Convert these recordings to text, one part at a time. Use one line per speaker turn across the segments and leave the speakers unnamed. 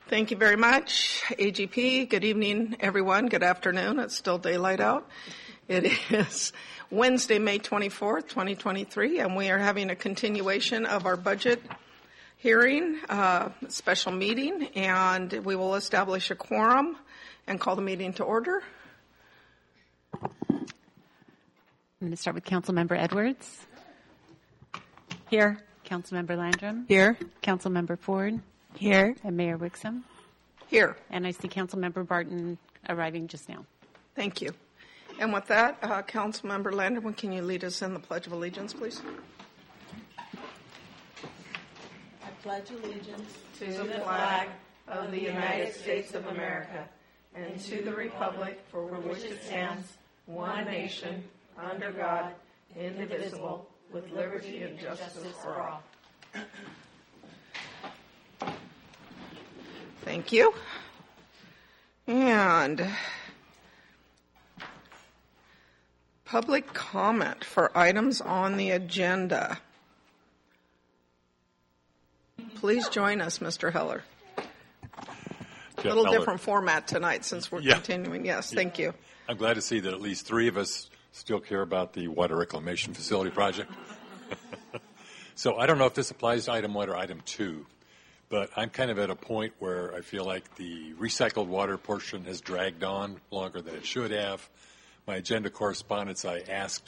Thank you very much, AGP. Good evening, everyone. Good afternoon. It's still daylight out. It is Wednesday, May 24th, 2023, and we are having a continuation of our budget hearing, special meeting, and we will establish a quorum and call the meeting to order.
I'm going to start with Councilmember Edwards. Here. Councilmember Landrum.
Here.
Councilmember Ford.
Here.
And Mayor Wixom.
Here.
And I see Councilmember Barton arriving just now.
Thank you. And with that, Councilmember Landrum, can you lead us in the Pledge of Allegiance, please?
I pledge allegiance to the flag of the United States of America and to the republic for which it stands, one nation, under God, indivisible, with liberty and justice for all.
Thank you. And public comment for items on the agenda. Please join us, Mr. Heller. A little different format tonight since we're continuing. Yes, thank you.
I'm glad to see that at least three of us still care about the water reclamation facility project. So I don't know if this applies to item 1 or item 2, but I'm kind of at a point where I feel like the recycled water portion has dragged on longer than it should have. My agenda correspondence, I asked,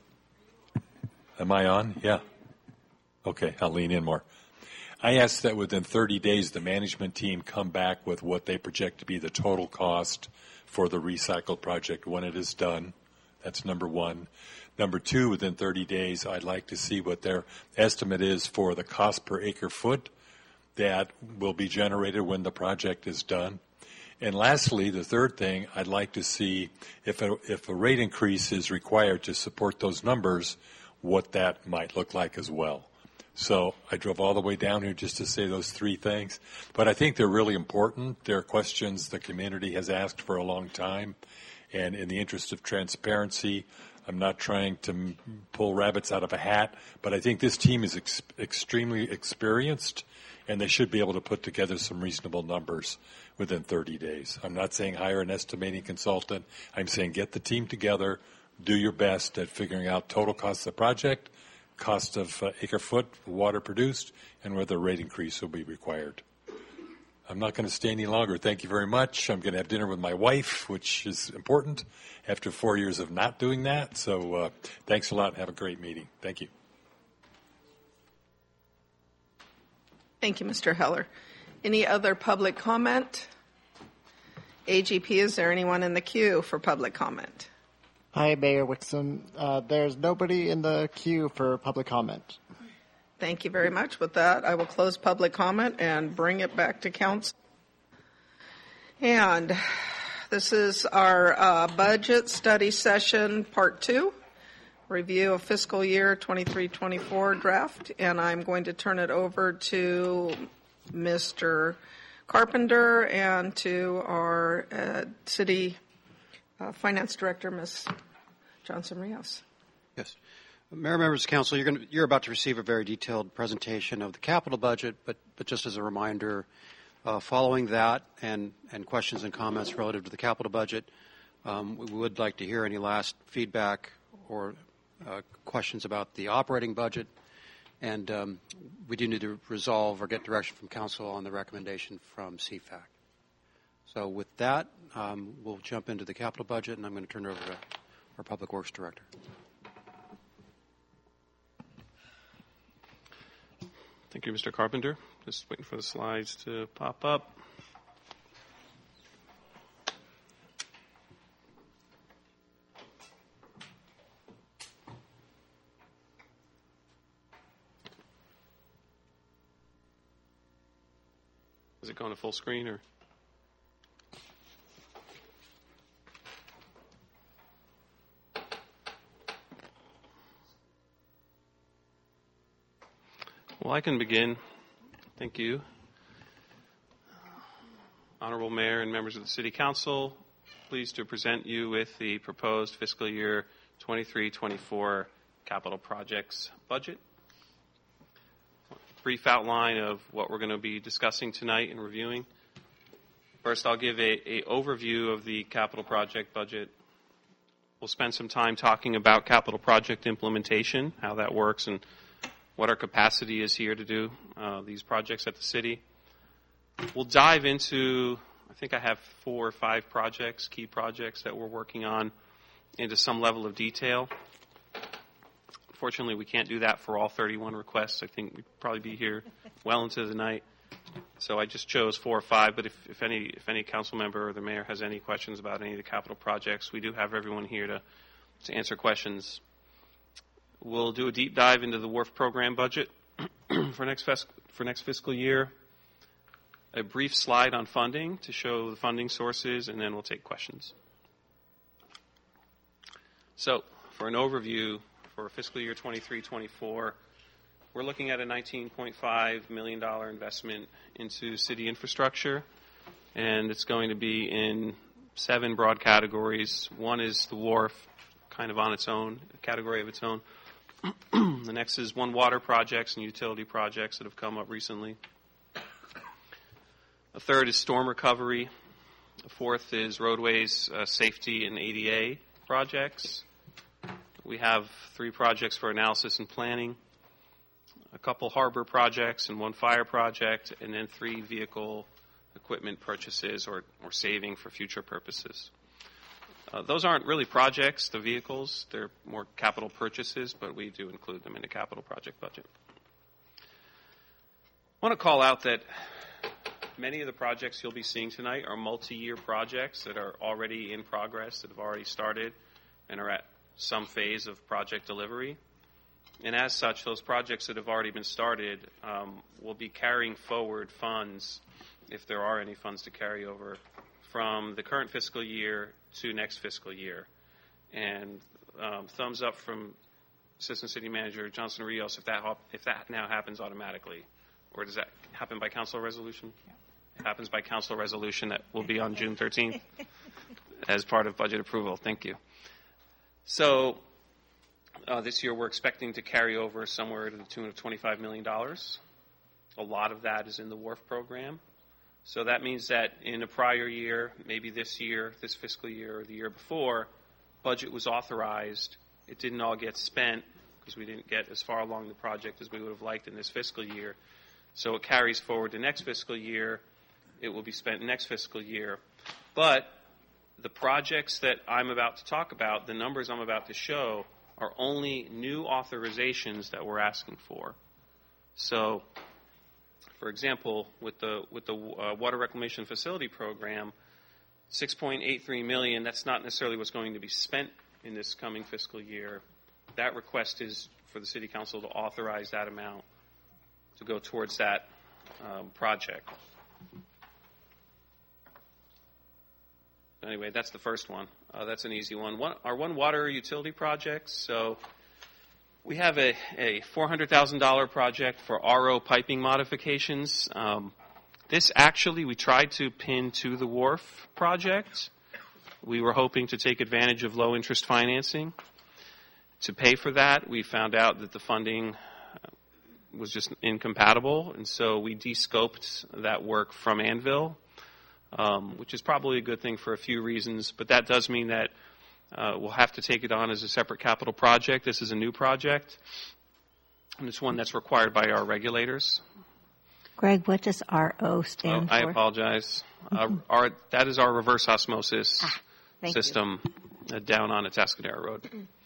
am I on? Yeah. Okay, I'll lean in more. I asked that within 30 days the management team come back with what they project to be the total cost for the recycled project when it is done. That's number 1. Number 2, within 30 days, I'd like to see what their estimate is for the cost per acre foot that will be generated when the project is done. And lastly, the third thing, I'd like to see if a rate increase is required to support those numbers, what that might look like as well. So I drove all the way down here just to say those 3 things. But I think they're really important. They're questions the community has asked for a long time. And in the interest of transparency, I'm not trying to pull rabbits out of a hat, but I think this team is extremely experienced, and they should be able to put together some reasonable numbers within 30 days. I'm not saying hire an estimating consultant. I'm saying get the team together, do your best at figuring out total cost of the project, cost of acre foot water produced, and whether a rate increase will be required. I'm not going to stay any longer. Thank you very much. I'm going to have dinner with my wife, which is important after 4 years of not doing that. So thanks a lot and have a great meeting. Thank you.
Thank you, Mr. Heller. Any other public comment? AGP, is there anyone in the queue for public comment?
Hi, Mayor Wixom. There's nobody in the queue for public comment.
Thank you very much. With that, I will close public comment and bring it back to council. And this is our budget study session, part 2, review of fiscal year 23-24 draft. And I'm going to turn it over to Mr. Carpenter and to our city finance director, Ms. Johnson-Rios.
Yes. Mayor, members of council, you're about to receive a very detailed presentation of the capital budget, but just as a reminder, following that and questions and comments relative to the capital budget, we would like to hear any last feedback or questions about the operating budget, and we do need to resolve or get direction from council on the recommendation from CFAC. So with that, we'll jump into the capital budget, and I'm going to turn it over to our Public Works Director.
Thank you, Mr. Carpenter. Just waiting for the slides to pop up. Is it going to full screen or? Well, I can begin. Thank you. Honorable Mayor and members of the City Council, pleased to present you with the proposed fiscal year 23-24 capital projects budget. Brief outline of what we're going to be discussing tonight and reviewing. First, I'll give a overview of the capital project budget. We'll spend some time talking about capital project implementation, how that works, and what our capacity is here to do these projects at the city. We'll dive into, I think I have 4 or 5 projects, key projects that we're working on, into some level of detail. Unfortunately, we can't do that for all 31 requests. I think we'd probably be here well into the night. So I just chose 4 or 5, but if any council member or the mayor has any questions about any of the capital projects, we do have everyone here to answer questions. We'll do a deep dive into the WRF program budget for next fiscal year, a brief slide on funding to show the funding sources, and then we'll take questions. So for an overview for fiscal year 23-24, we're looking at a $19.5 million investment into city infrastructure, and it's going to be in 7 broad categories. One is the WRF, kind of on its own, a category of its own. The next is water projects and utility projects that have come up recently. A third is storm recovery. A fourth is roadways, safety, and ADA projects. We have 3 projects for analysis and planning, a couple harbor projects and 1 fire project, and then 3 vehicle equipment purchases or saving for future purposes. Those aren't really projects, the vehicles. They're more capital purchases, but we do include them in the capital project budget. I want to call out that many of the projects you'll be seeing tonight are multi-year projects that are already in progress, that have already started and are at some phase of project delivery. And as such, those projects that have already been started will be carrying forward funds, if there are any funds to carry over, from the current fiscal year to next fiscal year. And thumbs up from Assistant City Manager Johnson Rios if that now happens automatically. Or does that happen by council resolution? Yeah. It happens by council resolution that will be on June 13th as part of budget approval. Thank you. So this year we're expecting to carry over somewhere to the tune of $25 million. A lot of that is in the WRF program. So that means that in a prior year, maybe this year, this fiscal year, or the year before, budget was authorized. It didn't all get spent because we didn't get as far along the project as we would have liked in this fiscal year. So it carries forward to next fiscal year. It will be spent next fiscal year. But the projects that I'm about to talk about, the numbers I'm about to show, are only new authorizations that we're asking for. So, for example, with the Water Reclamation Facility Program, $6.83 million, that's not necessarily what's going to be spent in this coming fiscal year. That request is for the City Council to authorize that amount to go towards that project. Anyway, that's the first one. That's an easy one. Our water utility projects. So we have a $400,000 project for RO piping modifications. This actually we tried to pin to the WRF project. We were hoping to take advantage of low interest financing. To pay for that, we found out that the funding was just incompatible, and so we de-scoped that work from Anvil, which is probably a good thing for a few reasons, but that does mean that we'll have to take it on as a separate capital project. This is a new project, and it's one that's required by our regulators.
Greg, what does RO stand for?
I apologize. That is our reverse osmosis system down on Atascadero Road.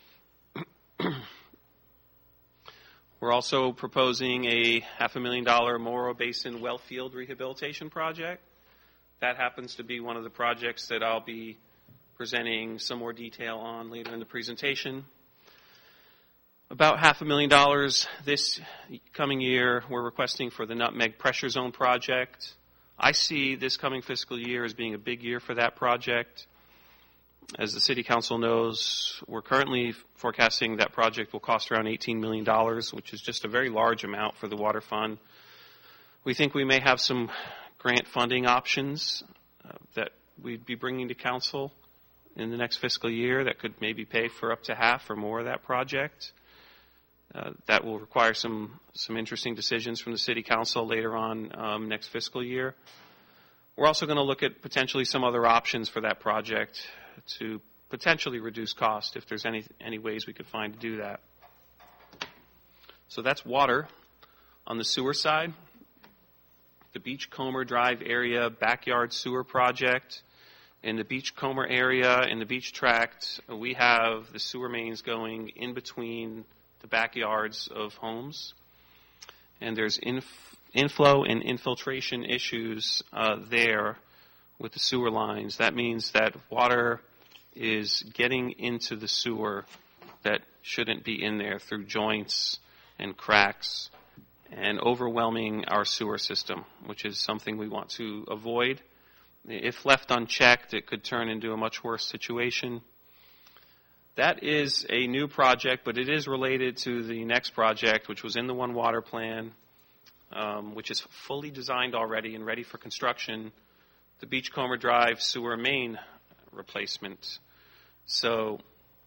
We're also proposing a $500,000 Morro Basin well field rehabilitation project. That happens to be one of the projects that I'll be presenting some more detail on later in the presentation. About $500,000 this coming year, we're requesting for the Nutmeg Pressure Zone project. I see this coming fiscal year as being a big year for that project. As the City Council knows, we're currently forecasting that project will cost around $18 million, which is just a very large amount for the water fund. We think we may have some grant funding options that we'd be bringing to council in the next fiscal year that could maybe pay for up to half or more of that project. That will require some interesting decisions from the City Council later on next fiscal year. We're also going to look at potentially some other options for that project to potentially reduce cost if there's any ways we could find to do that. So that's water. On the sewer side, the Beachcomber Drive area backyard sewer project. In the Beachcomber area, in the beach tract, we have the sewer mains going in between the backyards of homes. And there's inflow and infiltration issues there with the sewer lines. That means that water is getting into the sewer that shouldn't be in there through joints and cracks and overwhelming our sewer system, which is something we want to avoid. If left unchecked, it could turn into a much worse situation. That is a new project, but it is related to the next project, which was in the One Water Plan, which is fully designed already and ready for construction, the Beachcomber Drive sewer main replacement. So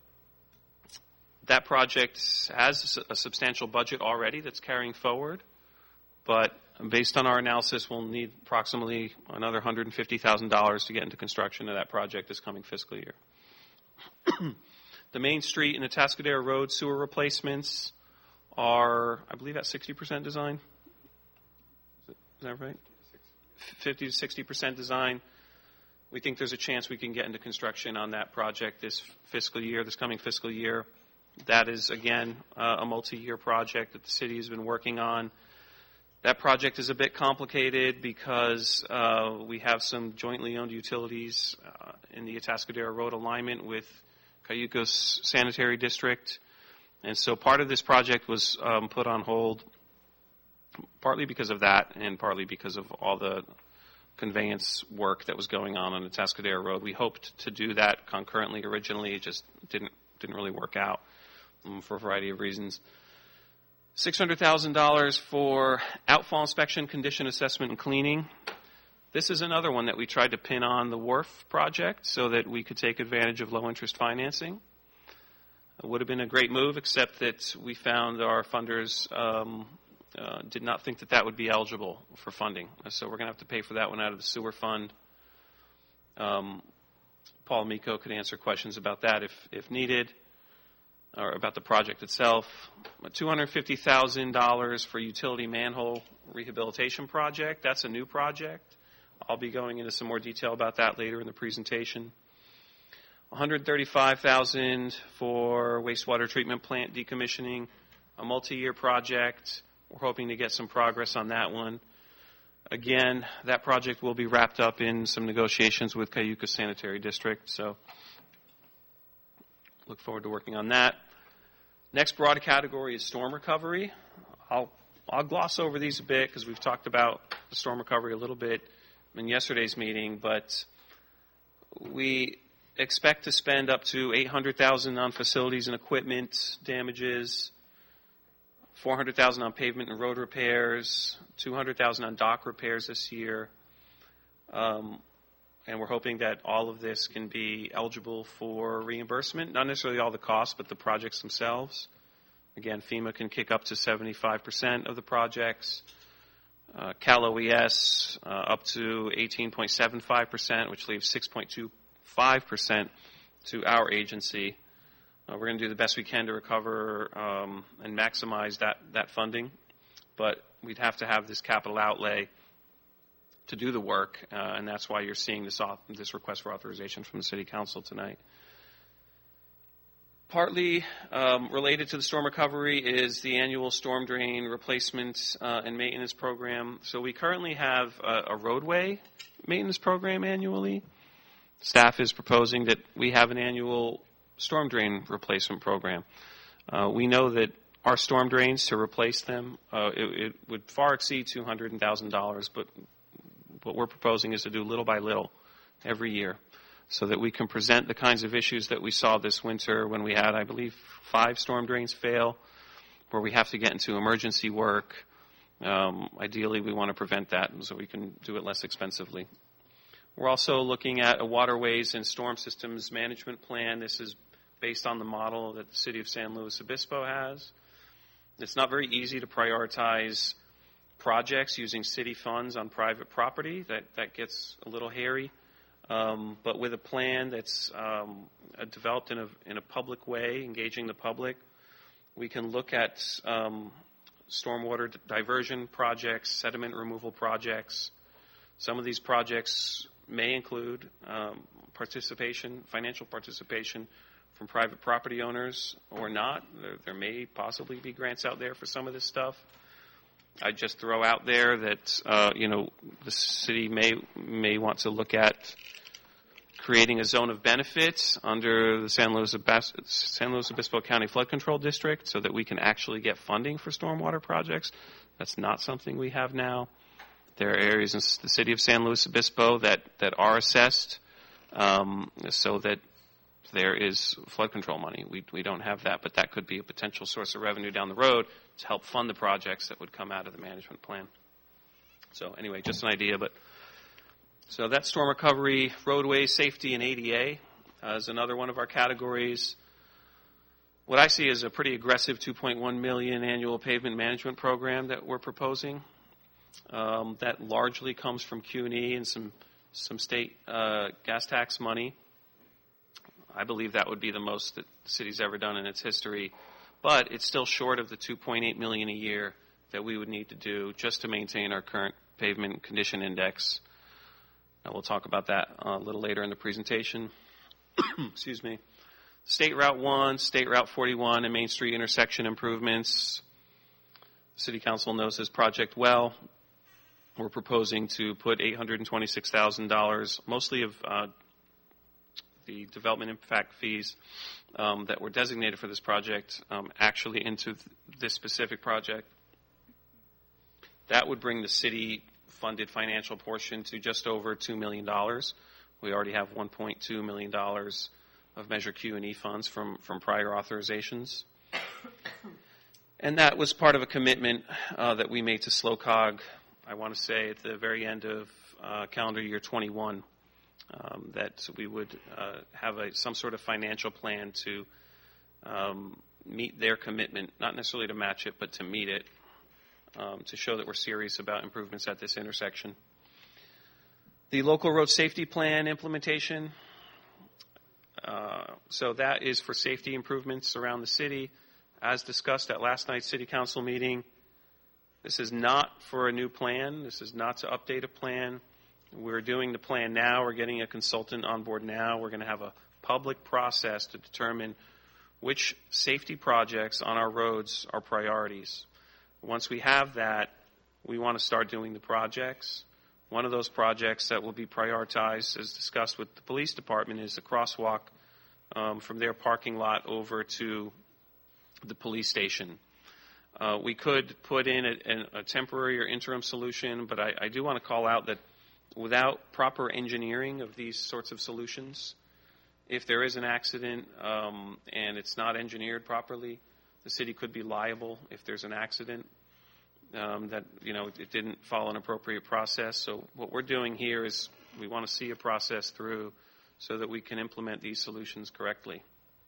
that project has a substantial budget already that's carrying forward, but based on our analysis, we'll need approximately another $150,000 to get into construction of that project this coming fiscal year. The Main Street and the Atascadero Road sewer replacements are, I believe, at 60% design. Is that right? 50 to 60% design. We think there's a chance we can get into construction on that project this coming fiscal year. That is, again, a multi-year project that the city has been working on. That project is a bit complicated because we have some jointly owned utilities in the Atascadero Road alignment with Cayucos Sanitary District. And so part of this project was put on hold, partly because of that and partly because of all the conveyance work that was going on the Atascadero Road. We hoped to do that concurrently originally. It just didn't really work out for a variety of reasons. $600,000 for outfall inspection, condition assessment, and cleaning. This is another one that we tried to pin on the wharf project so that we could take advantage of low-interest financing. It would have been a great move, except that we found our funders did not think that would be eligible for funding. So we're going to have to pay for that one out of the sewer fund. Paul Miko could answer questions about that if needed, or about the project itself. $250,000 for utility manhole rehabilitation project. That's a new project. I'll be going into some more detail about that later in the presentation. $135,000 for wastewater treatment plant decommissioning, a multi-year project. We're hoping to get some progress on that one. Again, that project will be wrapped up in some negotiations with Cayucos Sanitary District, so look forward to working on that. Next broad category is storm recovery. I'll gloss over these a bit because we've talked about the storm recovery a little bit in yesterday's meeting, but we expect to spend up to $800,000 on facilities and equipment damages, $400,000 on pavement and road repairs, $200,000 on dock repairs this year. And we're hoping that all of this can be eligible for reimbursement, not necessarily all the costs, but the projects themselves. Again, FEMA can kick up to 75% of the projects. Cal OES up to 18.75%, which leaves 6.25% to our agency. We're going to do the best we can to recover and maximize that funding, but we'd have to have this capital outlay to do the work, and that's why you're seeing this request for authorization from the City Council tonight. Partly related to the storm recovery is the annual storm drain replacement and maintenance program. So we currently have a roadway maintenance program annually. Staff is proposing that we have an annual storm drain replacement program. We know that our storm drains, to replace them, it would far exceed $200,000, but what we're proposing is to do little by little every year so that we can present the kinds of issues that we saw this winter when we had, I believe, 5 storm drains fail, where we have to get into emergency work. Ideally, we want to prevent that so we can do it less expensively. We're also looking at a waterways and storm systems management plan. This is based on the model that the City of San Luis Obispo has. It's not very easy to prioritize projects using city funds on private property. That gets a little hairy. But with a plan that's developed in a public way, engaging the public, we can look at stormwater diversion projects, sediment removal projects. Some of these projects may include financial participation from private property owners or not. There may possibly be grants out there for some of this stuff. I just throw out there that the city may want to look at creating a zone of benefit under the San Luis Obispo County Flood Control District so that we can actually get funding for stormwater projects. That's not something we have now. There are areas in the city of San Luis Obispo that are assessed so that there is flood control money. We don't have that, but that could be a potential source of revenue down the road to help fund the projects that would come out of the management plan. So anyway, just an idea. So that's storm recovery, roadway safety, and ADA is another one of our categories. What I see is a pretty aggressive $2.1 million annual pavement management program that we're proposing. That largely comes from Q&E and some state gas tax money. I believe that would be the most that the city's ever done in its history, but it's still short of the $2.8 million a year that we would need to do just to maintain our current pavement condition index. And we'll talk about that a little later in the presentation. Excuse me. State Route 1, State Route 41, and Main Street intersection improvements. The City Council knows this project well. We're proposing to put $826,000, mostly of the development impact fees that were designated for this project, actually into this specific project. That would bring the city-funded financial portion to just over $2 million. We already have $1.2 million of Measure Q&E funds from prior authorizations. And that was part of a commitment that we made to SLOCOG, I want to say, at the very end of calendar year 21. That we would have some sort of financial plan to meet their commitment, not necessarily to match it, but to meet it, to show that we're serious about improvements at this intersection. The local road safety plan implementation, so that is for safety improvements around the city. As discussed at last night's city council meeting, this is not for a new plan. This is not to update a plan. We're doing the plan now. We're getting a consultant on board now. We're going to have a public process to determine which safety projects on our roads are priorities. Once we have that, we want to start doing the projects. One of those projects that will be prioritized, as discussed with the police department, is the crosswalk from their parking lot over to the police station. We could put in a temporary or interim solution, but I do want to call out that without proper engineering of these sorts of solutions, if there is an accident and it's not engineered properly, the city could be liable if there's an accident that it didn't follow an appropriate process. So what we're doing here is we want to see a process through so that we can implement these solutions correctly.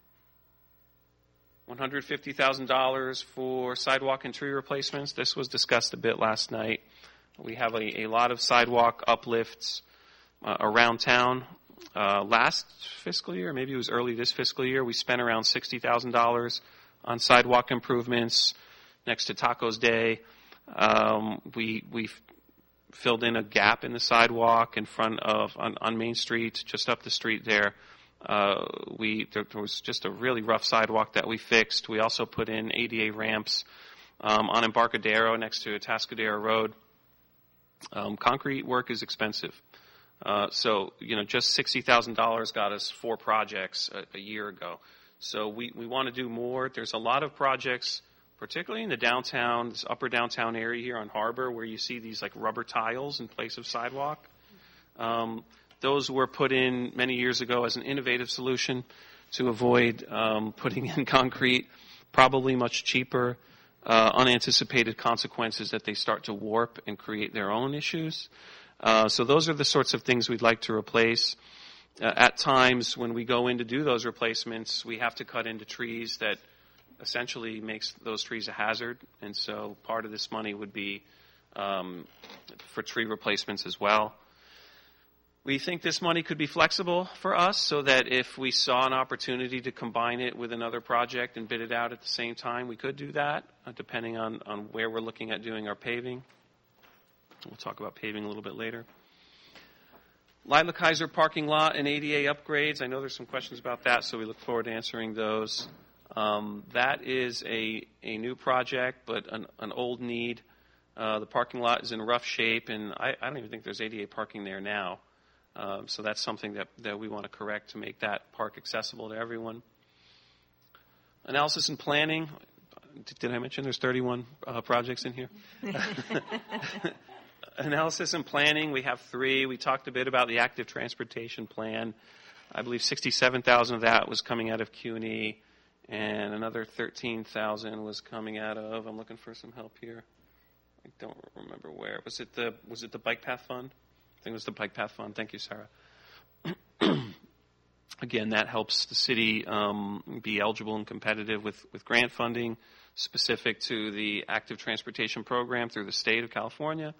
$150,000 for sidewalk and tree replacements. This was discussed a bit last night. We have a lot of sidewalk uplifts around town. Last fiscal year, maybe it was early this fiscal year, we spent around $60,000 on sidewalk improvements next to Tacos Day. We filled in a gap in the sidewalk in front of on Main Street, just up the street there. There was just a really rough sidewalk that we fixed. We also put in ADA ramps on Embarcadero next to Atascadero Road. Concrete work is expensive. So just $60,000 got us 4 projects a year ago. So we want to do more. There's a lot of projects, particularly in the downtown, this upper downtown area here on Harbor, where you see these like rubber tiles in place of sidewalk. Those were put in many years ago as an innovative solution to avoid putting in concrete, probably much cheaper, unanticipated consequences that they start to warp and create their own issues. So those are the sorts of things we'd like to replace. At times when we go in to do those replacements, we have to cut into trees that essentially makes those trees a hazard. And so part of this money would be for tree replacements as well. We think this money could be flexible for us so that if we saw an opportunity to combine it with another project and bid it out at the same time, we could do that, depending on where we're looking at doing our paving. We'll talk about paving a little bit later. Lila Kaiser parking lot and ADA upgrades. I know there's some questions about that, so we look forward to answering those. That is a new project, but an old need. The parking lot is in rough shape, and I don't even think there's ADA parking there now. So that's something that we want to correct to make that park accessible to everyone. Analysis and planning. Did I mention there's 31 projects in here? Analysis and planning, we have 3. We talked a bit about the active transportation plan. I believe 67,000 of that was coming out of CUNY, and another 13,000 was coming out of, I'm looking for some help here. I don't remember where. Was it the Bike Path Fund? I think it was the Bike Path Fund. Thank you, Sarah. Again, that helps the city be eligible and competitive with grant funding specific to the active transportation program through the state of California.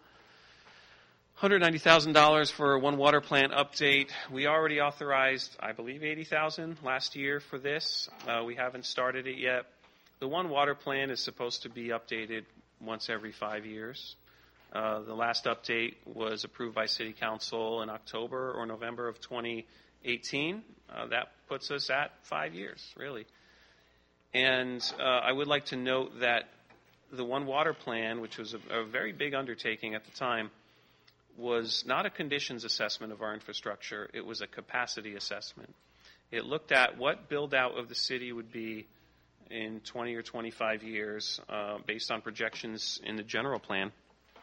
$190,000 for one water plant update. We already authorized, I believe, $80,000 last year for this. We haven't started it yet. The one water plant is supposed to be updated once every 5 years. The last update was approved by City Council in October or November of 2018. That puts us at 5 years, really. And I would like to note that the One Water Plan, which was a very big undertaking at the time, was not a conditions assessment of our infrastructure. It was a capacity assessment. It looked at what build-out of the city would be in 20 or 25 years based on projections in the general plan,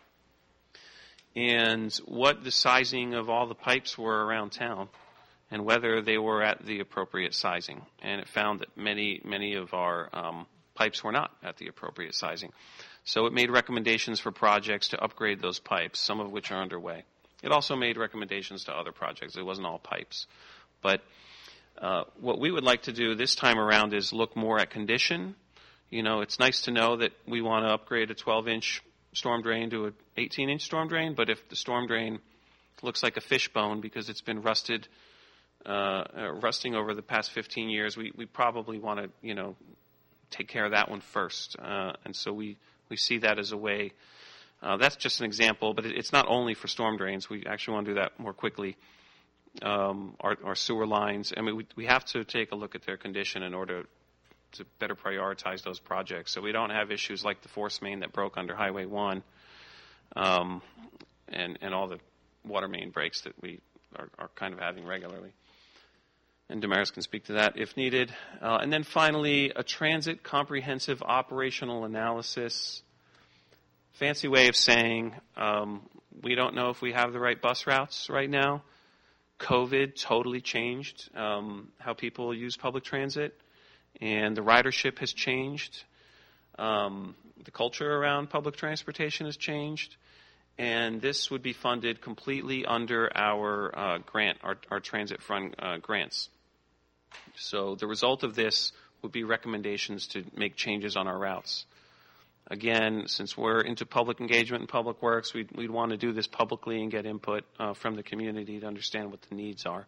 and what the sizing of all the pipes were around town and whether they were at the appropriate sizing. And it found that many of our pipes were not at the appropriate sizing. So it made recommendations for projects to upgrade those pipes, some of which are underway. It also made recommendations to other projects. It wasn't all pipes. But what we would like to do this time around is look more at condition. You know, it's nice to know that we want to upgrade a 12-inch storm drain to an 18-inch storm drain, but if the storm drain looks like a fishbone because it's been rusting over the past 15 years, we probably want to, take care of that one first. And so we see that as a way. That's just an example, but it's not only for storm drains. We actually want to do that more quickly. Our sewer lines, I mean, we have to take a look at their condition in order to better prioritize those projects so we don't have issues like the force main that broke under Highway 1 and all the water main breaks that we are kind of having regularly. And Damaris can speak to that if needed. And then finally, a transit comprehensive operational analysis. Fancy way of saying we don't know if we have the right bus routes right now. COVID totally changed how people use public transit, and the ridership has changed. The culture around public transportation has changed, and this would be funded completely under our grant, our transit fund grants. So the result of this would be recommendations to make changes on our routes. Again, since we're into public engagement and public works, we'd want to do this publicly and get input from the community to understand what the needs are.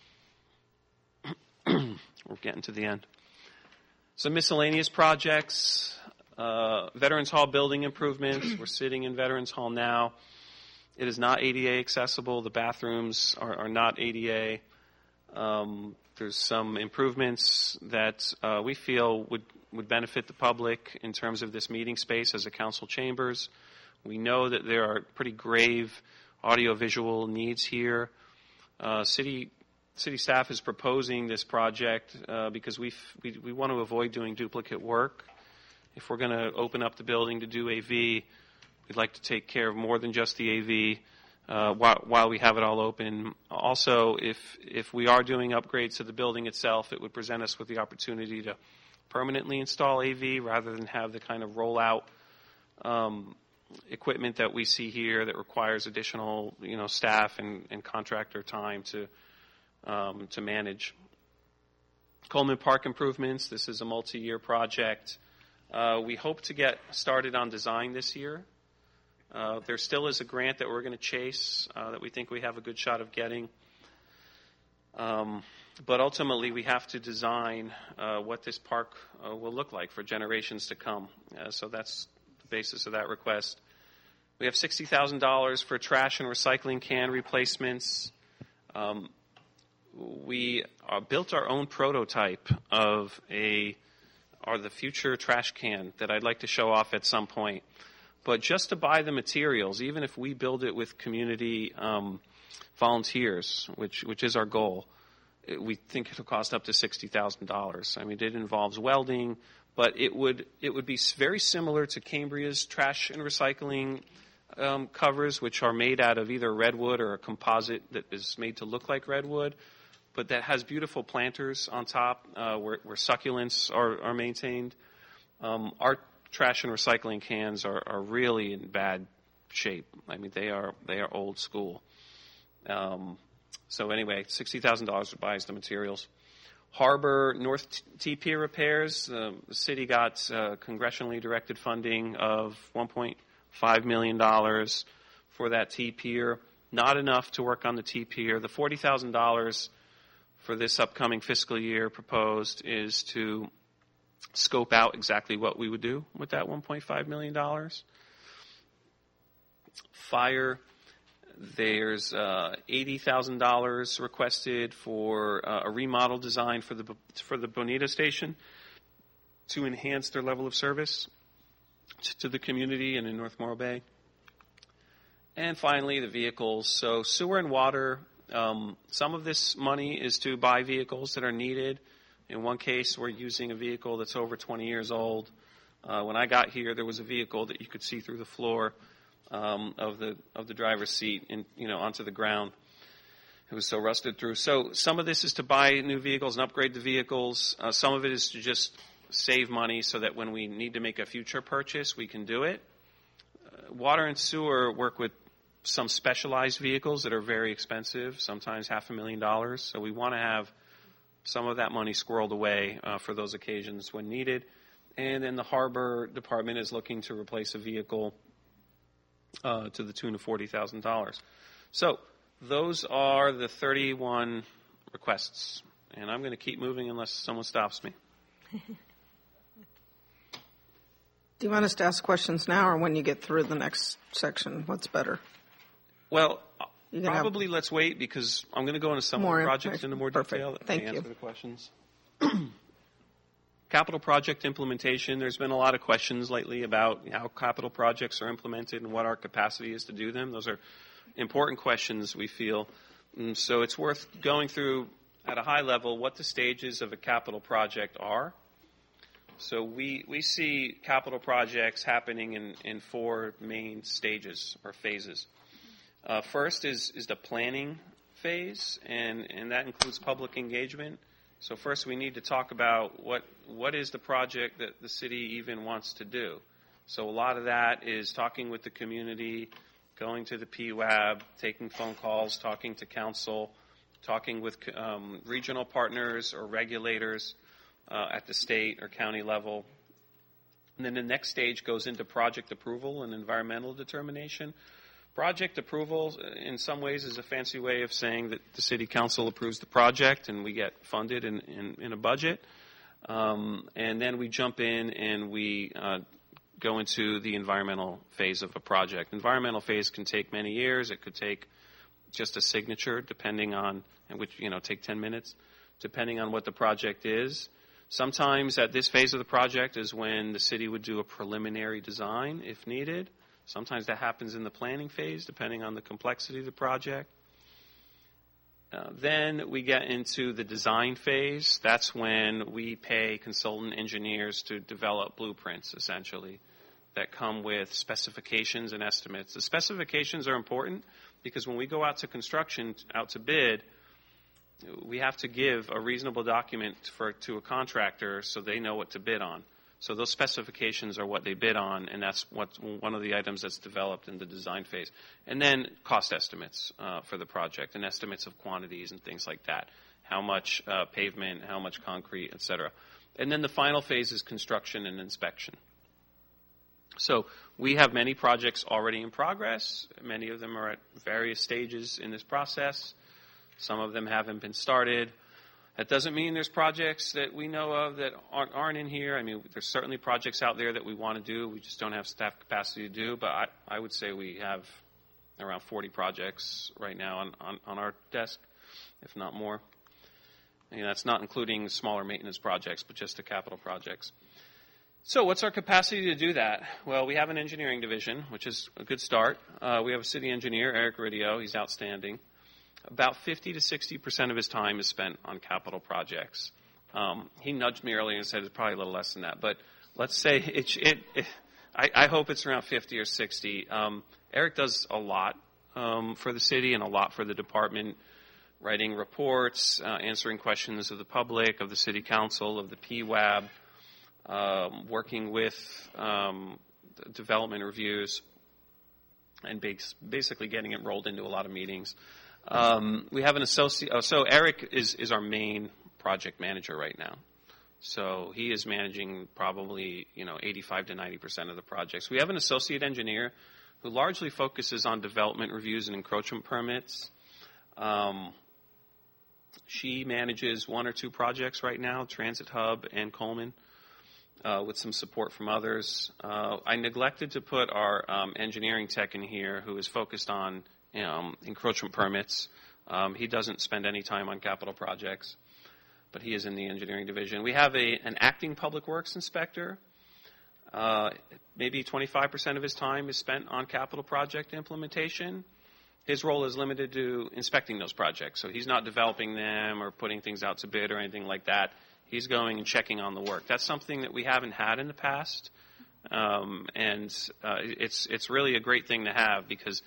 We're getting to the end. Some miscellaneous projects, Veterans Hall building improvements. We're sitting in Veterans Hall now. It is not ADA accessible. The bathrooms are not ADA. There's some improvements that we feel would benefit the public in terms of this meeting space as a council chambers. We know that there are pretty grave audiovisual needs here. City staff is proposing this project because we want to avoid doing duplicate work. If we're going to open up the building to do AV, we'd like to take care of more than just the AV while we have it all open. Also, if we are doing upgrades to the building itself, it would present us with the opportunity to permanently install AV rather than have the kind of rollout equipment that we see here that requires additional staff and contractor time to manage. Coleman Park improvements. This is a multi-year project. We hope to get started on design this year. There still is a grant that we're going to chase that we think we have a good shot of getting. But ultimately, we have to design what this park will look like for generations to come. So that's the basis of that request. We have $60,000 for trash and recycling can replacements. We built our own prototype of the future trash can that I'd like to show off at some point. But just to buy the materials, even if we build it with community volunteers, which is our goal, we think it'll cost up to $60,000. I mean, it involves welding, but it would be very similar to Cambria's trash and recycling covers, which are made out of either redwood or a composite that is made to look like redwood, but that has beautiful planters on top where succulents are maintained. Our trash and recycling cans are really in bad shape. I mean, they are old school. So anyway, $60,000 buys the materials. Harbor North T-Pier repairs. The city got congressionally directed funding of $1.5 million for that T-Pier. Not enough to work on the T-Pier. The $40,000 for this upcoming fiscal year proposed is to scope out exactly what we would do with that $1.5 million. Fire. There's $80,000 requested for a remodel design for the Bonita station to enhance their level of service to the community and in North Morro Bay. And finally, the vehicles. So sewer and water, some of this money is to buy vehicles that are needed. In one case, we're using a vehicle that's over 20 years old. When I got here, there was a vehicle that you could see through the floor of the driver's seat and onto the ground. It was so rusted through. So some of this is to buy new vehicles and upgrade the vehicles. Some of it is to just save money so that when we need to make a future purchase, we can do it. Water and sewer work with some specialized vehicles that are very expensive, sometimes $500,000. So we want to have some of that money squirreled away for those occasions when needed. And then the harbor department is looking to replace a vehicle to the tune of $40,000. So those are the 31 requests. And I'm going to keep moving unless someone stops me.
Do you want us to ask questions now or when you get through the next section? What's better?
Well, probably let's wait because I'm going to go into some more projects into more detail.
Thank you.
Answer the questions. Capital project implementation. There's been a lot of questions lately about how capital projects are implemented and what our capacity is to do them. Those are important questions, we feel. And so it's worth going through at a high level what the stages of a capital project are. So we see capital projects happening in four main stages or phases. First is the planning phase, and that includes public engagement. So first we need to talk about what is the project that the city even wants to do. So a lot of that is talking with the community, going to the PWAB, taking phone calls, talking to council, talking with regional partners or regulators at the state or county level. And then the next stage goes into project approval and environmental determination. Project approval, in some ways, is a fancy way of saying that the city council approves the project and we get funded in a budget. And then we jump in and we go into the environmental phase of a project. Environmental phase can take many years. It could take just a signature, depending on, which, take 10 minutes, depending on what the project is. Sometimes at this phase of the project is when the city would do a preliminary design if needed. Sometimes that happens in the planning phase, depending on the complexity of the project. Then we get into the design phase. That's when we pay consultant engineers to develop blueprints, essentially, that come with specifications and estimates. The specifications are important because when we go out to construction, out to bid, we have to give a reasonable document to a contractor so they know what to bid on. So those specifications are what they bid on, and that's one of the items that's developed in the design phase. And then cost estimates for the project and estimates of quantities and things like that. How much pavement, how much concrete, et cetera. And then the final phase is construction and inspection. So we have many projects already in progress. Many of them are at various stages in this process. Some of them haven't been started. That doesn't mean there's projects that we know of that aren't in here. I mean, there's certainly projects out there that we want to do. We just don't have staff capacity to do. But I would say we have around 40 projects right now on our desk, if not more. And that's not including smaller maintenance projects, but just the capital projects. So what's our capacity to do that? Well, we have an engineering division, which is a good start. We have a city engineer, Eric Ridio. He's outstanding. About 50 to 60% of his time is spent on capital projects. He nudged me earlier and said it's probably a little less than that. But let's say I hope it's around 50 or 60. Eric does a lot for the city and a lot for the department, writing reports, answering questions of the public, of the city council, of the PWAB, working with development reviews, and basically getting it rolled into a lot of meetings. We have an associate. So Eric is our main project manager right now. So he is managing probably 85 to 90% of the projects. We have an associate engineer who largely focuses on development reviews and encroachment permits. She manages one or two projects right now, Transit Hub and Coleman, with some support from others. I neglected to put our engineering tech in here, who is focused on encroachment permits. He doesn't spend any time on capital projects, but he is in the engineering division. We have an acting public works inspector. Maybe 25% of his time is spent on capital project implementation. His role is limited to inspecting those projects, so he's not developing them or putting things out to bid or anything like that. He's going and checking on the work. That's something that we haven't had in the past, and it's really a great thing to have because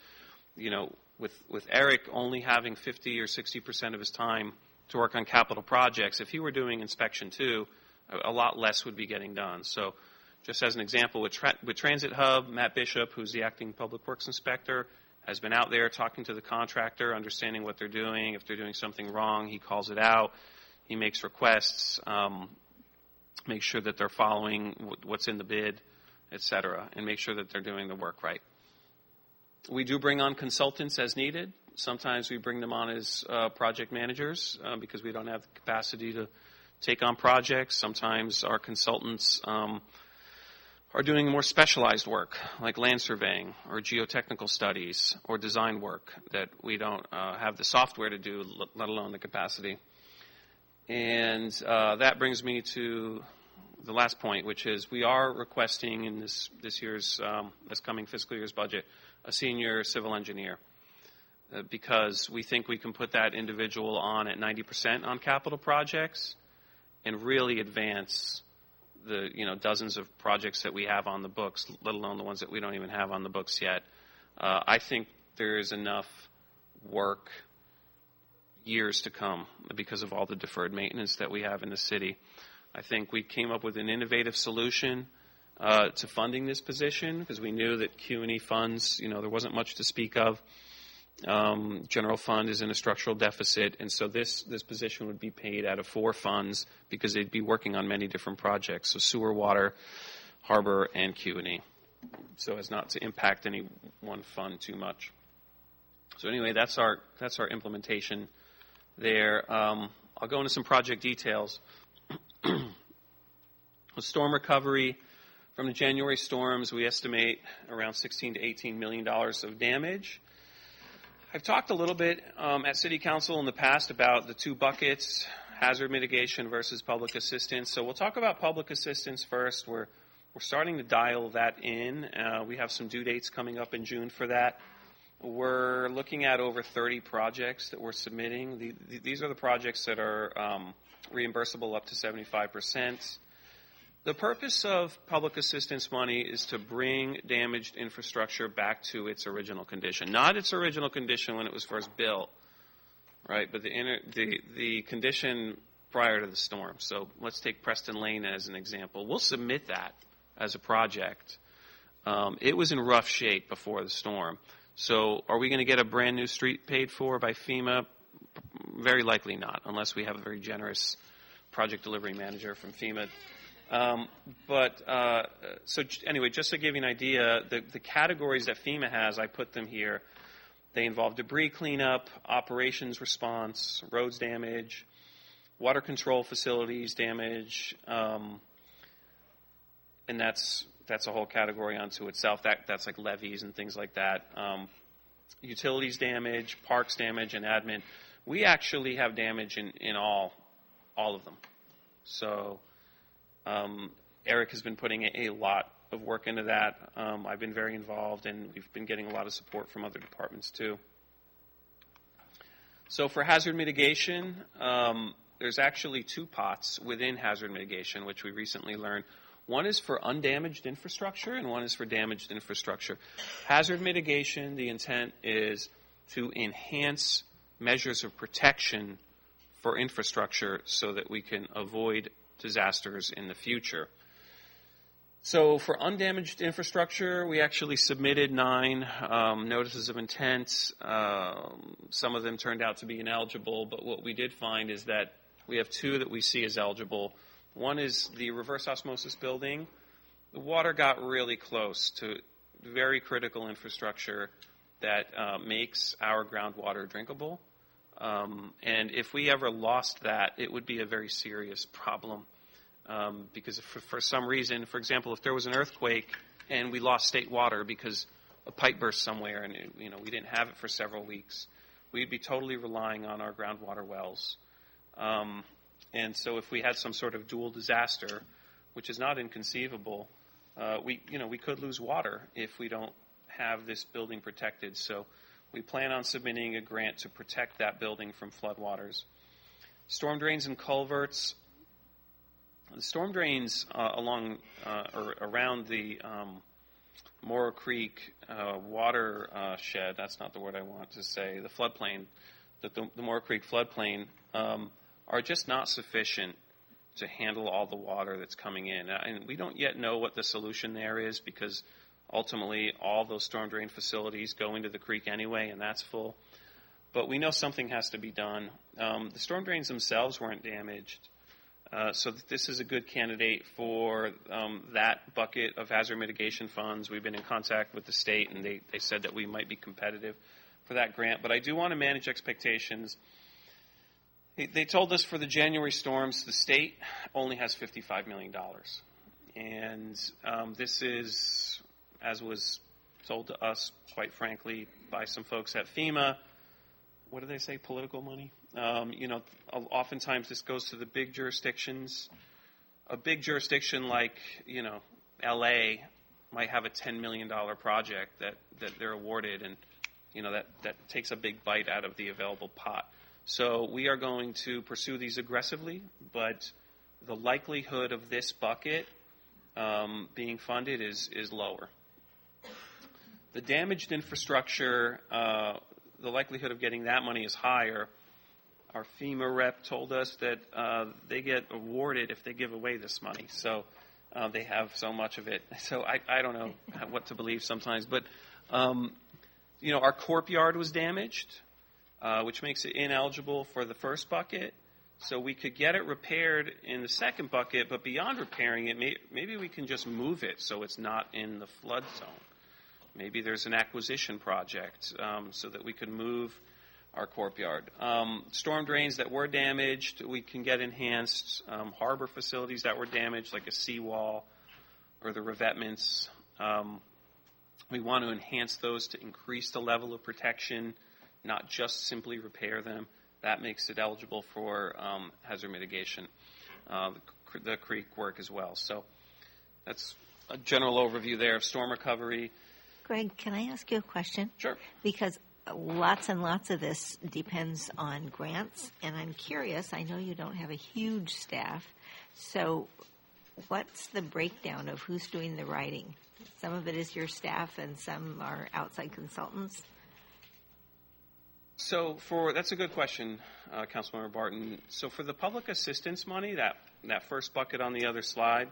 with Eric only having 50 or 60% of his time to work on capital projects, if he were doing inspection too, a lot less would be getting done. So just as an example, with Transit Hub, Matt Bishop, who's the acting public works inspector, has been out there talking to the contractor, understanding what they're doing. If they're doing something wrong, he calls it out. He makes requests, makes sure that they're following what's in the bid, et cetera, and make sure that they're doing the work right. We do bring on consultants as needed. Sometimes we bring them on as project managers because we don't have the capacity to take on projects. Sometimes our consultants are doing more specialized work like land surveying or geotechnical studies or design work that we don't have the software to do, let alone the capacity. And that brings me to the last point, which is we are requesting in this year's, this coming fiscal year's budget, a senior civil engineer because we think we can put that individual on at 90% on capital projects and really advance the dozens of projects that we have on the books, let alone the ones that we don't even have on the books yet. I think there is enough work years to come because of all the deferred maintenance that we have in the city. I think we came up with an innovative solution to funding this position because we knew that Q&E funds, there wasn't much to speak of. General fund is in a structural deficit, and so this position would be paid out of 4 funds because they'd be working on many different projects, so sewer, water, harbor, and Q&E, so as not to impact any one fund too much. So anyway, that's our implementation there. I'll go into some project details. With storm recovery from the January storms, we estimate around $16 to $18 million of damage. I've talked a little bit at City Council in the past about the 2 buckets, hazard mitigation versus public assistance. So we'll talk about public assistance first. We're starting to dial that in. We have some due dates coming up in June for that. We're looking at over 30 projects that we're submitting. These are the projects that are reimbursable up to 75%. The purpose of public assistance money is to bring damaged infrastructure back to its original condition. Not its original condition when it was first built, right? But the condition prior to the storm. So let's take Preston Lane as an example. We'll submit that as a project. It was in rough shape before the storm. So are we going to get a brand new street paid for by FEMA? Very likely not, unless we have a very generous project delivery manager from FEMA Anyway, just to give you an idea, the categories that FEMA has, I put them here. They involve debris cleanup, operations response, roads damage, water control facilities damage, and that's a whole category unto itself. That's like levees and things like that. Utilities damage, parks damage, and admin. We actually have damage in all of them. So Eric has been putting a lot of work into that. I've been very involved, and we've been getting a lot of support from other departments too. So for hazard mitigation, there's actually two pots within hazard mitigation, which we recently learned. One is for undamaged infrastructure, and one is for damaged infrastructure. Hazard mitigation, the intent is to enhance measures of protection for infrastructure so that we can avoid disasters in the future. So for undamaged infrastructure, we actually submitted 9 notices of intent. Some of them turned out to be ineligible, but what we did find is that we have 2 that we see as eligible. One is the reverse osmosis building. The water got really close to very critical infrastructure that makes our groundwater drinkable. And if we ever lost that, it would be a very serious problem. Because for some reason, for example, if there was an earthquake and we lost state water because a pipe burst somewhere and we didn't have it for several weeks, we'd be totally relying on our groundwater wells. And so if we had some sort of dual disaster, which is not inconceivable, we could lose water if we don't have this building protected. So we plan on submitting a grant to protect that building from floodwaters. Storm drains and culverts. The storm drains along or around the Mora Creek water shed, that's not the word I want to say, the floodplain, the Mora Creek floodplain, are just not sufficient to handle all the water that's coming in. And we don't yet know what the solution there is because ultimately all those storm drain facilities go into the creek anyway, and that's full. But we know something has to be done. The storm drains themselves weren't damaged. So this is a good candidate for that bucket of hazard mitigation funds. We've been in contact with the state, and they said that we might be competitive for that grant. But I do want to manage expectations. They told us for the January storms, the state only has $55 million. And this is, as was told to us, quite frankly, by some folks at FEMA, what do they say, political money? Oftentimes this goes to the big jurisdictions. A big jurisdiction like, LA might have a $10 million project that they're awarded, and, that takes a big bite out of the available pot. So we are going to pursue these aggressively, but the likelihood of this bucket being funded is lower. The damaged infrastructure, the likelihood of getting that money is higher. Our FEMA rep told us that they get awarded if they give away this money. So they have so much of it. So I don't know what to believe sometimes. But, our Corp Yard was damaged, which makes it ineligible for the first bucket. So we could get it repaired in the second bucket, but beyond repairing it, maybe we can just move it so it's not in the flood zone. Maybe there's an acquisition project so that we can move our Corp Yard. Storm drains that were damaged, we can get enhanced. Harbor facilities that were damaged, like a seawall or the revetments, we want to enhance those to increase the level of protection, not just simply repair them. That makes it eligible for hazard mitigation, the creek work as well. So that's a general overview there of storm recovery.
Greg, can I ask you a question?
Sure.
Because lots and lots of this depends on grants, and I'm curious, I know you don't have a huge staff, so what's the breakdown of who's doing the writing? Some of it is your staff and some are outside consultants?
So that's a good question, Councilmember Barton. So for the public assistance money, that first bucket on the other slide,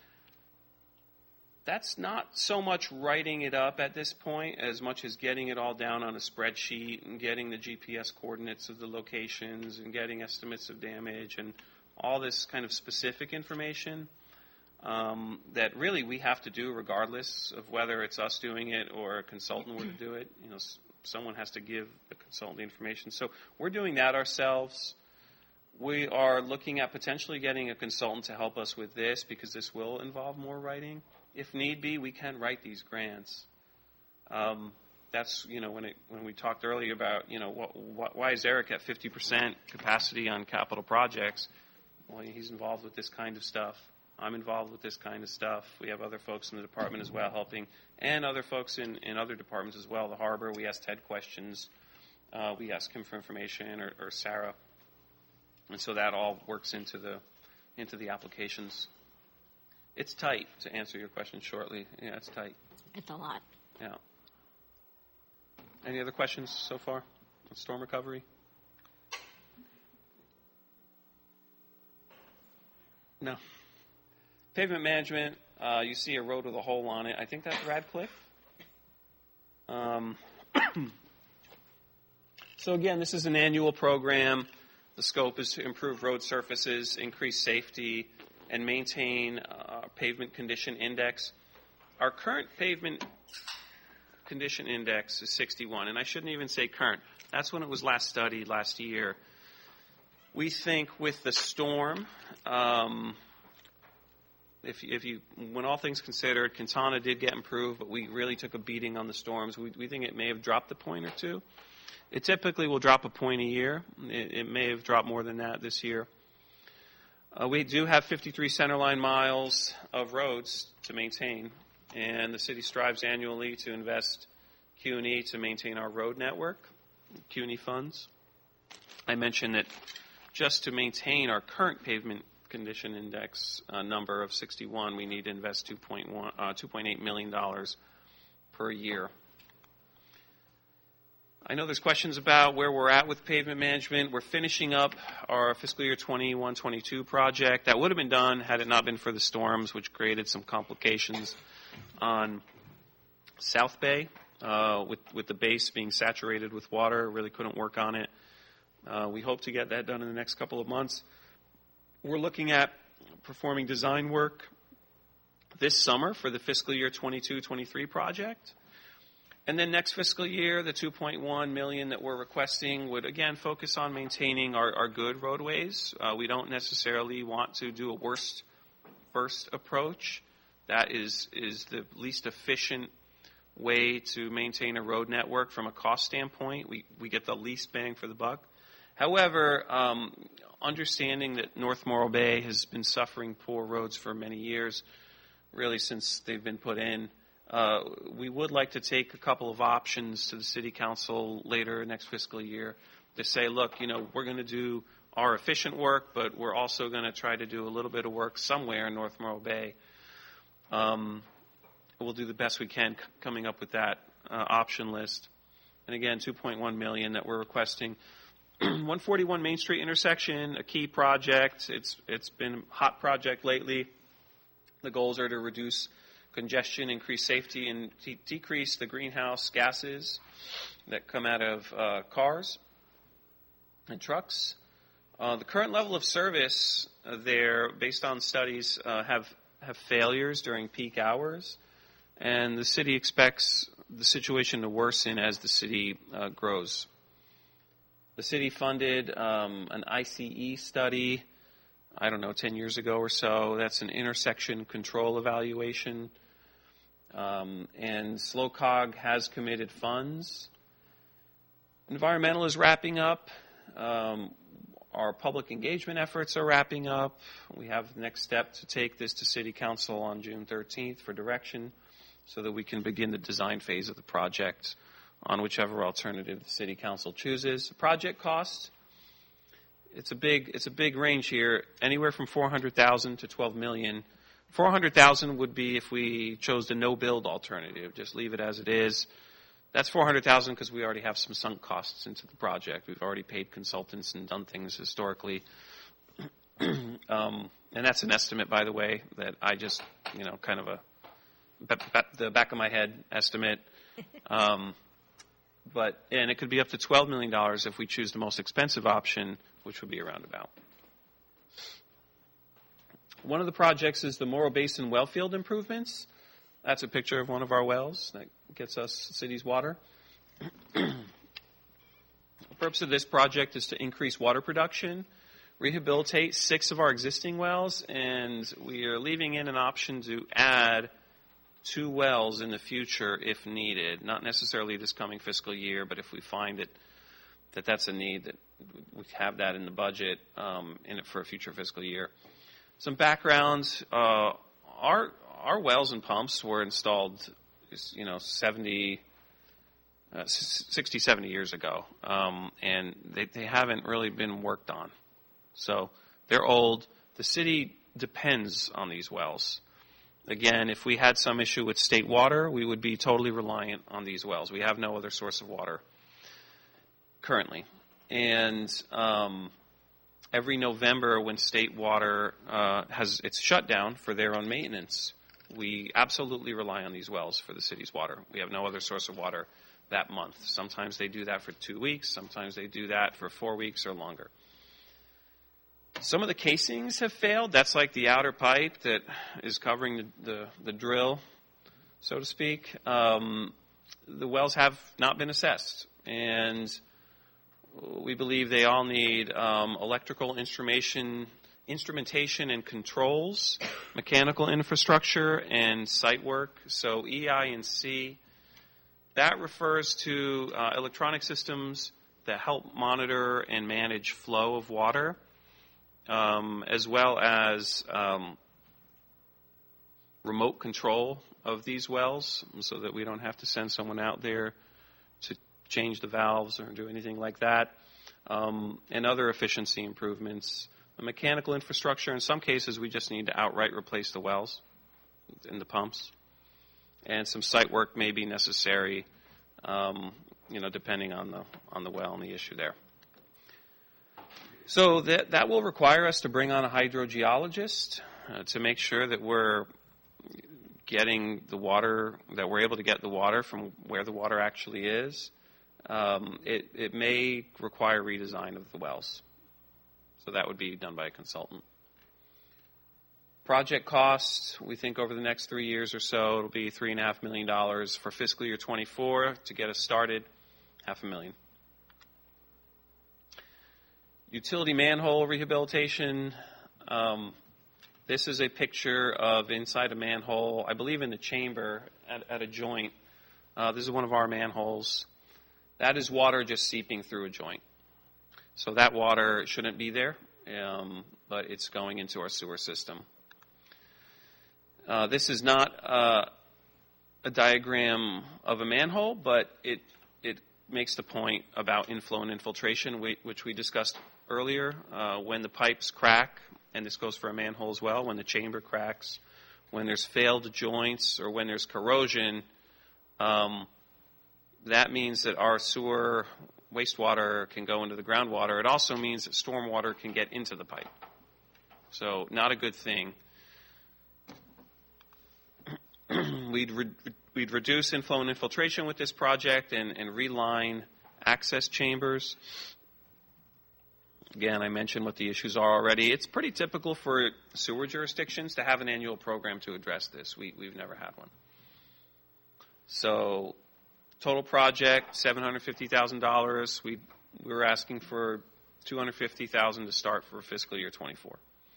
that's not so much writing it up at this point as much as getting it all down on a spreadsheet and getting the GPS coordinates of the locations and getting estimates of damage and all this kind of specific information. that really we have to do regardless of whether it's us doing it or a consultant were to do it. Someone has to give the consultant the information. So we're doing that ourselves. We are looking at potentially getting a consultant to help us with this because this will involve more writing. If need be, we can write these grants. That's, when we talked earlier about, why is Eric at 50% capacity on capital projects? Well, he's involved with this kind of stuff. I'm involved with this kind of stuff. We have other folks in the department as well helping, and other folks in other departments as well. The harbor, we ask Ted questions. We ask him for information, or Sarah. And so that all works into the applications. It's tight, to answer your question shortly. Yeah, it's tight.
It's a lot.
Yeah. Any other questions so far on storm recovery? No. Pavement management, you see a road with a hole on it. I think that's Radcliffe. So again, this is an annual program. The scope is to improve road surfaces, increase safety, and maintain pavement condition index. Our current pavement condition index is 61, and I shouldn't even say current. That's when it was last studied last year. We think with the storm, when all things considered, Quintana did get improved, but we really took a beating on the storms. We think it may have dropped a point or two. It typically will drop a point a year. It may have dropped more than that this year. We do have 53 centerline miles of roads to maintain, and the city strives annually to invest CUNY to maintain our road network, CUNY funds. I mentioned that just to maintain our current pavement condition index number of 61, we need to invest $2.8 million per year. I know there's questions about where we're at with pavement management. We're finishing up our fiscal year 21-22 project. That would have been done had it not been for the storms, which created some complications on South Bay with the base being saturated with water. Really couldn't work on it. We hope to get that done in the next couple of months. We're looking at performing design work this summer for the fiscal year 22-23 project. And then next fiscal year, the $2.1 million that we're requesting would, again, focus on maintaining our good roadways. We don't necessarily want to do a worst first approach. That is the least efficient way to maintain a road network from a cost standpoint. We get the least bang for the buck. However, understanding that North Morro Bay has been suffering poor roads for many years, really since they've been put in, we would like to take a couple of options to the City Council later next fiscal year to say, look, we're going to do our efficient work, but we're also going to try to do a little bit of work somewhere in North Morro Bay. We'll do the best we can coming up with that option list. And again, $2.1 million that we're requesting. 141 Main Street intersection, a key project. It's been a hot project lately. The goals are to reduce congestion, increase safety, and decrease the greenhouse gases that come out of cars and trucks. The current level of service there, based on studies, have failures during peak hours, and the city expects the situation to worsen as the city grows. The city funded an ICE study, 10 years ago or so. That's an intersection control evaluation. And SLOCOG has committed funds. Environmental is wrapping up. Our public engagement efforts are wrapping up. We have the next step to take this to City Council on June 13th for direction so that we can begin the design phase of the project on whichever alternative the City Council chooses. Project cost, it's a big range here, anywhere from $400,000 to $12 million. $400,000 would be if we chose the no-build alternative, just leave it as it is. That's $400,000 because we already have some sunk costs into the project. We've already paid consultants and done things historically. And that's an estimate, by the way, that I just, kind of the back of my head estimate. And it could be up to $12 million if we choose the most expensive option, which would be a roundabout. One of the projects is the Morro Basin well field improvements. That's a picture of one of our wells that gets us city's water. The purpose of this project is to increase water production, rehabilitate 6 of our existing wells, and we are leaving in an option to add 2 wells in the future if needed. Not necessarily this coming fiscal year, but if we find that that's a need, that we have that in the budget in it for a future fiscal year. Some background: our wells and pumps were installed, 60, 70 years ago, and they haven't really been worked on. So they're old. The city depends on these wells. Again, if we had some issue with state water, we would be totally reliant on these wells. We have no other source of water currently. And every November when state water has its shutdown for their own maintenance, we absolutely rely on these wells for the city's water. We have no other source of water that month. Sometimes they do that for 2 weeks. Sometimes they do that for 4 weeks or longer. Some of the casings have failed. That's like the outer pipe that is covering the drill, so to speak. The wells have not been assessed, and we believe they all need electrical instrumentation and controls, mechanical infrastructure, and site work. So EI and C, that refers to electronic systems that help monitor and manage flow of water, as well as remote control of these wells so that we don't have to send someone out there to change the valves or do anything like that, and other efficiency improvements. The mechanical infrastructure, in some cases, we just need to outright replace the wells and the pumps. And some site work may be necessary, depending on the well and the issue there. So that will require us to bring on a hydrogeologist to make sure that we're getting the water, that we're able to get the water from where the water actually is. It may require redesign of the wells. So that would be done by a consultant. Project costs, we think over the next 3 years or so, it'll be $3.5 million for fiscal year 24 to get us started, $500,000. Utility manhole rehabilitation. This is a picture of inside a manhole, I believe in the chamber at a joint. This is one of our manholes. That is water just seeping through a joint. So that water shouldn't be there, but it's going into our sewer system. This is not a diagram of a manhole, but it makes the point about inflow and infiltration, which we discussed earlier. When the pipes crack, and this goes for a manhole as well, when the chamber cracks, when there's failed joints, or when there's corrosion, that means that our sewer wastewater can go into the groundwater. It also means that stormwater can get into the pipe. So not a good thing. We'd reduce inflow and infiltration with this project and reline access chambers. Again, I mentioned what the issues are already. It's pretty typical for sewer jurisdictions to have an annual program to address this. We've never had one. So total project, $750,000. We were asking for $250,000 to start for fiscal year 24.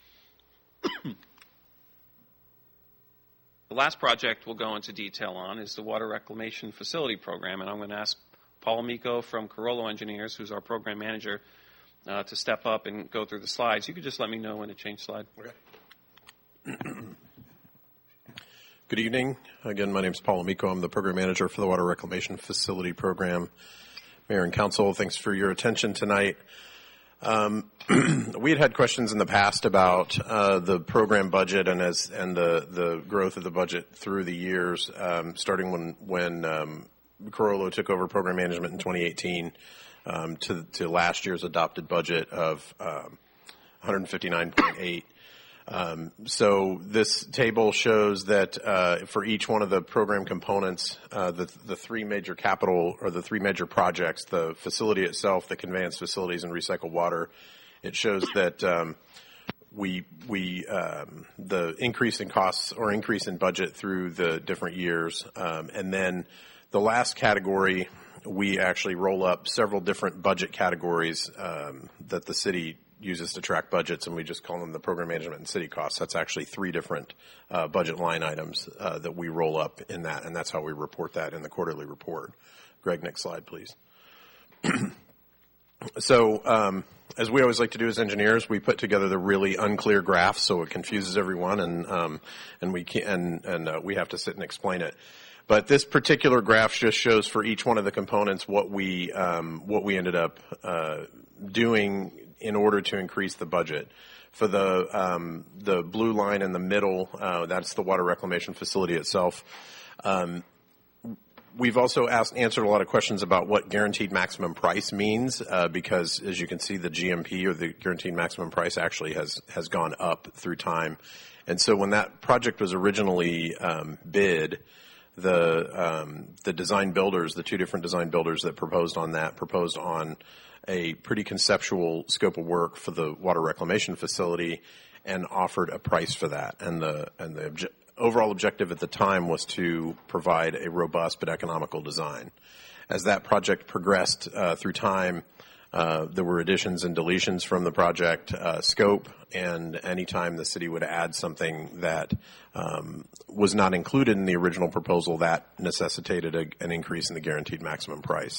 The last project we'll go into detail on is the Water Reclamation Facility Program, and I'm going to ask Paul Amico from Carollo Engineers, who's our program manager, to step up and go through the slides. You could just let me know when to change slide.
Okay. Good evening. Again, my name is Paul Amico. I'm the program manager for the Water Reclamation Facility Program. Mayor and Council, thanks for your attention tonight. We had questions in the past about the program budget and the growth of the budget through the years, starting when Carollo took over program management in 2018 to last year's adopted budget of 159.8. So this table shows that for each one of the program components, the three major capital or the three major projects, the facility itself, the conveyance facilities, and recycled water, it shows that the increase in costs or increase in budget through the different years. And then the last category, we actually roll up several different budget categories that the city uses to track budgets, and we just call them the program management and city costs. That's actually 3 different budget line items that we roll up in that, and that's how we report that in the quarterly report. Greg, next slide, please. So, as we always like to do as engineers, we put together the really unclear graphs so it confuses everyone, and we have to sit and explain it. But this particular graph just shows for each one of the components what we ended up doing in order to increase the budget. For the blue line in the middle, that's the water reclamation facility itself. We've also answered a lot of questions about what guaranteed maximum price means, because as you can see, the GMP, or the guaranteed maximum price, actually has gone up through time. And so when that project was originally bid, the design builders, the 2 different design builders that proposed on a pretty conceptual scope of work for the water reclamation facility and offered a price for that. And the overall objective at the time was to provide a robust but economical design. As that project progressed through time, there were additions and deletions from the project scope, and anytime the city would add something that was not included in the original proposal, that necessitated an increase in the guaranteed maximum price.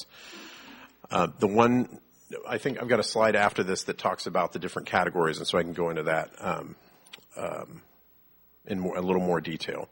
I think I've got a slide after this that talks about the different categories, and so I can go into that in a little more detail.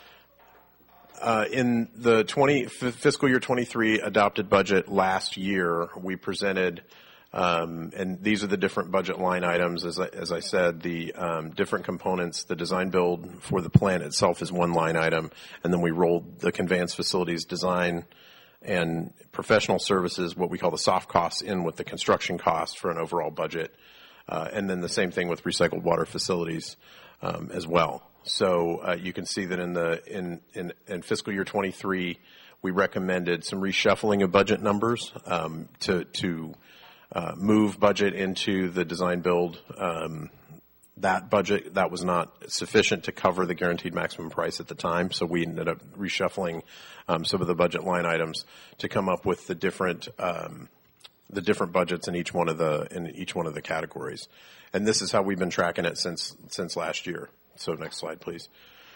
In the fiscal year 23 adopted budget last year, we presented, and these are the different budget line items. As I said, the different components, the design build for the plant itself is one line item, and then we rolled the conveyance facilities design and professional services, what we call the soft costs, in with the construction cost for an overall budget. And then the same thing with recycled water facilities as well. So you can see that in fiscal year 23, we recommended some reshuffling of budget numbers to move budget into the design build. That budget, that was not sufficient to cover the guaranteed maximum price at the time, so we ended up reshuffling some of the budget line items to come up with the different budgets in each one of the categories. And this is how we've been tracking it since last year. So next slide, please.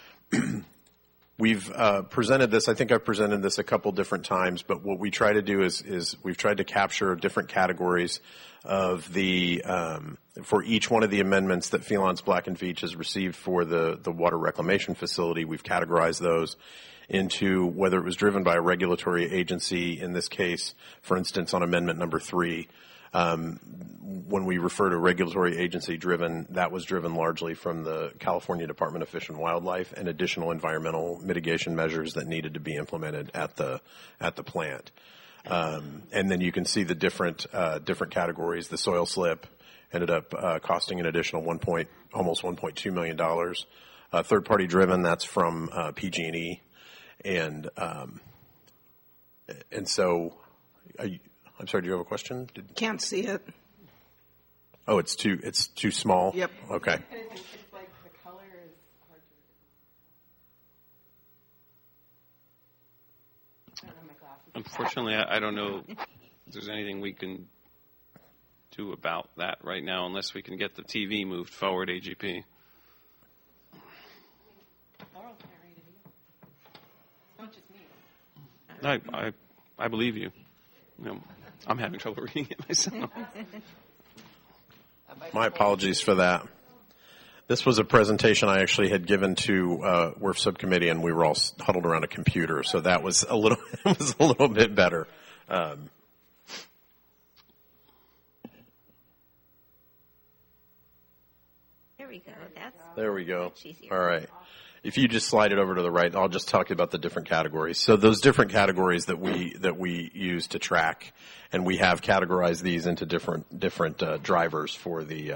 We've presented this. I think I've presented this a couple different times, but what we try to do is we've tried to capture different categories of the for each one of the amendments that Phelons Black & Veatch has received for the water reclamation facility. We've categorized those into whether it was driven by a regulatory agency. In this case, for instance, on amendment number 3. When we refer to regulatory agency driven, that was driven largely from the California Department of Fish and Wildlife and additional environmental mitigation measures that needed to be implemented at the plant. And then you can see the different categories. The soil slip ended up costing an additional almost $1.2 million. Third party driven, that's from PG&E, and so. I'm sorry, do you have a question?
Can't see it.
Oh, it's too small?
Yep.
Okay.
It's like the color is hard to read. I don't know my glasses.
Unfortunately, I don't know if there's anything we can do about that right now unless we can get the TV moved forward, AGP.
Laurel can't read it either. It's not just me.
I believe you. I'm having trouble reading it myself.
My apologies for that. This was a presentation I actually had given to WRF subcommittee, and we were all huddled around a computer, so that was a little bit better.
There we go.
There we go.
Much easier.
All right. If you just slide it over to the right, I'll just talk about the different categories. So those different categories that we use to track, and we have categorized these into different drivers for the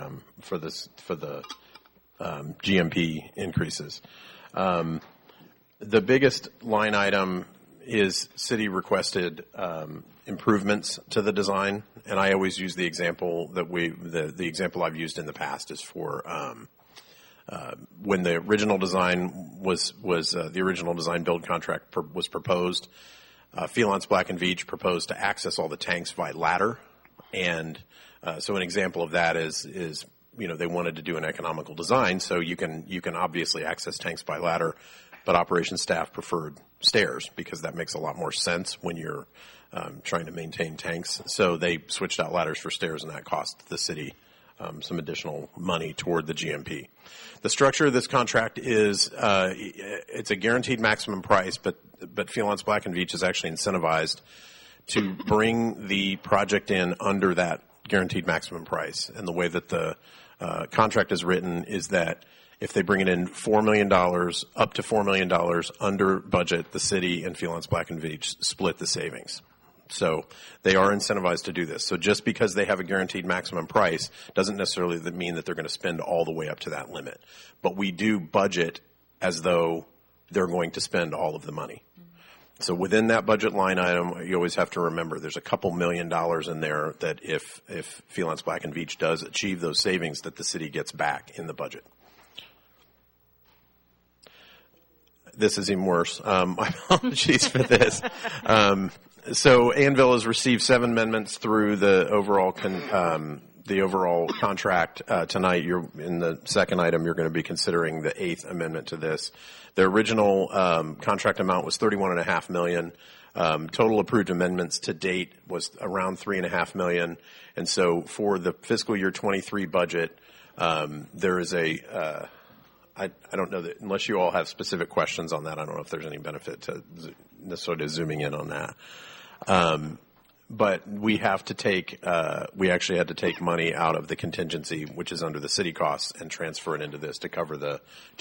GMP increases. The biggest line item is city requested improvements to the design, and I always use the example that the example I've used in the past is for when the original design was the original design build contract was proposed. Felance Black and Veatch proposed to access all the tanks by ladder, and so an example of that is they wanted to do an economical design, so you can obviously access tanks by ladder, but operations staff preferred stairs because that makes a lot more sense when you're trying to maintain tanks. So they switched out ladders for stairs, and that cost the city some additional money toward the GMP. The structure of this contract is it's a guaranteed maximum price, but Felance Black and Veatch is actually incentivized to bring the project in under that guaranteed maximum price. And the way that the contract is written is that if they bring it in $4 million, up to $4 million under budget, the city and Felance Black and Veatch split the savings. So they are incentivized to do this. So just because they have a guaranteed maximum price doesn't necessarily mean that they're going to spend all the way up to that limit. But we do budget as though they're going to spend all of the money. So within that budget line item, you always have to remember there's a couple $1 million in there that if Felance Black and Veatch does achieve those savings, that the city gets back in the budget. This is even worse. My apologies for this. So Anvil has received 7 amendments through the overall contract. Tonight, you're in the second item. You're going to be considering the 8th amendment to this. The original contract amount was $31.5 million. Total approved amendments to date was around $3.5 million. And so for the fiscal year 23 budget, there is a I don't know that unless you all have specific questions on that, I don't know if there's any benefit to necessarily zooming in on that. But we have to take, we actually had to take money out of the contingency, which is under the city costs, and transfer it into this to cover the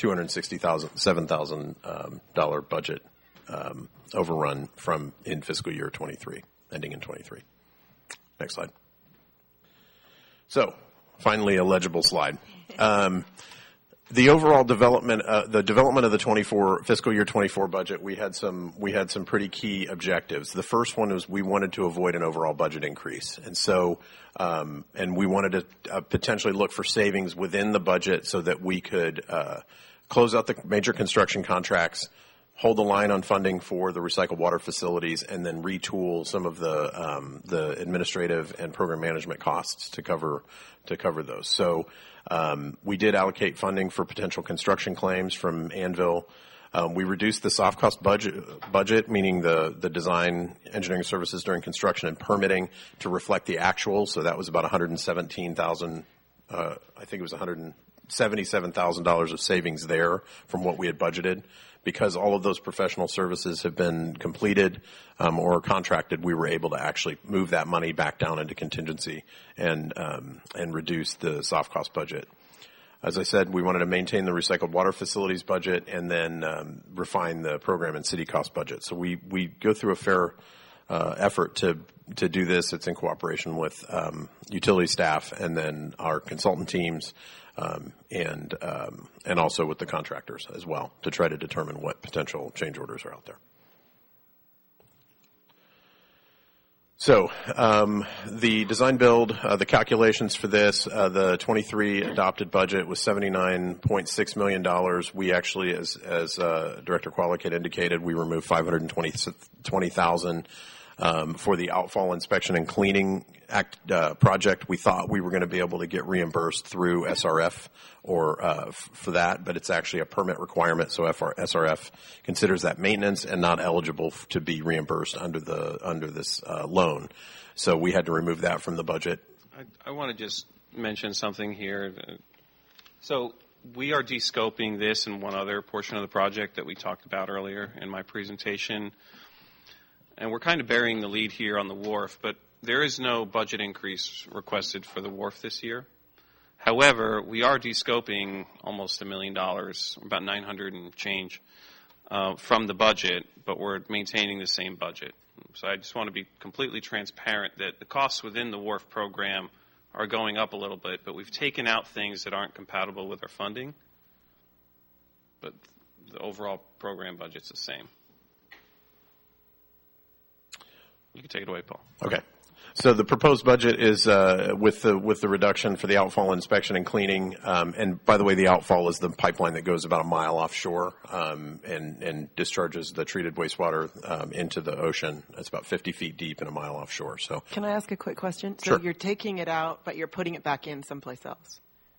$7,000 budget overrun from in fiscal year 23, ending in 23. Next slide. So, finally, a legible slide. The overall development, the development of the fiscal year 24 budget, we had some pretty key objectives. The first one was we wanted to avoid an overall budget increase, and so and we wanted to potentially look for savings within the budget so that we could close out the major construction contracts, hold the line on funding for the recycled water facilities, and then retool some of the administrative and program management costs to cover those. So. We did allocate funding for potential construction claims from Anvil. We reduced the soft cost budget, meaning the design, engineering services during construction and permitting to reflect the actual. So that was about $117,000. I think it was $177,000 of savings there from what we had budgeted. Because all of those professional services have been completed or contracted, we were able to actually move that money back down into contingency and reduce the soft cost budget. As I said, we wanted to maintain the recycled water facilities budget and then refine the program and city cost budget. So we go through a fair effort to do this. It's in cooperation with utility staff and then our consultant teams. And also with the contractors as well to try to determine what potential change orders are out there. So the design build, the calculations for this, the 23 adopted budget was $79.6 million. We actually, as Director Qualic had indicated, we removed $520,000 for the outfall inspection and cleaning project. We thought we were going to be able to get reimbursed through SRF or for that, but it's actually a permit requirement. So SRF considers that maintenance and not eligible to be reimbursed under this loan. So we had to remove that from the budget.
I want to just mention something here. So we are de-scoping this and one other portion of the project that we talked about earlier in my presentation. And we're kind of burying the lead here on the wharf, but there is no budget increase requested for the wharf this year. However, we are de-scoping almost $1 million, about 900 and change, from the budget, but we're maintaining the same budget. So I just want to be completely transparent that the costs within the wharf program are going up a little bit, but we've taken out things that aren't compatible with our funding. But the overall program budget's the same. You can take it away, Paul.
Okay. So the proposed budget is with the reduction for the outfall inspection and cleaning. And by the way, the outfall is the pipeline that goes about a mile offshore and discharges the treated wastewater into the ocean. It's about 50 feet deep and a mile offshore. So
can I ask a quick question? So
Sure.
you're taking it out, but you're putting it back in someplace else.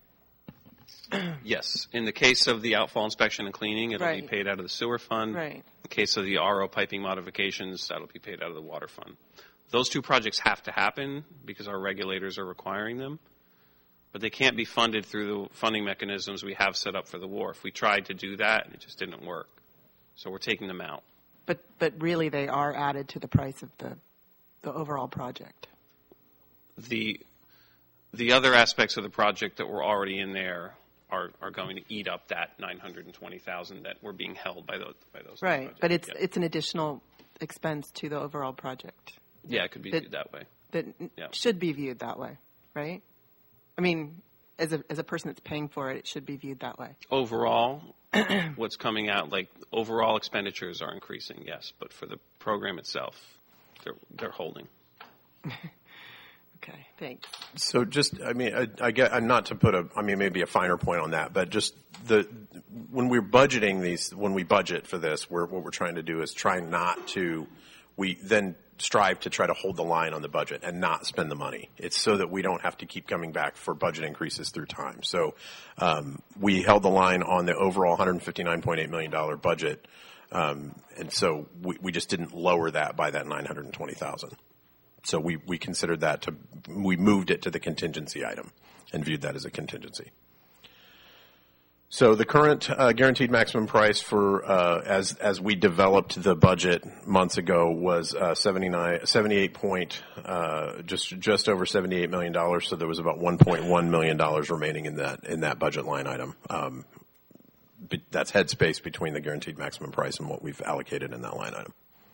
Yes. In the case of the outfall inspection and cleaning, it'll be
Right.
paid out of the sewer fund.
Right.
In the case of the RO piping modifications, that'll be paid out of the water fund. Those two projects have to happen because our regulators are requiring them, but they can't be funded through the funding mechanisms we have set up for the wharf. We tried to do that, and it just didn't work. So we're taking them out.
But really, they are added to the price of the overall project.
The other aspects of the project that were already in there are going to eat up that $920,000 that were being held by those.
Right,
projects.
but
Yeah.
it's an additional expense to the overall project.
Yeah, it could be viewed that way.
That
Yeah.
should be viewed that way, right? I mean, as a person that's paying for it, it should be viewed that way.
Overall, what's coming out, like overall expenditures are increasing, yes, but for the program itself, they're holding.
Okay, thanks.
So just, I mean, I get, I'm not to put maybe a finer point on that, but just when we're budgeting when we budget for this, what we're trying to do is we then strive to try to hold the line on the budget and not spend the money. It's so that we don't have to keep coming back for budget increases through time. So, we held the line on the overall $159.8 million budget. And so we just didn't lower that by that $920,000. So we considered that we moved it to the contingency item and viewed that as a contingency. So the current guaranteed maximum price for as we developed the budget months ago was just over $78 million. So there was about $1.1 million remaining in that budget line item. That's headspace between the guaranteed maximum price and what we've allocated in that line item.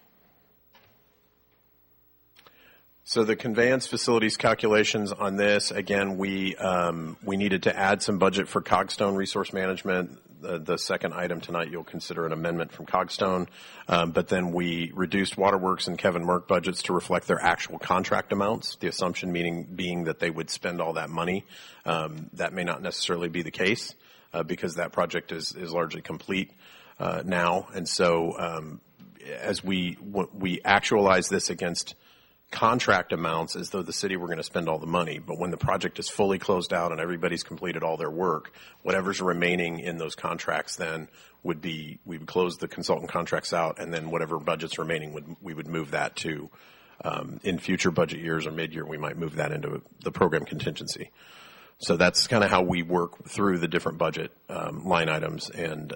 So the conveyance facilities calculations on this, again, we needed to add some budget for Cogstone Resource Management. The second item tonight, you'll consider an amendment from Cogstone. But then we reduced Waterworks and Kevin Merck budgets to reflect their actual contract amounts, the assumption being that they would spend all that money. That may not necessarily be the case because that project is largely complete now. And so as we actualize this against contract amounts as though the city were going to spend all the money. But when the project is fully closed out and everybody's completed all their work, whatever's remaining in those contracts then we would close the consultant contracts out, and then whatever budget's remaining we would move that to, in future budget years or mid-year, we might move that into the program contingency. So that's kind of how we work through the different budget line items and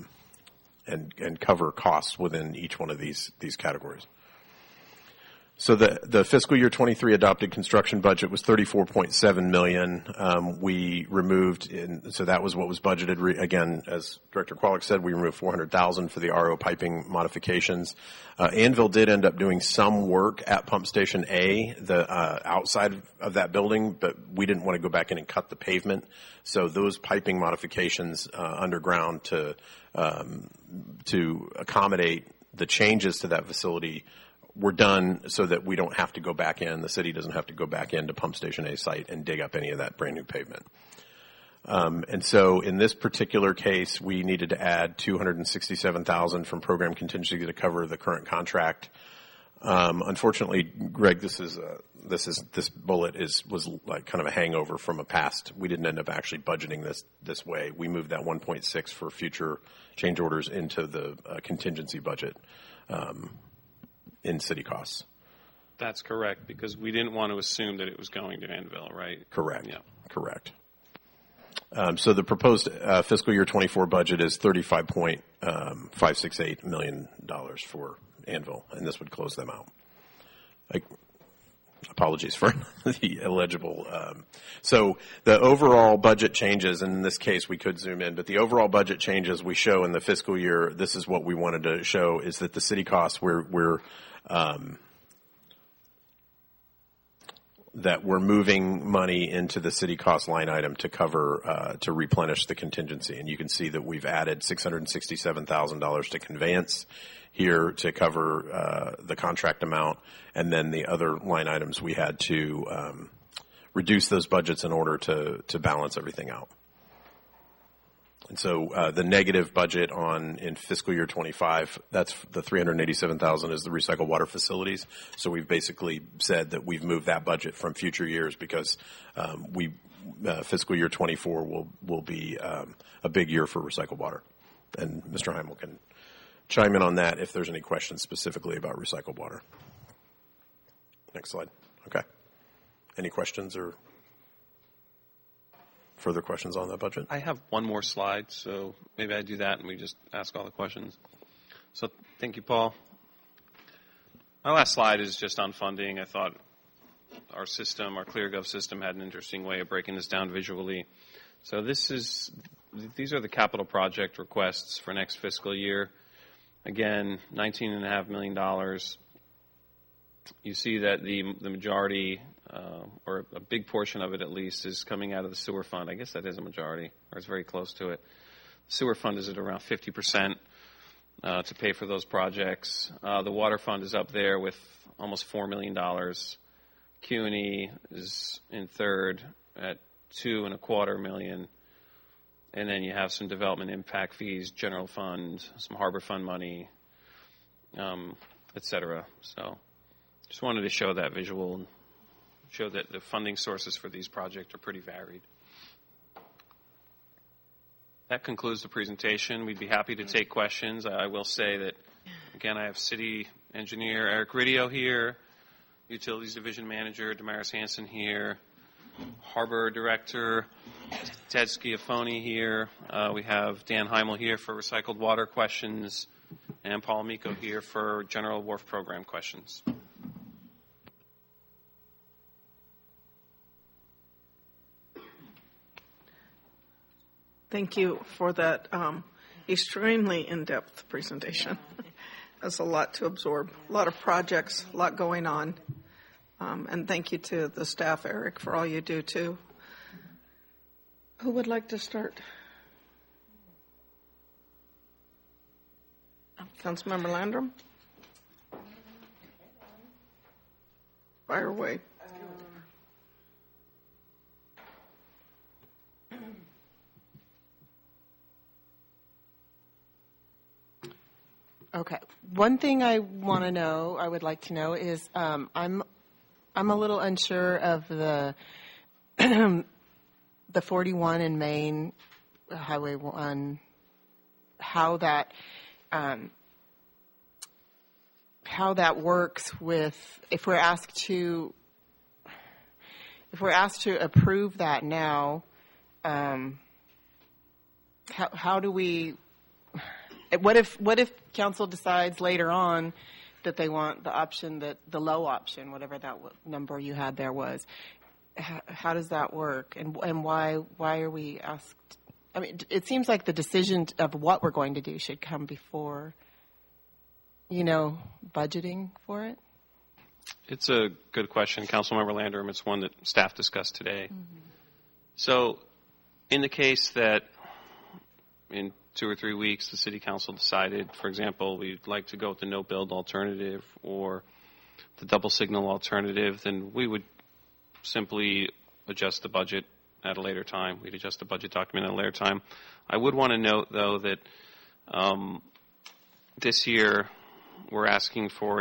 cover costs within each one of these categories. So the fiscal year 23 adopted construction budget was $34.7 million. We removed, so that was what was budgeted. Again, as Director Qualick said, we removed $400,000 for the RO piping modifications. Anvil did end up doing some work at Pump Station A, the outside of that building, but we didn't want to go back in and cut the pavement. So those piping modifications underground to accommodate the changes to that facility were done so that we don't have to go back in. The city doesn't have to go back into Pump Station A site and dig up any of that brand new pavement. And so in this particular case, we needed to add $267,000 from program contingency to cover the current contract. Unfortunately, Greg, this bullet was like kind of a hangover from a past. We didn't end up actually budgeting this way. We moved that 1.6 for future change orders into the contingency budget. In city costs.
That's correct, because we didn't want to assume that it was going to Anvil, right?
Correct.
Yeah.
Correct. So the proposed fiscal year 24 budget is $35.568 million for Anvil, and this would close them out. Apologies for the illegible. So the overall budget changes, and in this case we could zoom in, but the overall budget changes we show in the fiscal year, this is what we wanted to show, is that the city costs that we're moving money into the city cost line item to cover, to replenish the contingency. And you can see that we've added $667,000 to conveyance here to cover the contract amount. And then the other line items we had to reduce those budgets in order to balance everything out. And so the negative budget in fiscal year 25, that's the $387,000 is the recycled water facilities. So we've basically said that we've moved that budget from future years because fiscal year 24 will be a big year for recycled water. And Mr. Heimel can chime in on that if there's any questions specifically about recycled water. Next slide. Okay. Any questions or further questions on that budget?
I have one more slide, so maybe I do that and we just ask all the questions. So thank you, Paul. My last slide is just on funding. I thought our ClearGov system, had an interesting way of breaking this down visually. So these are the capital project requests for next fiscal year. Again, $19.5 million. You see that the majority, or a big portion of it at least, is coming out of the sewer fund. I guess that is a majority, or it's very close to it. The sewer fund is at around 50% to pay for those projects. The water fund is up there with almost $4 million. Q&E is in third at $2.25 million. And then you have some development impact fees, general fund, some harbor fund money, et cetera. So just wanted to show that visual and show that the funding sources for these projects are pretty varied. That concludes the presentation. We'd be happy to take questions. I will say that, again, I have City Engineer Eric Ridio here, Utilities Division Manager Damaris Hanson here, Harbor Director Ted Schiaffoni here. We have Dan Heimel here for recycled water questions, and Paul Amico here for general wharf program questions.
Thank you for that extremely in-depth presentation. That's a lot to absorb, a lot of projects, a lot going on. And thank you to the staff, Eric, for all you do, too. Who would like to start? Councilmember Landrum? Fire away.
Okay. One thing I would like to know is I'm a little unsure of the the 41 in Maine, Highway 1, how that works with if we're asked to approve that now. How do we? What if council decides later on that they want the option, the low option, whatever that number you had there was? How does that work, and why are we asked? I mean, it seems like the decision of what we're going to do should come before, budgeting for it.
It's a good question, Councilmember Landrum. It's one that staff discussed today. Mm-hmm. So, in the case that in 2 or 3 weeks the City Council decided, for example, we'd like to go with the no-build alternative or the double signal alternative, then we would simply adjust the budget at a later time. We'd adjust the budget document at a later time. I would want to note, though, that this year we're asking for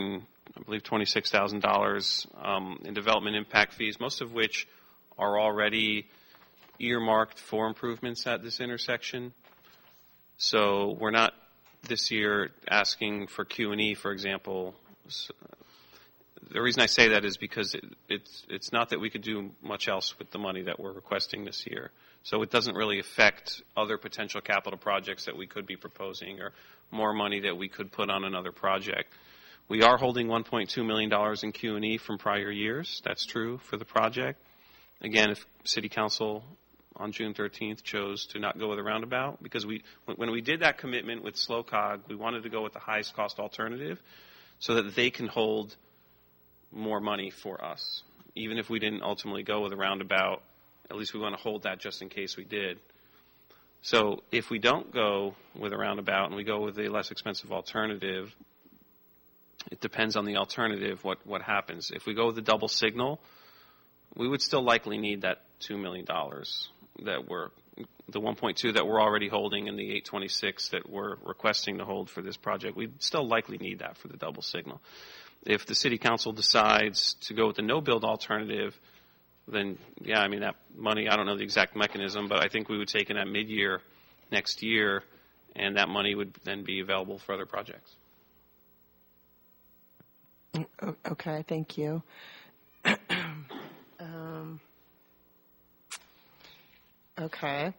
$26,000 in development impact fees, most of which are already earmarked for improvements at this intersection. So we're not this year asking for Q&E, for example. The reason I say that is because it's not that we could do much else with the money that we're requesting this year. So it doesn't really affect other potential capital projects that we could be proposing or more money that we could put on another project. We are holding $1.2 million in Q&E from prior years. That's true for the project. Again, if City Council on June 13th chose to not go with a roundabout, because when we did that commitment with SLOCOG, we wanted to go with the highest cost alternative so that they can hold more money for us, even if we didn't ultimately go with a roundabout, at least we want to hold that just in case we did. So if we don't go with a roundabout and we go with a less expensive alternative, it depends on the alternative what happens. If we go with the double signal, we would still likely need that $2 million that we're, the 1.2 that we're already holding and the 826 that we're requesting to hold for this project. We'd still likely need that for the double signal. If the city council decides to go with the no-build alternative, then, yeah, I mean, that money, I don't know the exact mechanism, but I think we would take it at mid-year next year, and that money would then be available for other projects.
Okay, thank you. Okay.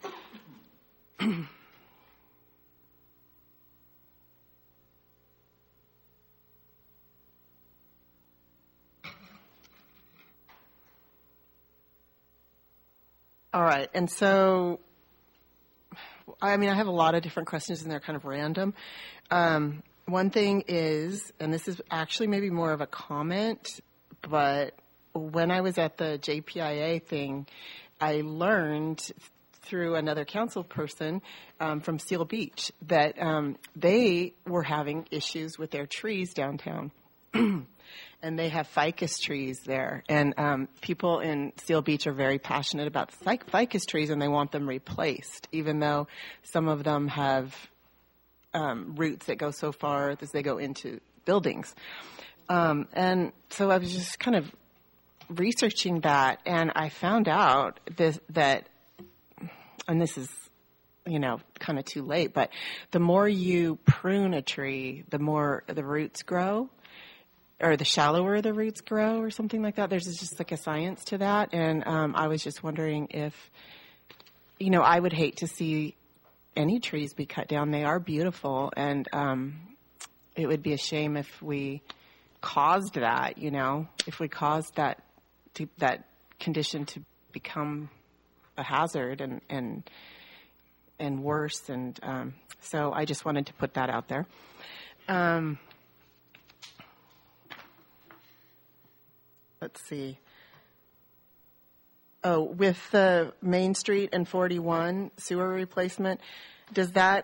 All right, and so, I mean, I have a lot of different questions, and they're kind of random. One thing is, and this is actually maybe more of a comment, but when I was at the JPIA thing, I learned through another council person from Seal Beach that they were having issues with their trees downtown. And they have ficus trees there. And people in Seal Beach are very passionate about ficus trees, and they want them replaced, even though some of them have roots that go so far as they go into buildings. And so I was just kind of researching that, and I found out that, and this is, you know, kind of too late, but the more you prune a tree, the more the roots grow, or the shallower the roots grow, or something like that. There's just like a science to that, and I was just wondering if, you know, I would hate to see any trees be cut down. They are beautiful, and it would be a shame if we caused that, you know, if we caused that condition to become a hazard and worse. And so I just wanted to put that out there. Let's see. Oh, with the Main Street and 41 sewer replacement, does that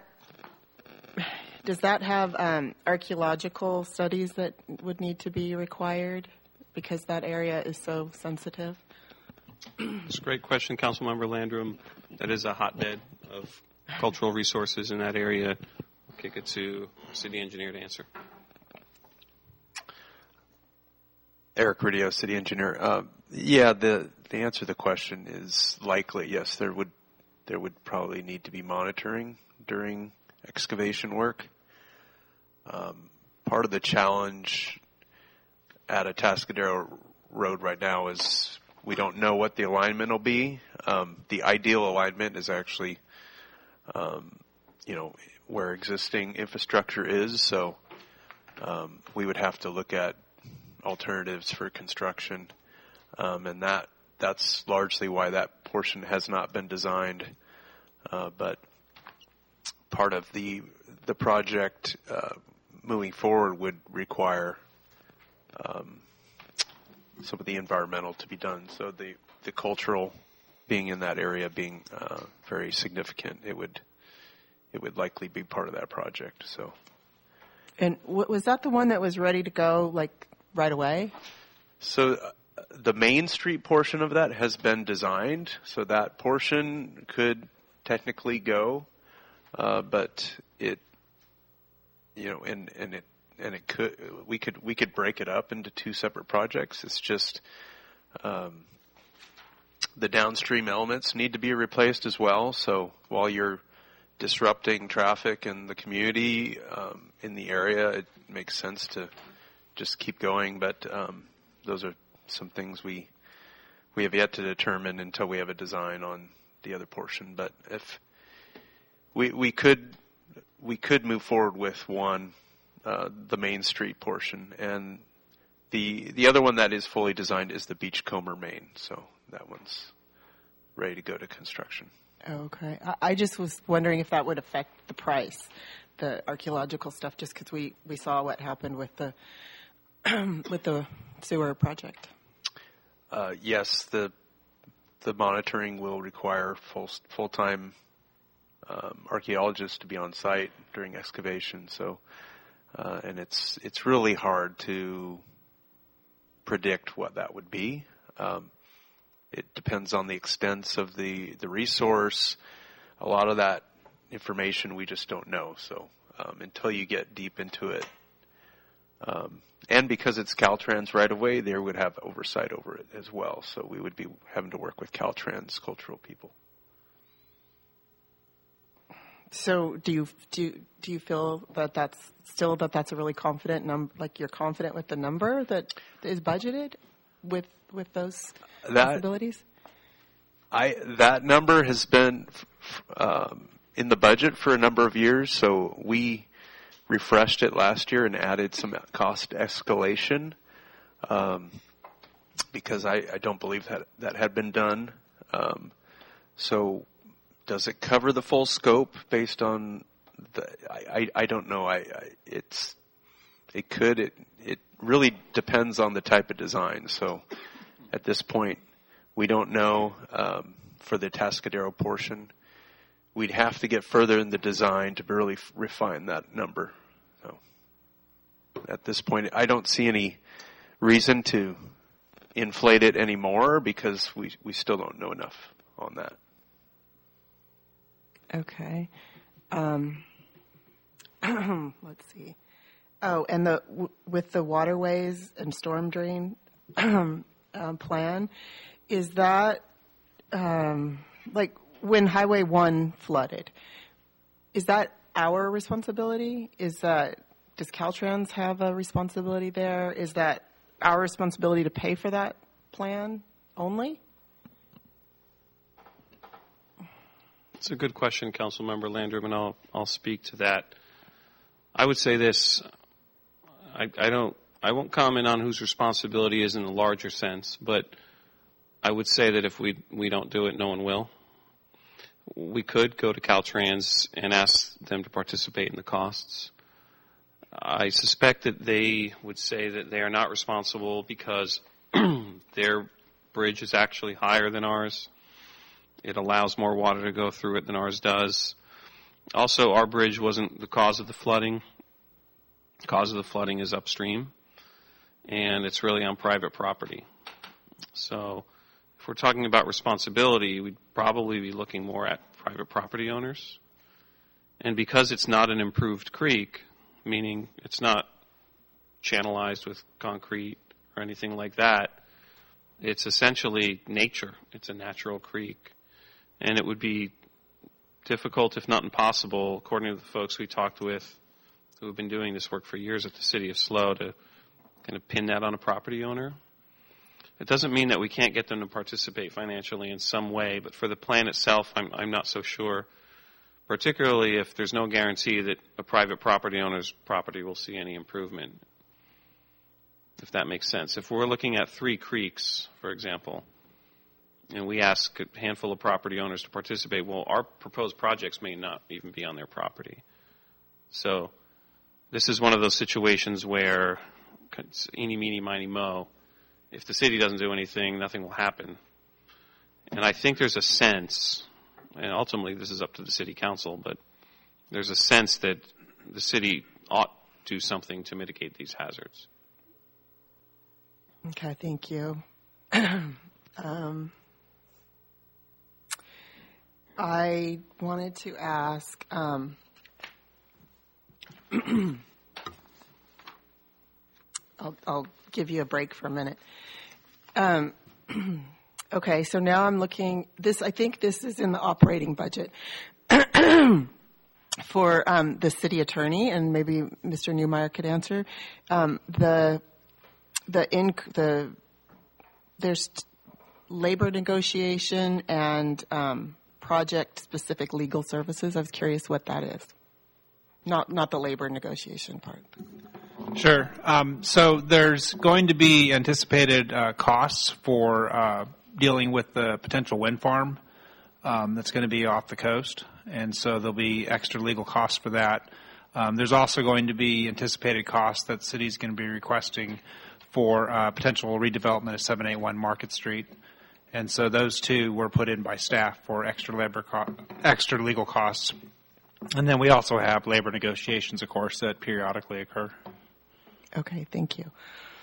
have archaeological studies that would need to be required because that area is so sensitive?
It's a great question, Councilmember Landrum. That is a hotbed of cultural resources in that area. I'll kick it to city engineer to answer.
Eric Ridio, city engineer. Yeah, the answer to the question is likely yes. There would probably need to be monitoring during excavation work. Part of the challenge at Atascadero Road right now is we don't know what the alignment will be. The ideal alignment is actually, where existing infrastructure is. So we would have to look at alternatives for construction, and that's largely why that portion has not been designed. But part of the project moving forward would require some of the environmental to be done. So the cultural being in that area being very significant, it would likely be part of that project. So.
And was that the one that was ready to go like right away?
So the Main Street portion of that has been designed, so that portion could technically go, but it, it could, we could break it up into two separate projects. It's just the downstream elements need to be replaced as well. So while you're disrupting traffic in the community in the area, it makes sense to just keep going. But those are some things we have yet to determine until we have a design on the other portion. But if we could move forward with one, the Main Street portion, and the other one that is fully designed is the Beachcomber Main. So that one's ready to go to construction.
Okay. I just was wondering if that would affect the price, the archaeological stuff, just because we saw what happened with the with the sewer project.
Yes, the monitoring will require full-time archaeologists to be on site during excavation. So, and it's really hard to predict what that would be. It depends on the extent of the resource. A lot of that information we just don't know. So until you get deep into it, and because it's Caltrans right away, they would have oversight over it as well. So we would be having to work with Caltrans cultural people.
So do you feel that that's a really confident number? Like you're confident with the number that is budgeted with those possibilities?
That number has been in the budget for a number of years. So we refreshed it last year and added some cost escalation because I don't believe that had been done. So does it cover the full scope based on I don't know. It could. It really depends on the type of design. So at this point, we don't know for the Atascadero portion. We'd have to get further in the design to really refine that number. So at this point, I don't see any reason to inflate it anymore because we still don't know enough on that.
Okay. Let's see. Oh, and with the waterways and storm drain plan, is that like when Highway 1 flooded? Is that our responsibility? Does Caltrans have a responsibility there? Is that our responsibility to pay for that plan only?
It's a good question, Councilmember Landrum, and I'll speak to that. I would say this: I won't comment on whose responsibility is in the larger sense, but I would say that if we don't do it, no one will. We could go to Caltrans and ask them to participate in the costs. I suspect that they would say that they are not responsible because their bridge is actually higher than ours. It allows more water to go through it than ours does. Also, our bridge wasn't the cause of the flooding. The cause of the flooding is upstream, and it's really on private property. So if we're talking about responsibility, we'd probably be looking more at private property owners. And because it's not an improved creek, meaning it's not channelized with concrete or anything like that, it's essentially nature. It's a natural creek. And it would be difficult, if not impossible, according to the folks we talked with who have been doing this work for years at the City of SLO, to kind of pin that on a property owner. It doesn't mean that we can't get them to participate financially in some way, but for the plan itself, I'm not so sure, particularly if there's no guarantee that a private property owner's property will see any improvement, if that makes sense. If we're looking at 3 creeks, for example, and we ask a handful of property owners to participate, well, our proposed projects may not even be on their property. So this is one of those situations where it's eeny, meeny, miny, moe. If the city doesn't do anything, nothing will happen. And I think there's a sense, and ultimately this is up to the city council, but there's a sense that the city ought to do something to mitigate these hazards.
Okay, thank you. I wanted to ask, I'll give you a break for a minute. Okay, so now I'm looking, I think this is in the operating budget for the city attorney, and maybe Mr. Neumeier could answer. There's labor negotiation and project-specific legal services. I was curious what that is. Not the labor negotiation part.
Sure. So there's going to be anticipated costs for dealing with the potential wind farm that's going to be off the coast, and so there'll be extra legal costs for that. There's also going to be anticipated costs that the city's going to be requesting for potential redevelopment of 781 Market Street. And so those two were put in by staff for extra legal costs. And then we also have labor negotiations, of course, that periodically occur.
Okay, thank you.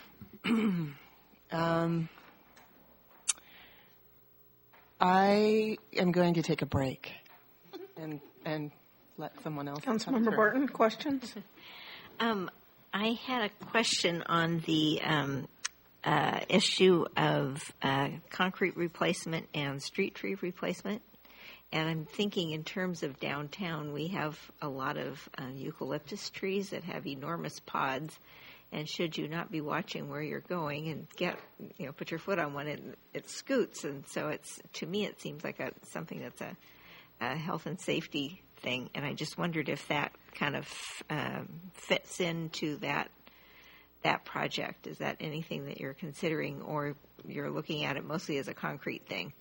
I am going to take a break and let someone else.
Councilmember Barton, questions?
I had a question on the issue of concrete replacement and street tree replacement. And I'm thinking in terms of downtown, we have a lot of eucalyptus trees that have enormous pods. And should you not be watching where you're going and put your foot on one, it scoots. And so to me, it seems like something that's a health and safety thing. And I just wondered if that kind of fits into that project. Is that anything that you're considering, or you're looking at it mostly as a concrete thing?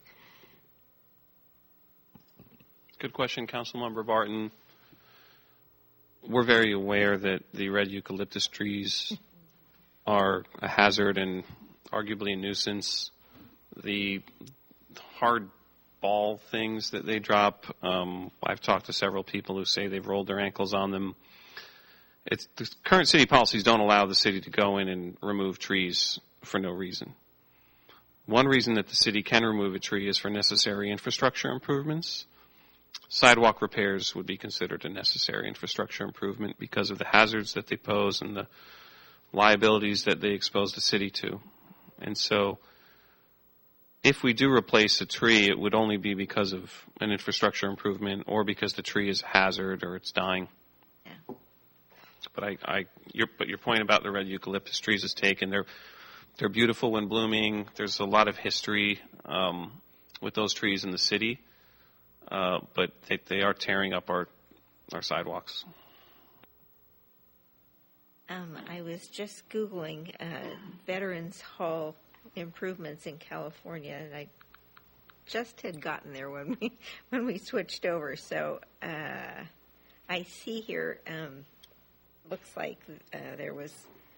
Good question, Councilmember Barton. We're very aware that the red eucalyptus trees are a hazard and arguably a nuisance. The hard ball things that they drop, I've talked to several people who say they've rolled their ankles on them. The current city policies don't allow the city to go in and remove trees for no reason. One reason that the city can remove a tree is for necessary infrastructure improvements. Sidewalk repairs would be considered a necessary infrastructure improvement because of the hazards that they pose and the liabilities that they expose the city to. And so if we do replace a tree, it would only be because of an infrastructure improvement or because the tree is a hazard or it's dying. Yeah. But your point about the red eucalyptus trees is taken. They're beautiful when blooming. There's a lot of history with those trees in the city. But they are tearing up our sidewalks.
I was just Googling Veterans Hall improvements in California, and I just had gotten there when we switched over. So I see here, looks like there was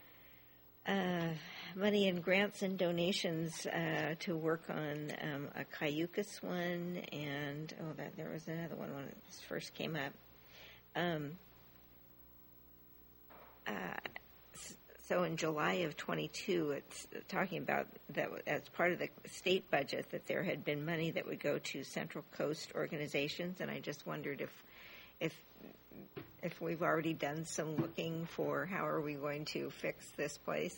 money in grants and donations to work on a Cayucas one, and there was another one when it first came up. So in July of 22, it's talking about that as part of the state budget that there had been money that would go to Central Coast organizations, and I just wondered if we've already done some looking for how are we going to fix this place.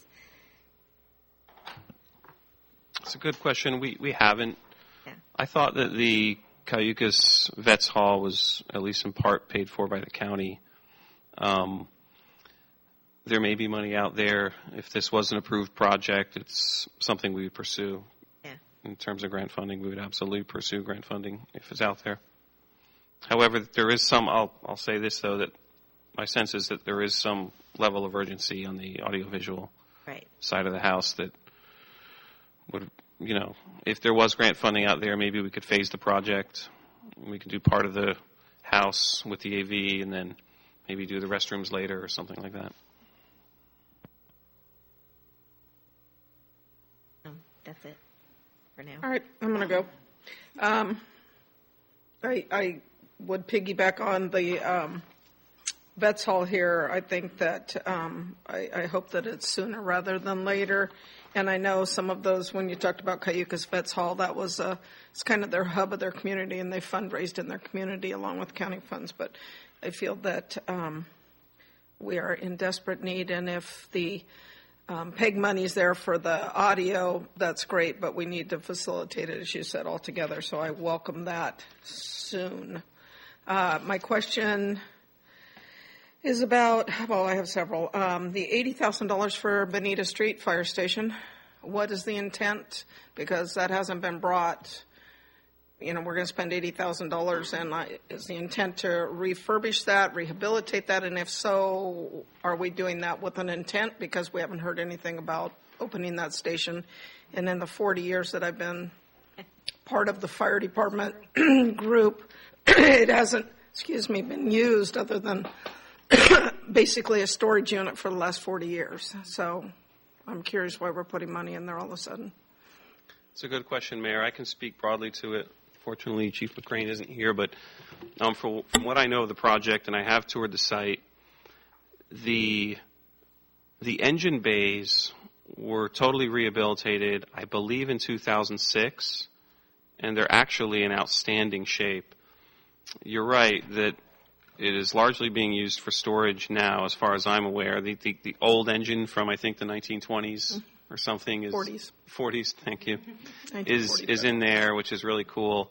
It's a good question. We haven't. Yeah. I thought that the Cayucas Vets Hall was at least in part paid for by the county. There may be money out there. If this was an approved project, it's something we would pursue. Yeah. In terms of grant funding, we would absolutely pursue grant funding if it's out there. However, there is some, I'll say this though, that my sense is that there is some level of urgency on the audiovisual side of the house that would, if there was grant funding out there, maybe we could phase the project. We could do part of the house with the AV and then maybe do the restrooms later or something like that.
That's it for now.
All right, I'm going to go. I would piggyback on the Vets Hall here. I think that I hope that it's sooner rather than later. And I know some of those, when you talked about Cayucas Vets Hall, that was it's kind of their hub of their community, and they fundraised in their community along with county funds. But I feel that we are in desperate need, and if the PEG money's there for the audio, that's great, but we need to facilitate it, as you said, altogether. So I welcome that soon. My question is about, I have several. The $80,000 for Bonita Street Fire Station, what is the intent? Because that hasn't been brought. We're going to spend $80,000, and is the intent to refurbish that, rehabilitate that, and if so, are we doing that with an intent? Because we haven't heard anything about opening that station. And in the 40 years that I've been part of the fire department group, it hasn't, been used other than basically a storage unit for the last 40 years. So I'm curious why we're putting money in there all of a sudden.
It's a good question, Mayor. I can speak broadly to it. Fortunately, Chief McCrane isn't here, but from what I know of the project, and I have toured the site, the engine bays were totally rehabilitated, I believe, in 2006, and they're actually in outstanding shape. You're right that it is largely being used for storage now, as far as I'm aware. The old engine from, I think, the 1920s or something is 40s. Thank you. is in there, which is really cool.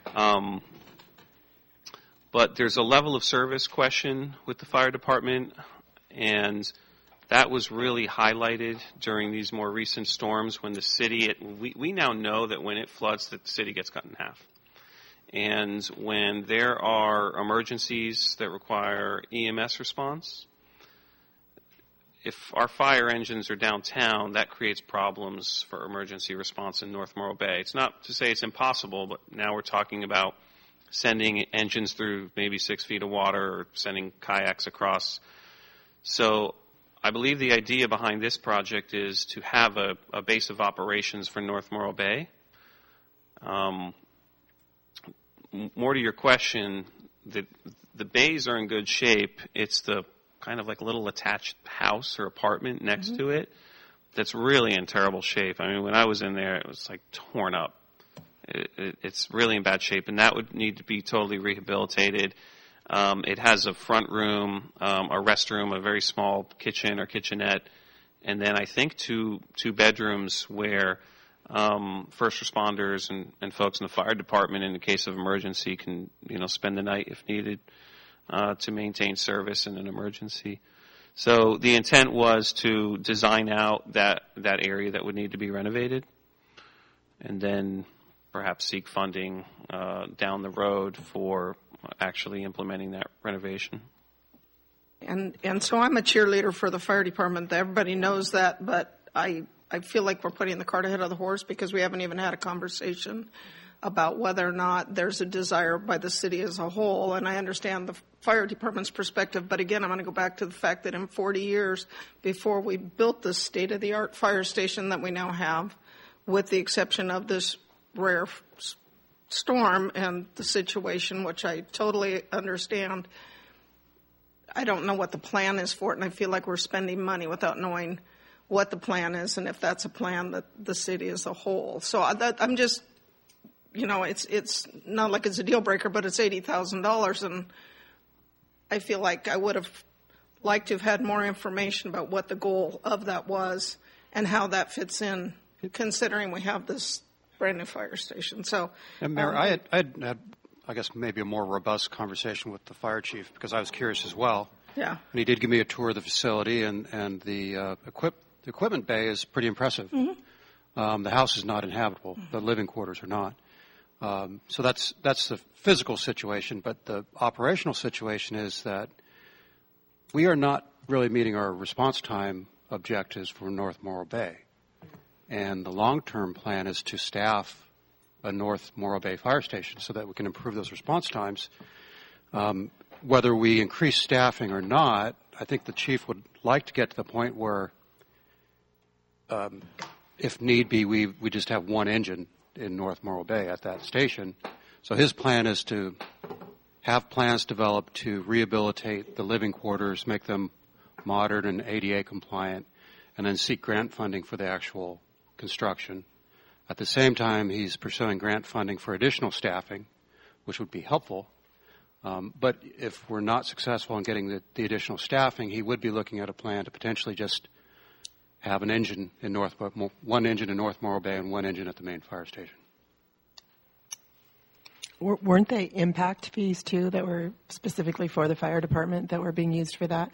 But there's a level of service question with the fire department, and that was really highlighted during these more recent storms when the city, we now know that when it floods, the city gets cut in half. And when there are emergencies that require EMS response, if our fire engines are downtown, that creates problems for emergency response in North Morro Bay. It's not to say it's impossible, but now we're talking about sending engines through maybe 6 feet of water or sending kayaks across. So I believe the idea behind this project is to have a base of operations for North Morro Bay. More to your question, the bays are in good shape. It's the kind of like little attached house or apartment next to it that's really in terrible shape. I mean, when I was in there, it was like torn up. It's really in bad shape, and that would need to be totally rehabilitated. It has a front room, a restroom, a very small kitchen or kitchenette, and then I think two bedrooms where first responders and folks in the fire department, in the case of emergency, can spend the night if needed to maintain service in an emergency. So the intent was to design out that area that would need to be renovated, and then perhaps seek funding down the road for actually implementing that renovation.
And so I'm a cheerleader for the fire department. Everybody knows that, but I feel like we're putting the cart ahead of the horse because we haven't even had a conversation about whether or not there's a desire by the city as a whole. And I understand the fire department's perspective, but again, I'm going to go back to the fact that in 40 years before we built this state-of-the-art fire station that we now have, with the exception of this rare storm and the situation, which I totally understand, I don't know what the plan is for it, and I feel like we're spending money without knowing what the plan is and if that's a plan that the city as a whole. So I'm just, it's not like it's a deal breaker, but it's $80,000, and I feel like I would have liked to have had more information about what the goal of that was and how that fits in, considering we have this brand new fire station. So,
and Mayor, I had, I guess, maybe a more robust conversation with the fire chief because I was curious as well.
Yeah.
And he did give me a tour of the facility, and the equipment bay is pretty impressive. The house is not inhabitable. The living quarters are not. So that's the physical situation, but the operational situation is that we are not really meeting our response time objectives for North Morro Bay. And the long-term plan is to staff a North Morro Bay fire station so that we can improve those response times. Whether we increase staffing or not, I think the chief would like to get to the point where, if need be, we just have one engine in North Morro Bay at that station. So his plan is to have plans developed to rehabilitate the living quarters, make them modern and ADA compliant, and then seek grant funding for the actual construction. At the same time, he's pursuing grant funding for additional staffing, which would be helpful. But if we're not successful in getting the additional staffing, he would be looking at a plan to potentially just have one engine in North Morro Bay and one engine at the main fire station.
Weren't they impact fees, too, that were specifically for the fire department that were being used for that?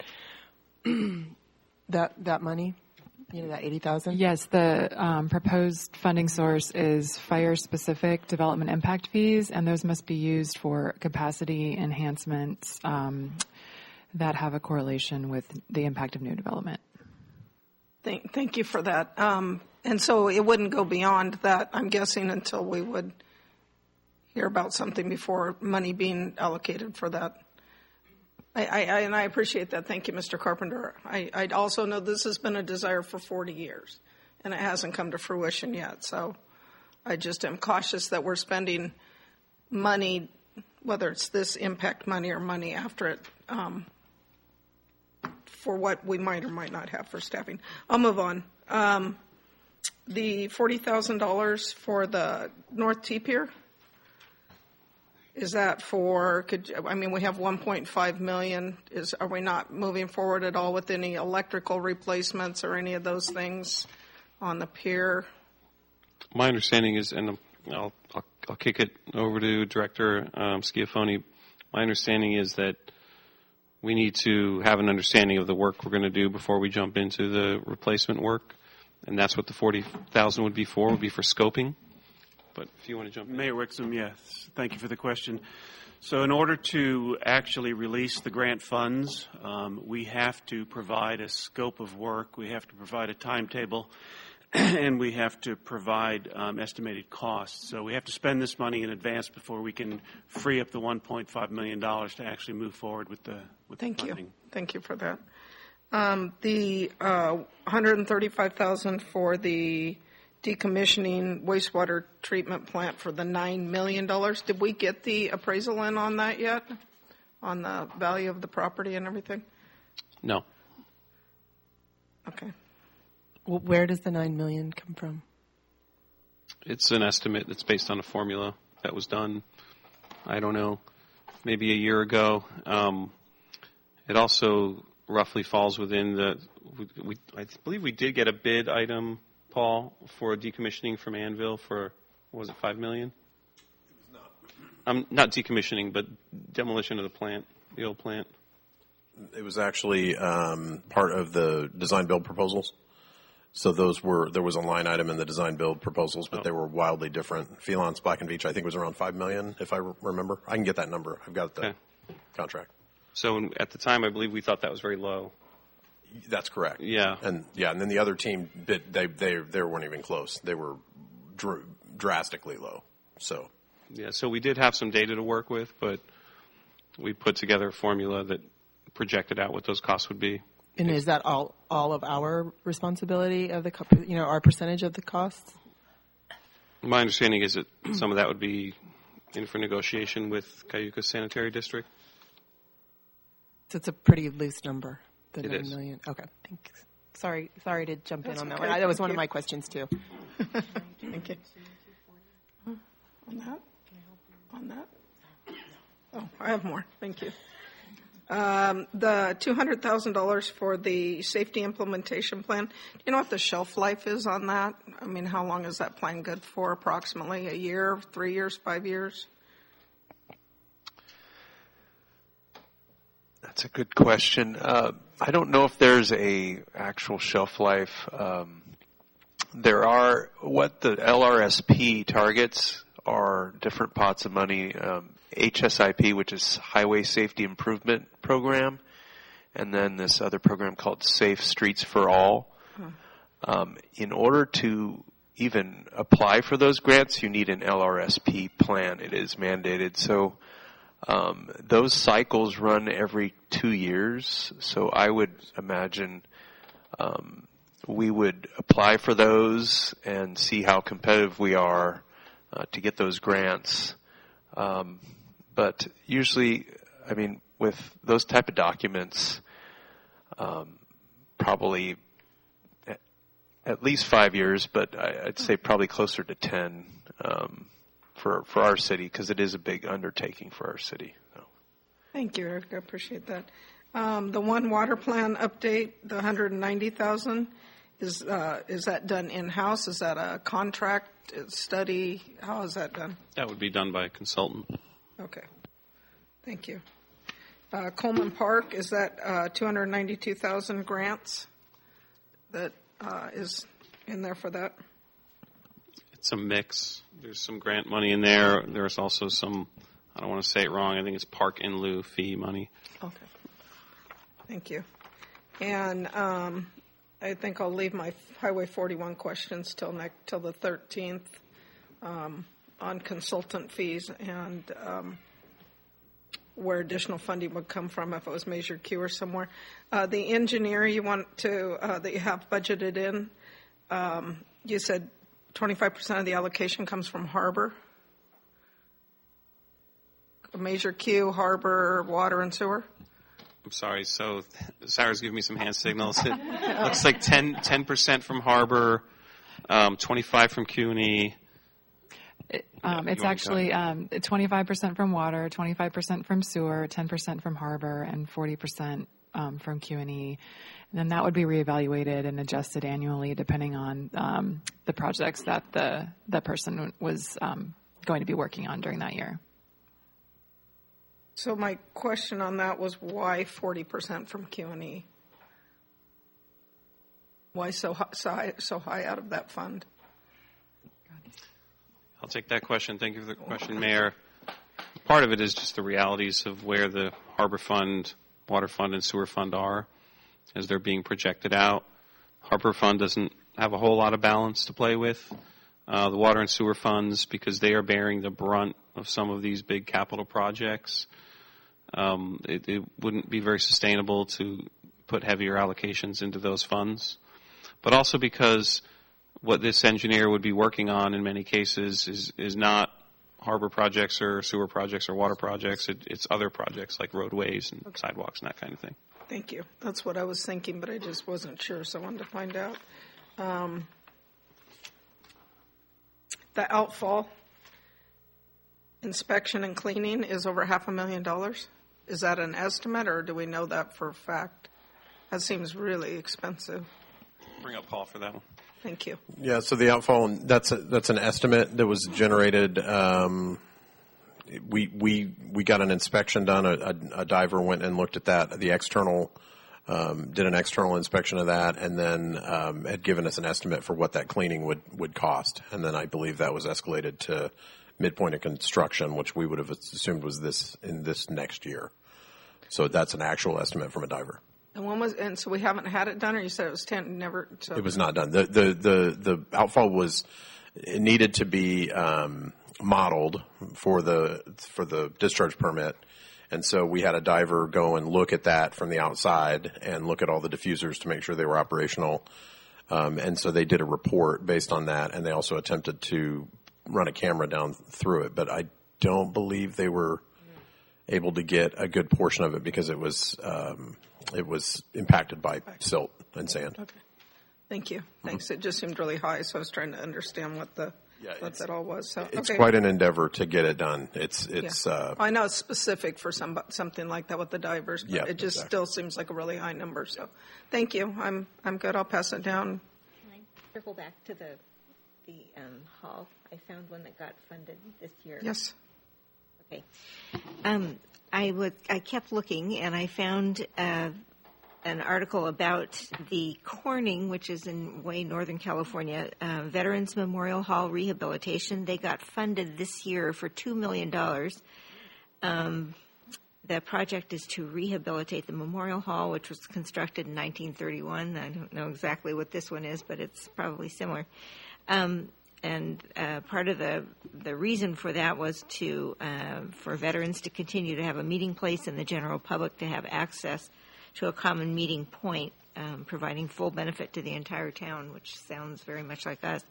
that money? That $80,000?
Yes, the proposed funding source is fire-specific development impact fees, and those must be used for capacity enhancements that have a correlation with the impact of new development.
Thank you for that. And so it wouldn't go beyond that, I'm guessing, until we would hear about something before money being allocated for that. And I appreciate that. Thank you, Mr. Carpenter. I also know this has been a desire for 40 years, and it hasn't come to fruition yet. So I just am cautious that we're spending money, whether it's this impact money or money after it, for what we might or might not have for staffing. I'll move on. The $40,000 for the North T-Pier, is that for, we have $1.5 million. Are we not moving forward at all with any electrical replacements or any of those things on the pier?
My understanding is, and I'll kick it over to Director Schiaffoni. My understanding is that we need to have an understanding of the work we're going to do before we jump into the replacement work, and that's what the $40,000 would be for. Would be for scoping. But if you want to jump in.
Mayor Wixom, yes. Thank you for the question. So in order to actually release the grant funds, we have to provide a scope of work, we have to provide a timetable, and we have to provide estimated costs. So we have to spend this money in advance before we can free up the $1.5 million to actually move forward with the funding.
Thank you for that. The $135,000 for the decommissioning wastewater treatment plant for the $9 million. Did we get the appraisal in on that yet? On the value of the property and everything?
No.
Okay.
Well, where does the $9 million come from?
It's an estimate that's based on a formula that was done, I don't know, maybe a year ago. It also roughly falls within I believe we did get a bid item, Paul, for decommissioning from Anvil for, what was it, $5 million? It was not decommissioning, but demolition of the plant, the old plant.
It was actually part of the design build proposals. So there was a line item in the design build proposals, but they were wildly different. Phelons Black and Veatch, I think, was around $5 million, if I remember. I can get that number. I've got the contract.
So at the time, I believe we thought that was very low.
That's correct.
Yeah.
And then the other team bid, they weren't even close. They were drastically low. So
so we did have some data to work with, but we put together a formula that projected out what those costs would be.
And is that all of our responsibility of our percentage of the costs?
My understanding is that some of that would be in for negotiation with Cayuga Sanitary District.
So it's a pretty loose number, the
$9
million. Okay, thanks. Sorry to jump in on that
okay.
one. That was one of my questions too.
Thank you. On that? Oh, I have more. Thank you. The $200,000 for the safety implementation plan. Do you know what the shelf life is on that? I mean, how long is that plan good for? Approximately a year, 3 years, 5 years?
That's a good question. I don't know if there's a actual shelf life. There are, what the LRSP targets are different pots of money. HSIP, which is Highway Safety Improvement Program, and then this other program called Safe Streets for All. In order to even apply for those grants, you need an LRSP plan. It is mandated. So those cycles run every 2 years. So I would imagine we would apply for those and see how competitive we are to get those grants. But usually, I mean, with those type of documents, probably at least 5 years, but I'd say probably closer to 10 for our city, because it is a big undertaking for our city. So.
Thank you, Eric. I appreciate that. The One Water Plan update, the $190,000, is that done in-house? Is that a contract study? How is that done?
That would be done by a consultant.
Okay. Thank you. Coleman Park, is that $292,000 grants that is in there for that?
It's a mix. There's some grant money in there. There's also some, I don't want to say it wrong, I think it's park in lieu fee money.
Okay. Thank you. And I think I'll leave my Highway 41 questions till the 13th on consultant fees and where additional funding would come from if it was Measure Q or somewhere. The engineer you want to that you have budgeted in, you said 25% of the allocation comes from harbor. Measure Q, harbor, water, and sewer.
I'm sorry. So Sarah's giving me some hand signals. It looks like 10% from harbor, 25 from CUNY.
It's actually 25% from water, 25% from sewer, 10% from harbor, and 40% from Q&E. And then that would be reevaluated and adjusted annually depending on the projects that the person was going to be working on during that year.
So my question on that was why 40% from Q&E? Why so high out of that fund?
I'll take that question. Thank you for the question, Mayor. Part of it is just the realities of where the Harbor Fund, Water Fund, and Sewer Fund are as they're being projected out. Harbor Fund doesn't have a whole lot of balance to play with. The Water and Sewer Funds, because they are bearing the brunt of some of these big capital projects, it wouldn't be very sustainable to put heavier allocations into those funds. But also because what this engineer would be working on in many cases is not harbor projects or sewer projects or water projects. It's other projects like roadways and sidewalks and that kind of thing.
Thank you. That's what I was thinking, but I just wasn't sure, so I wanted to find out. The outfall inspection and cleaning is over $500,000. Is that an estimate, or do we know that for a fact? That seems really expensive.
Bring up Paul for that one.
Thank you.
Yeah, so the outfall, that's an estimate that was generated. We got an inspection done. A diver went and looked at that. The external did an external inspection of that, and then had given us an estimate for what that cleaning would cost. And then I believe that was escalated to midpoint of construction, which we would have assumed was this next year. So that's an actual estimate from a diver.
And so we haven't had it done, or you said it was 10? Never. So.
It was not done. The outfall it needed to be modeled for the discharge permit, and so we had a diver go and look at that from the outside and look at all the diffusers to make sure they were operational. And so they did a report based on that, and they also attempted to run a camera down through it, but I don't believe they were able to get a good portion of it because it was impacted by silt and sand.
Okay. Thank you. Thanks. It just seemed really high, so I was trying to understand what that all was. So
it's quite an endeavor to get it done. It's.
I know it's specific for something like that with the divers, but it just still seems like a really high number. So, thank you. I'm good. I'll pass it down.
Can I circle back to the hall? I found one that got funded this year.
Yes.
Okay. I kept looking, and I found an article about the Corning, which is in Northern California, Veterans Memorial Hall rehabilitation. They got funded this year for $2 million. The project is to rehabilitate the Memorial Hall, which was constructed in 1931. I don't know exactly what this one is, but it's probably similar. And part of the reason for that was for veterans to continue to have a meeting place and the general public to have access to a common meeting point, providing full benefit to the entire town, which sounds very much like us.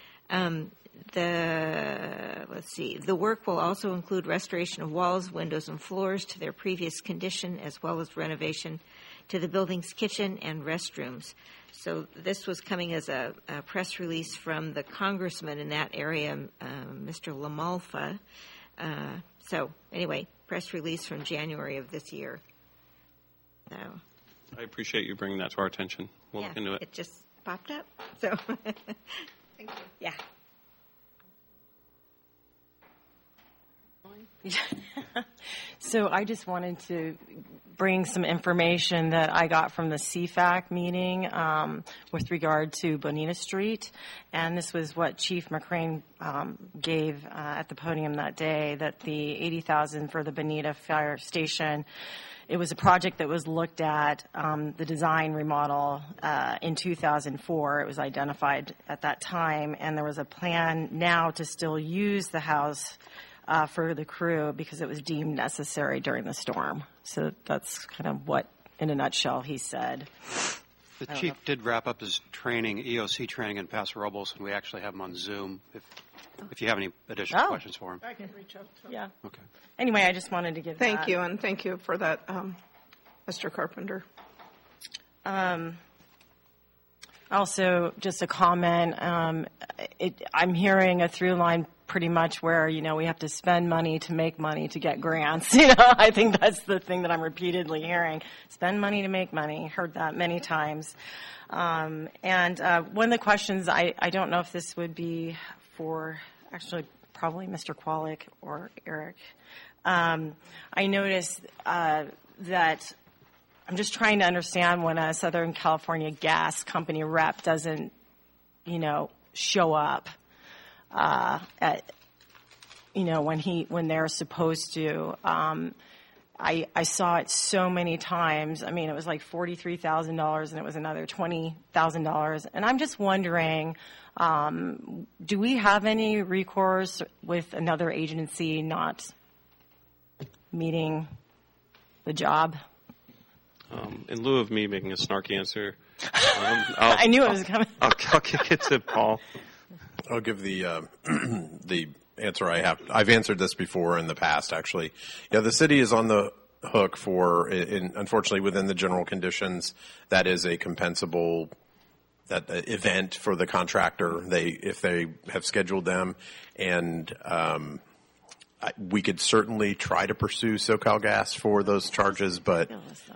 The work will also include restoration of walls, windows, and floors to their previous condition, as well as renovation to the building's kitchen and restrooms. So this was coming as a press release from the congressman in that area, Mr. LaMalfa. So anyway, press release from January of this year. So
I appreciate you bringing that to our attention. We'll look into it.
It just popped up. So thank you. Yeah.
So I just wanted to bring some information that I got from the CFAC meeting with regard to Bonita Street. And this was what Chief McCrane gave at the podium that day, that the $80,000 for the Bonita Fire Station, it was a project that was looked at, the design remodel in 2004. It was identified at that time, and there was a plan now to still use the house for the crew because it was deemed necessary during the storm. So that's kind of what, in a nutshell, he said.
The chief did wrap up his training, EOC training in Paso Robles, and we actually have him on Zoom if you have any additional questions for him.
I can reach out to him.
Yeah.
Okay.
Anyway, I just wanted to give
Thank you, and thank you for that, Mr. Carpenter.
Also, just a comment. I'm hearing a through line pretty much where, we have to spend money to make money to get grants. I think that's the thing that I'm repeatedly hearing. Spend money to make money. Heard that many times. And one of the questions, I don't know if this would be for actually probably Mr. Kwolek or Eric. I noticed that I'm just trying to understand when a Southern California Gas Company rep doesn't, show up when they're supposed to. I saw it so many times. I mean, it was like $43,000 and it was another $20,000. And I'm just wondering, do we have any recourse with another agency not meeting the job?
In lieu of me making a snarky answer,
I knew it was coming.
I'll kick it to Paul.
I'll give the the answer I have. I've answered this before in the past, actually. Yeah, the city is on the hook for, unfortunately, within the general conditions, that is a compensable event for the contractor. If they have scheduled them, and we could certainly try to pursue SoCalGas for those charges, but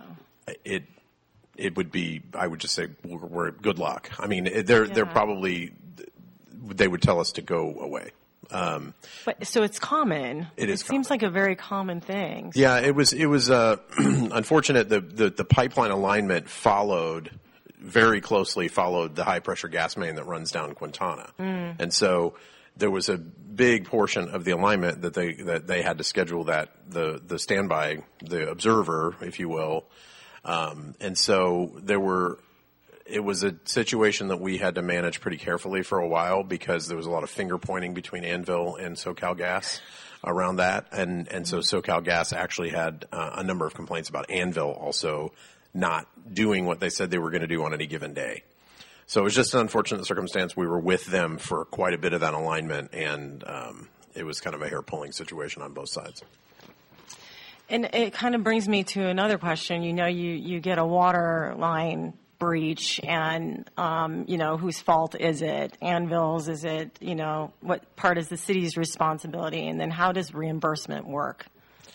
it would be, I would just say, we're good luck. I mean, they're probably, they would tell us to go away.
But so it's common. It seems like a very common thing.
Yeah, it was unfortunate. The pipeline alignment very closely followed the high pressure gas main that runs down Quintana, and so there was a big portion of the alignment that they had to schedule the standby, the observer, if you will, and so it was a situation that we had to manage pretty carefully for a while because there was a lot of finger pointing between Anvil and SoCalGas around that. And so SoCalGas actually had a number of complaints about Anvil also not doing what they said they were going to do on any given day. So it was just an unfortunate circumstance. We were with them for quite a bit of that alignment, and it was kind of a hair-pulling situation on both sides.
And it kind of brings me to another question. You get a water line breach, and whose fault is it? Anvil's? Is it, what part is the city's responsibility? And then how does reimbursement work?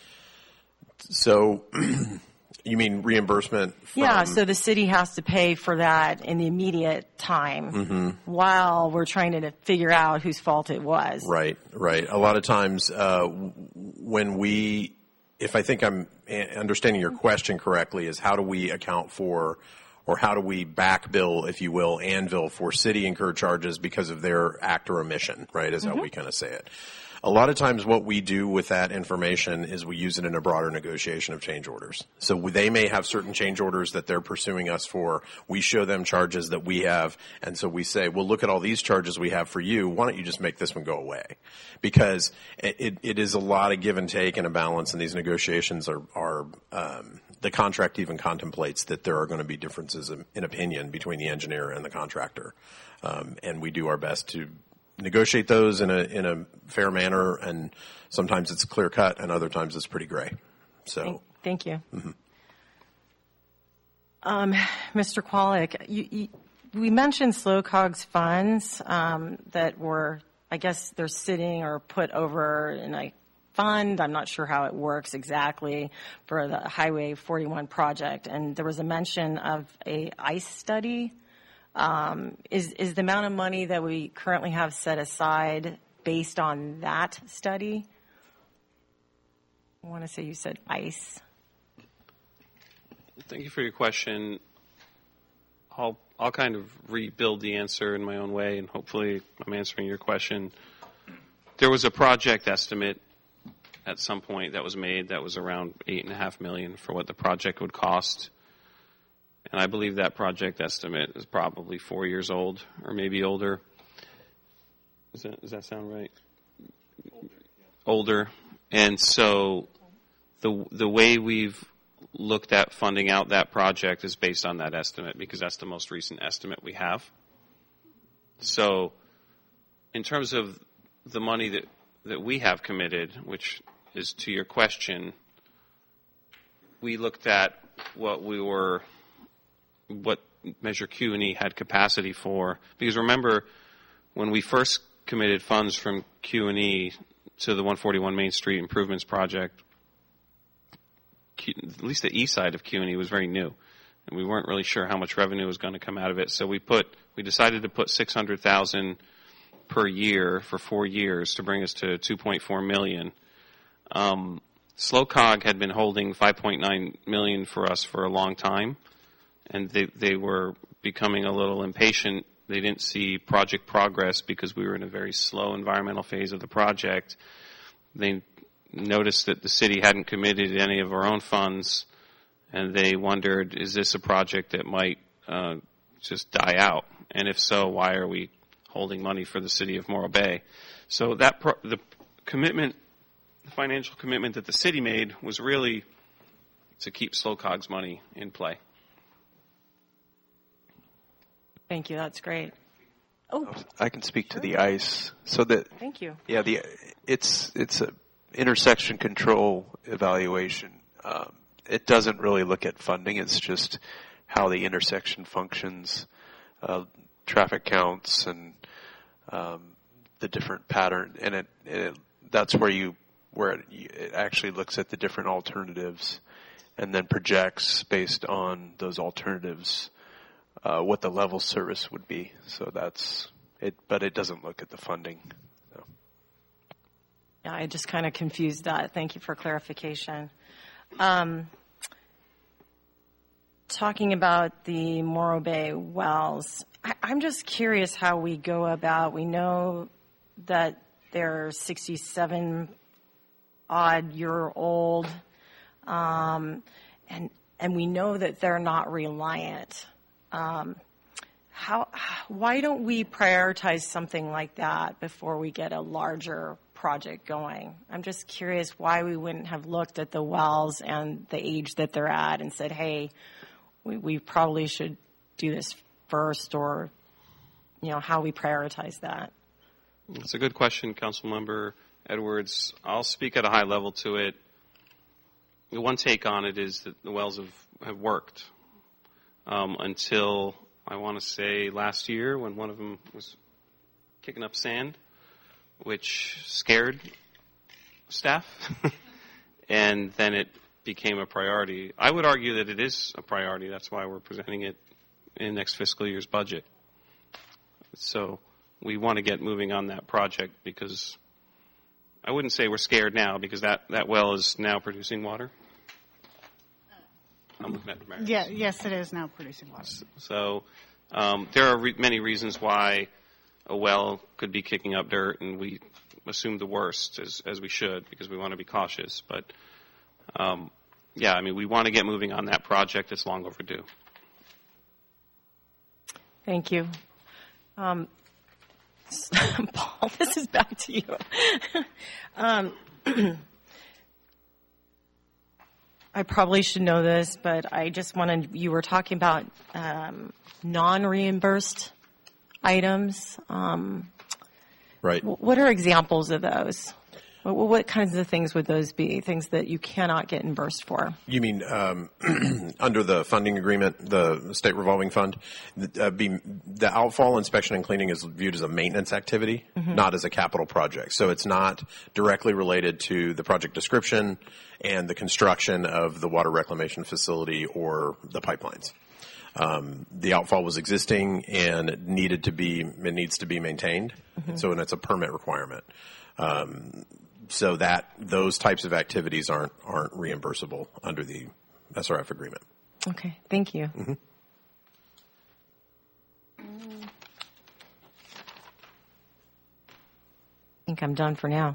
So you mean reimbursement from...
Yeah, so the city has to pay for that in the immediate time while we're trying to figure out whose fault it was.
Right. A lot of times if I think I'm understanding your question correctly, is how do we account for, or how do we back bill, if you will, Anvil for city incurred charges because of their act or omission, right, is how we kind of say it. A lot of times what we do with that information is we use it in a broader negotiation of change orders. So they may have certain change orders that they're pursuing us for. We show them charges that we have, and so we say, well, look at all these charges we have for you. Why don't you just make this one go away? Because it is a lot of give and take and a balance, and these negotiations are the contract even contemplates that there are going to be differences in opinion between the engineer and the contractor. And we do our best to negotiate those in a fair manner, and sometimes it's clear cut and other times it's pretty gray. So
thank you. Mr. Kwolek, we mentioned SLOCOG's funds that were, I guess they're sitting or put over in a fund. I'm not sure how it works exactly for the Highway 41 project, and there was a mention of a ICE study. Is the amount of money that we currently have set aside based on that study? I want to say you said ICE.
Thank you for your question. I'll kind of rebuild the answer in my own way, and hopefully I'm answering your question. There was a project estimate at some point that was made that was around $8.5 million for what the project would cost. And I believe that project estimate is probably 4 years old or maybe older. Does that sound right? older, and so the way we've looked at funding out that project is based on that estimate because that's the most recent estimate we have. So in terms of the money that we have committed, which is to your question, we looked at what Measure Q&E had capacity for. Because remember, when we first committed funds from Q&E to the 141 Main Street Improvements Project, at least the east side of Q&E was very new, and we weren't really sure how much revenue was going to come out of it. So we decided to put $600,000 per year for 4 years to bring us to $2.4 million. SLOCOG had been holding $5.9 million for us for a long time, and they were becoming a little impatient. They didn't see project progress because we were in a very slow environmental phase of the project. They noticed that the city hadn't committed any of our own funds, and they wondered, is this a project that might just die out? And if so, why are we holding money for the city of Morro Bay? So the commitment, the financial commitment that the city made was really to keep SLOCOG's money in play.
Thank you. That's great. Oh,
I can speak to the ICE. So that
thank you.
Yeah, it's a intersection control evaluation. It doesn't really look at funding. It's just how the intersection functions, traffic counts, and the different pattern. And that's where it actually looks at the different alternatives, and then projects based on those alternatives what the level service would be. So that's it. But it doesn't look at the funding. So.
Yeah, I just kind of confused that. Thank you for clarification. Talking about the Morro Bay wells, I'm just curious how we go about. We know that they're 67-odd-year-old, and we know that they're not reliant. Why don't we prioritize something like that before we get a larger project going? I'm just curious why we wouldn't have looked at the wells and the age that they're at and said, hey, we probably should do this first, or, how we prioritize that.
That's a good question, Councilmember Edwards. I'll speak at a high level to it. The one take on it is that the wells have worked until, I want to say, last year when one of them was kicking up sand, which scared staff, and then it became a priority. I would argue that it is a priority. That's why we're presenting it in next fiscal year's budget. So we want to get moving on that project because I wouldn't say we're scared now because that well is now producing water. I'm looking at the mayor.
Yeah, yes, it is now producing water.
So there are many reasons why a well could be kicking up dirt, and we assume the worst as we should because we want to be cautious. But we want to get moving on that project. It's long overdue.
Thank you. Paul, this is back to you. I probably should know this, but I just wanted, you were talking about non-reimbursed items.
Right.
What are examples of those? What kinds of things would those be? Things that you cannot get reimbursed for?
You mean under the funding agreement, the state revolving fund? The outfall inspection and cleaning is viewed as a maintenance activity, not as a capital project. So it's not directly related to the project description and the construction of the water reclamation facility or the pipelines. The outfall was existing and it needs to be maintained. So, and it's a permit requirement. So that those types of activities aren't reimbursable under the SRF agreement.
Okay, thank you. I think I'm done for now.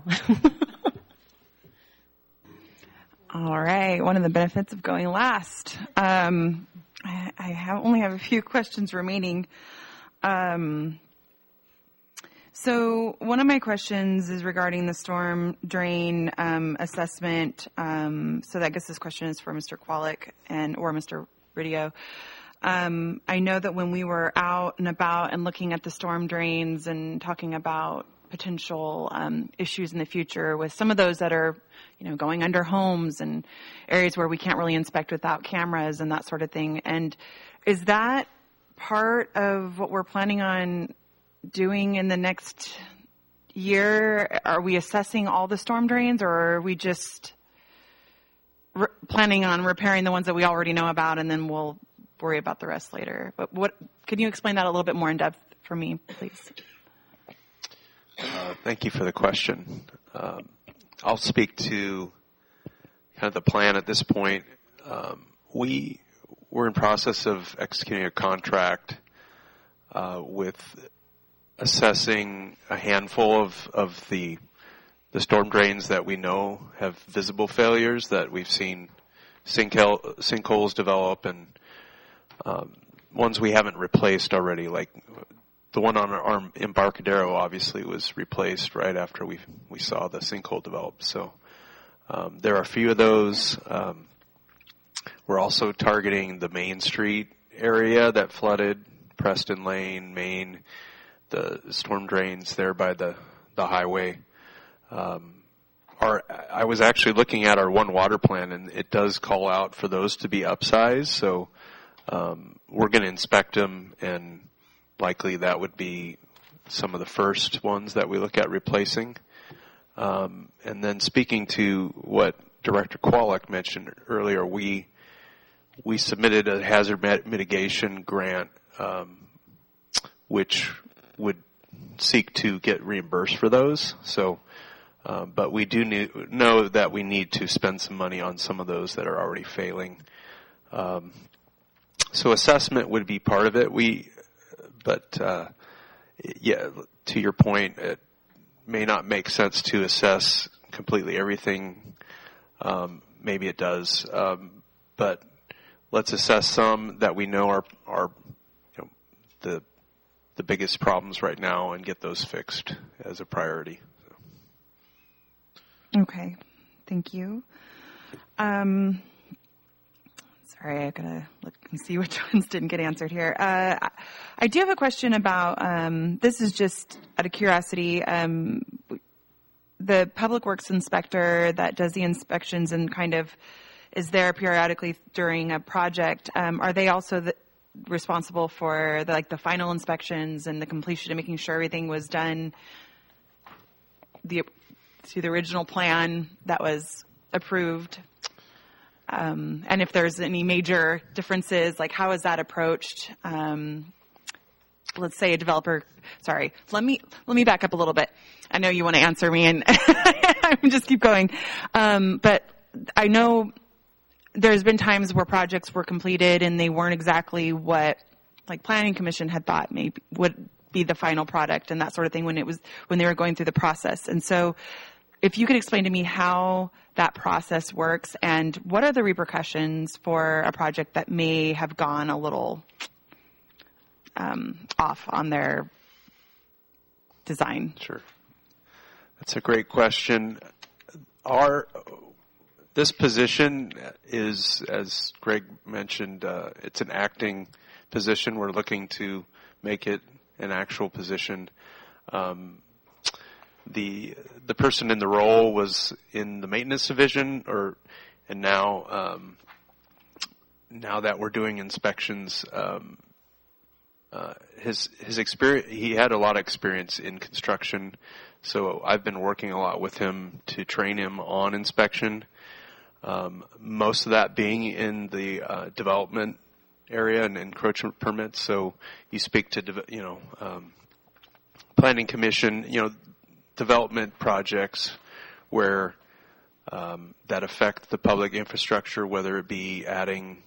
All right, one of the benefits of going last. I only have a few questions remaining. So one of my questions is regarding the storm drain assessment. So I guess this question is for Mr. Kwolek or Mr. Ridio. I know that when we were out and about and looking at the storm drains and talking about potential issues in the future with some of those that are, going under homes and areas where we can't really inspect without cameras and that sort of thing. And is that part of what we're planning on doing in the next year? Are we assessing all the storm drains, or are we just planning on repairing the ones that we already know about, and then we'll worry about the rest later? But can you explain that a little bit more in depth for me, please?
Thank you for the question. I'll speak to kind of the plan at this point. We're in process of executing a contract with assessing a handful of the storm drains that we know have visible failures, that we've seen sinkholes develop, and ones we haven't replaced already, like the one on our Embarcadero obviously was replaced right after we saw the sinkhole develop. So there are a few of those. We're also targeting the Main Street area that flooded, Preston Lane, Main, the storm drains there by the highway. I was actually looking at our One Water plan, and it does call out for those to be upsized. So we're going to inspect them, and likely that would be some of the first ones that we look at replacing. And then speaking to what Director Kwolek mentioned earlier, we submitted a hazard mitigation grant, which would seek to get reimbursed for those. So, but we do know that we need to spend some money on some of those that are already failing. So assessment would be part of it. But to your point, it may not make sense to assess completely everything. Maybe it does, but let's assess some that we know are the biggest problems right now and get those fixed as a priority.
Okay, thank you. Sorry, I gotta look and see which ones didn't get answered here. I do have a question about, this is just out of curiosity, the public works inspector that does the inspections and kind of is there periodically during a project. Are they also responsible for the final inspections and the completion and making sure everything was done to the original plan that was approved? And if there's any major differences, like how is that approached? Let's say a developer, sorry, let me back up a little bit. I know you want to answer me and just keep going. But I know there's been times where projects were completed and they weren't exactly what planning commission had thought maybe would be the final product and that sort of thing when they were going through the process. And so if you could explain to me how that process works and what are the repercussions for a project that may have gone a little off on their design.
Sure. That's a great question. This position is, as Greg mentioned, it's an acting position. We're looking to make it an actual position. The person in the role was in the maintenance division, and now that we're doing inspections, his experience, he had a lot of experience in construction, so I've been working a lot with him to train him on inspection. Most of that being in the development area and encroachment permits. So you speak to planning commission, development projects where that affect the public infrastructure, whether it be adding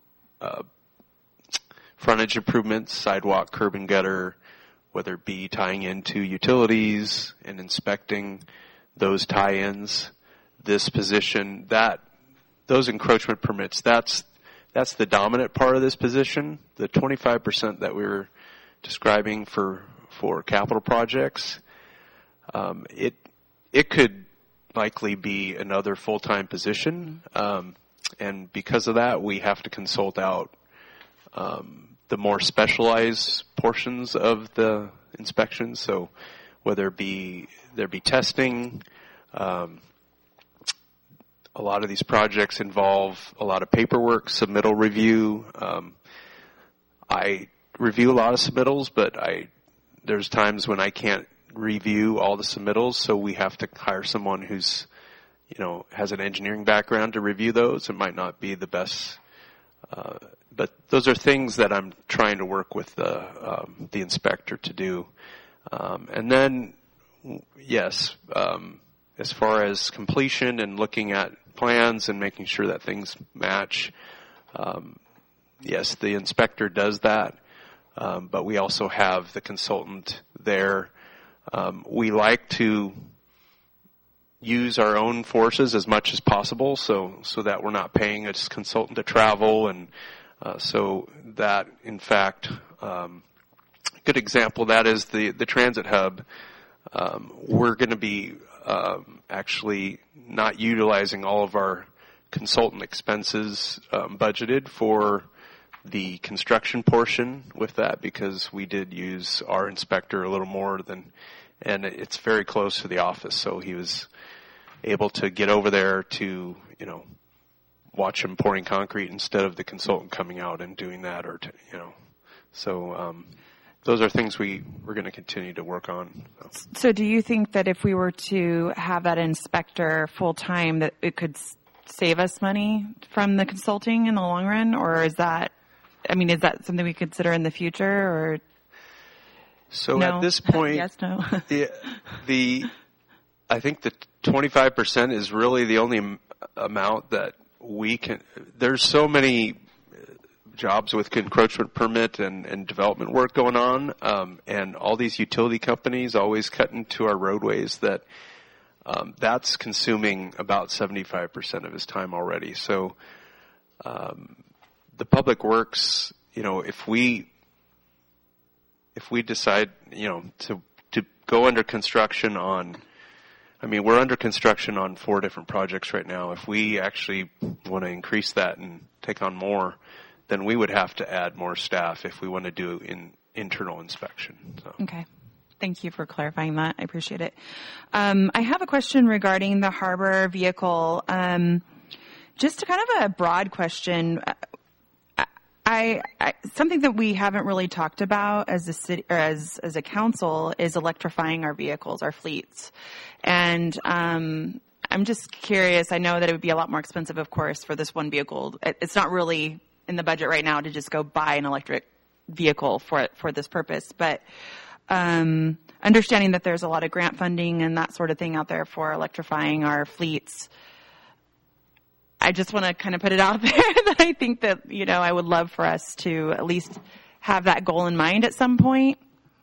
frontage improvements, sidewalk, curb and gutter, whether it be tying into utilities and inspecting those tie-ins. This position, those encroachment permits, that's the dominant part of this position. The 25% that we were describing for capital projects, It could likely be another full-time position, and because of that, we have to consult out the more specialized portions of the inspection. So whether there be testing, a lot of these projects involve a lot of paperwork, submittal review. I review a lot of submittals, but there's times when I can't review all the submittals, so we have to hire someone who's, has an engineering background to review those. It might not be the best, but those are things that I'm trying to work with the inspector to do. And then, yes, as far as completion and looking at plans and making sure that things match, yes, the inspector does that, but we also have the consultant there. We like to use our own forces as much as possible, so that we're not paying a consultant to travel, and so that, in fact, a good example of that is the transit hub. We're going to be actually not utilizing all of our consultant expenses budgeted for the construction portion with that, because we did use our inspector a little more and it's very close to the office, so he was able to get over there to, watch him pouring concrete instead of the consultant coming out and doing that, or so those are things we're going to continue to work on.
So do you think that if we were to have that inspector full time, that it could save us money from the consulting in the long run, or is that something we consider in the future, or?
So
no?
At this point,
yes, no.
I think the 25% is really the only amount that we can. There's so many jobs with encroachment permit and development work going on, and all these utility companies always cut into our roadways that that's consuming about 75% of his time already. So the Public Works, if we decide, to go under construction on, we're under construction on 4 different projects right now. If we actually want to increase that and take on more, then we would have to add more staff if we want to do internal inspection. So.
Okay. Thank you for clarifying that. I appreciate it. I have a question regarding the harbor vehicle. Just kind of a broad question. Something that we haven't really talked about as a city or as a council is electrifying our vehicles, our fleets. And I'm just curious. I know that it would be a lot more expensive, of course, for this one vehicle. It's not really in the budget right now to just go buy an electric vehicle for this purpose. But understanding that there's a lot of grant funding and that sort of thing out there for electrifying our fleets, I just want to kind of put it out there that I think that, I would love for us to at least have that goal in mind at some point,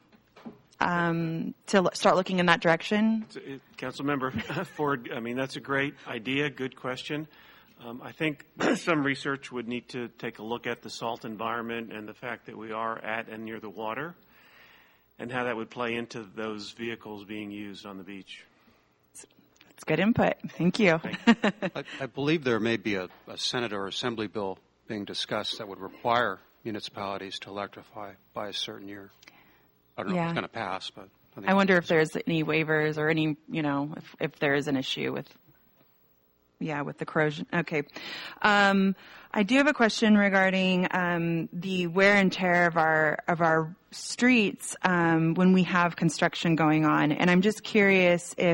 to start looking in that direction.
Councilmember Ford, that's a great idea, good question. I think some research would need to take a look at the salt environment and the fact that we are at and near the water, and how that would play into those vehicles being used on the beach.
It's good input. Thank you.
I believe there may be a Senate or Assembly bill being discussed that would require municipalities to electrify by a certain year. I don't know if it's going to pass, but
I wonder if there's any waivers or any, if there is an issue with the corrosion. Okay. I do have a question regarding the wear and tear of our streets when we have construction going on, and I'm just curious if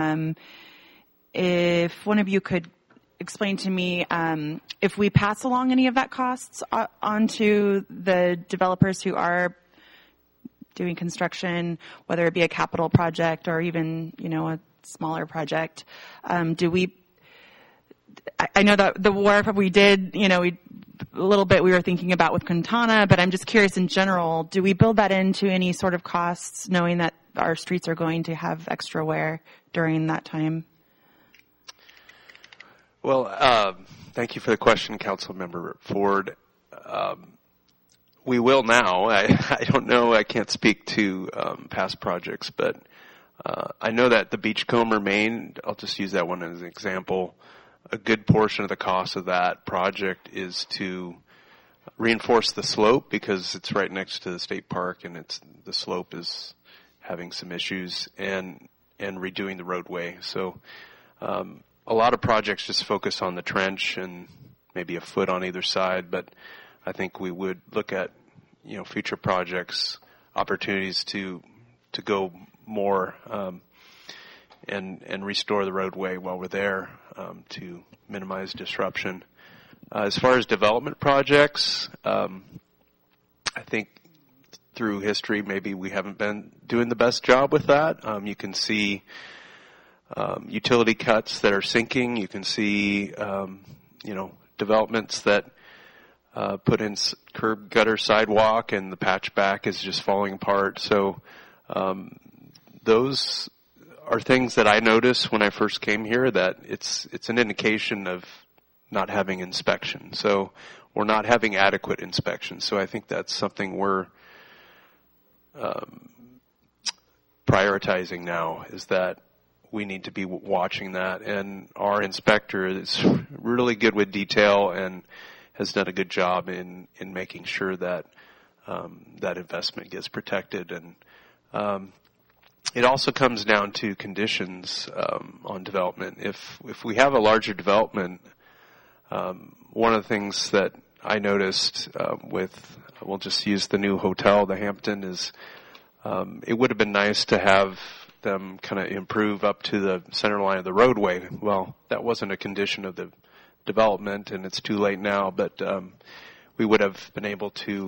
one of you could explain to me if we pass along any of that costs onto the developers who are doing construction, whether it be a capital project or even a smaller project. I know that the work we did, a little bit we were thinking about with Quintana, but I'm just curious in general, do we build that into any sort of costs, knowing that our streets are going to have extra wear during that time?
Well, thank you for the question, Councilmember Ford. We will now. I don't know. I can't speak to past projects, but I know that the Beachcomber Main, I'll just use that one as an example, a good portion of the cost of that project is to reinforce the slope because it's right next to the state park and the slope is having some issues, and redoing the roadway. So a lot of projects just focus on the trench and maybe a foot on either side, but I think we would look at, future projects, opportunities to go more and restore the roadway while we're there to minimize disruption. As far as development projects, I think through history maybe we haven't been doing the best job with that. You can see utility cuts that are sinking. You can see developments that put in curb gutter sidewalk and the patchback is just falling apart. So those are things that I noticed when I first came here, that it's an indication of not having inspection. So we're not having adequate inspection. So I think that's something we're prioritizing now, is that we need to be watching that. And our inspector is really good with detail and has done a good job in making sure that that investment gets protected. And it also comes down to conditions on development. If we have a larger development, one of the things that I noticed we'll just use the new hotel, the Hampton, is it would have been nice to have them kind of improve up to the center line of the roadway. Well, that wasn't a condition of the development, and it's too late now, but we would have been able to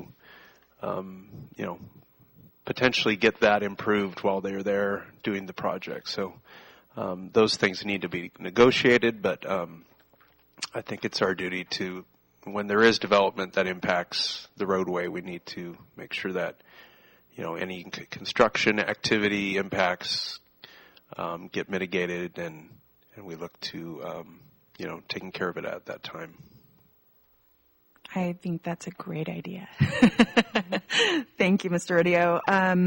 potentially get that improved while they're there doing the project. So those things need to be negotiated, but I think it's our duty to, when there is development that impacts the roadway, we need to make sure that any construction activity impacts get mitigated, and we look to taking care of it at that time.
I think that's a great idea. Thank you, Mr. Rodeo.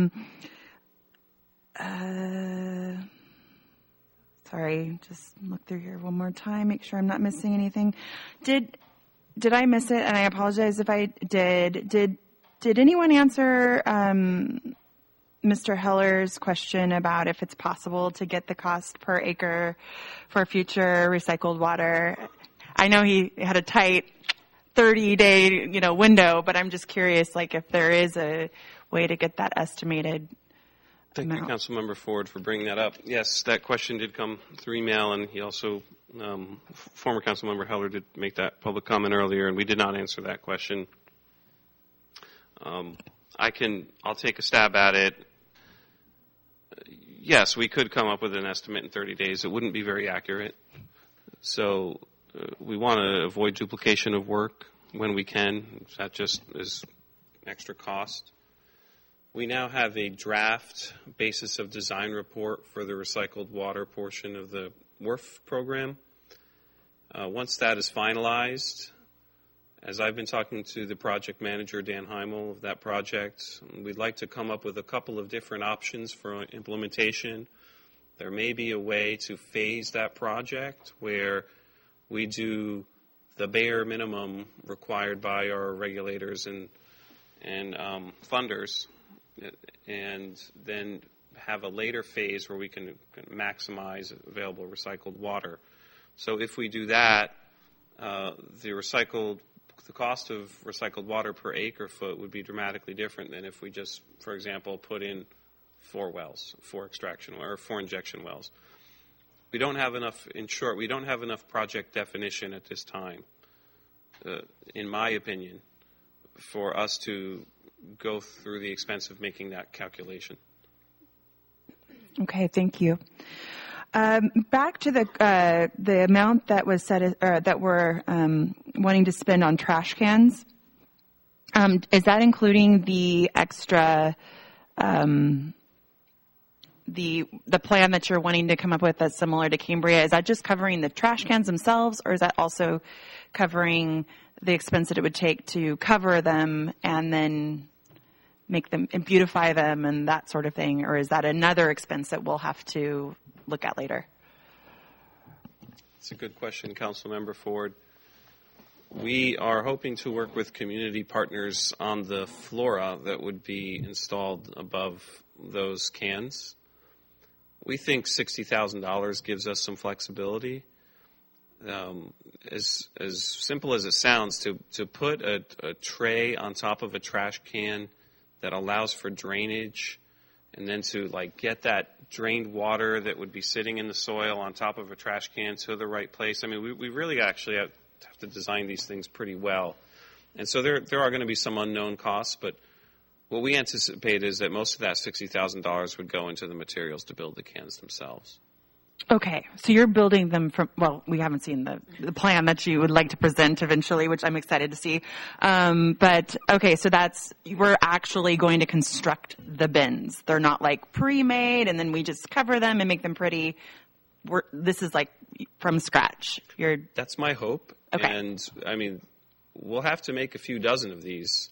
Sorry, just look through here one more time, make sure I'm not missing anything. Did I miss it? And I apologize if I did. Did anyone answer Mr. Heller's question about if it's possible to get the cost per acre for future recycled water? I know he had a tight 30-day, window, but I'm just curious, if there is a way to get that estimated
Thank you, Councilmember Ford, for bringing that up. Yes, that question did come through email, and he also, former Councilmember Heller did make that public comment earlier, and we did not answer that question. I'll take a stab at it. Yes, we could come up with an estimate in 30 days. It wouldn't be very accurate. So we want to avoid duplication of work when we can. That just is extra cost. We now have a draft basis of design report for the recycled water portion of the WRF program. Once that is finalized, as I've been talking to the project manager, Dan Heimel, of that project, we'd like to come up with a couple of different options for implementation. There may be a way to phase that project where we do the bare minimum required by our regulators and funders, and then have a later phase where we can maximize available recycled water. So if we do that, the cost of recycled water per acre foot would be dramatically different than if we just, for example, put in 4 injection wells. We don't have enough, in short, we don't have enough project definition at this time, in my opinion, for us to go through the expense of making that calculation.
Okay, thank you. Back to the amount that was set, that we're wanting to spend on trash cans. Is that including the extra, the plan that you're wanting to come up with that's similar to Cambria? Is that just covering the trash cans themselves, or is that also covering the expense that it would take to cover them and then make them and beautify them and that sort of thing, or is that another expense that we'll have to look at later?
It's a good question, Councilmember Ford. We are hoping to work with community partners on the flora that would be installed above those cans. We think $60,000 gives us some flexibility. As simple as it sounds, to put a tray on top of a trash can that allows for drainage, and then to get that drained water that would be sitting in the soil on top of a trash can to the right place. I mean, we really actually have to design these things pretty well. And so there are going to be some unknown costs, but what we anticipate is that most of that $60,000 would go into the materials to build the cans themselves.
Okay, so you're building them from, well, we haven't seen the plan that you would like to present eventually, which I'm excited to see. But, okay, so we're actually going to construct the bins. They're not pre-made and then we just cover them and make them pretty. This is from scratch.
That's my hope.
Okay.
And, I mean, we'll have to make a few dozen of these.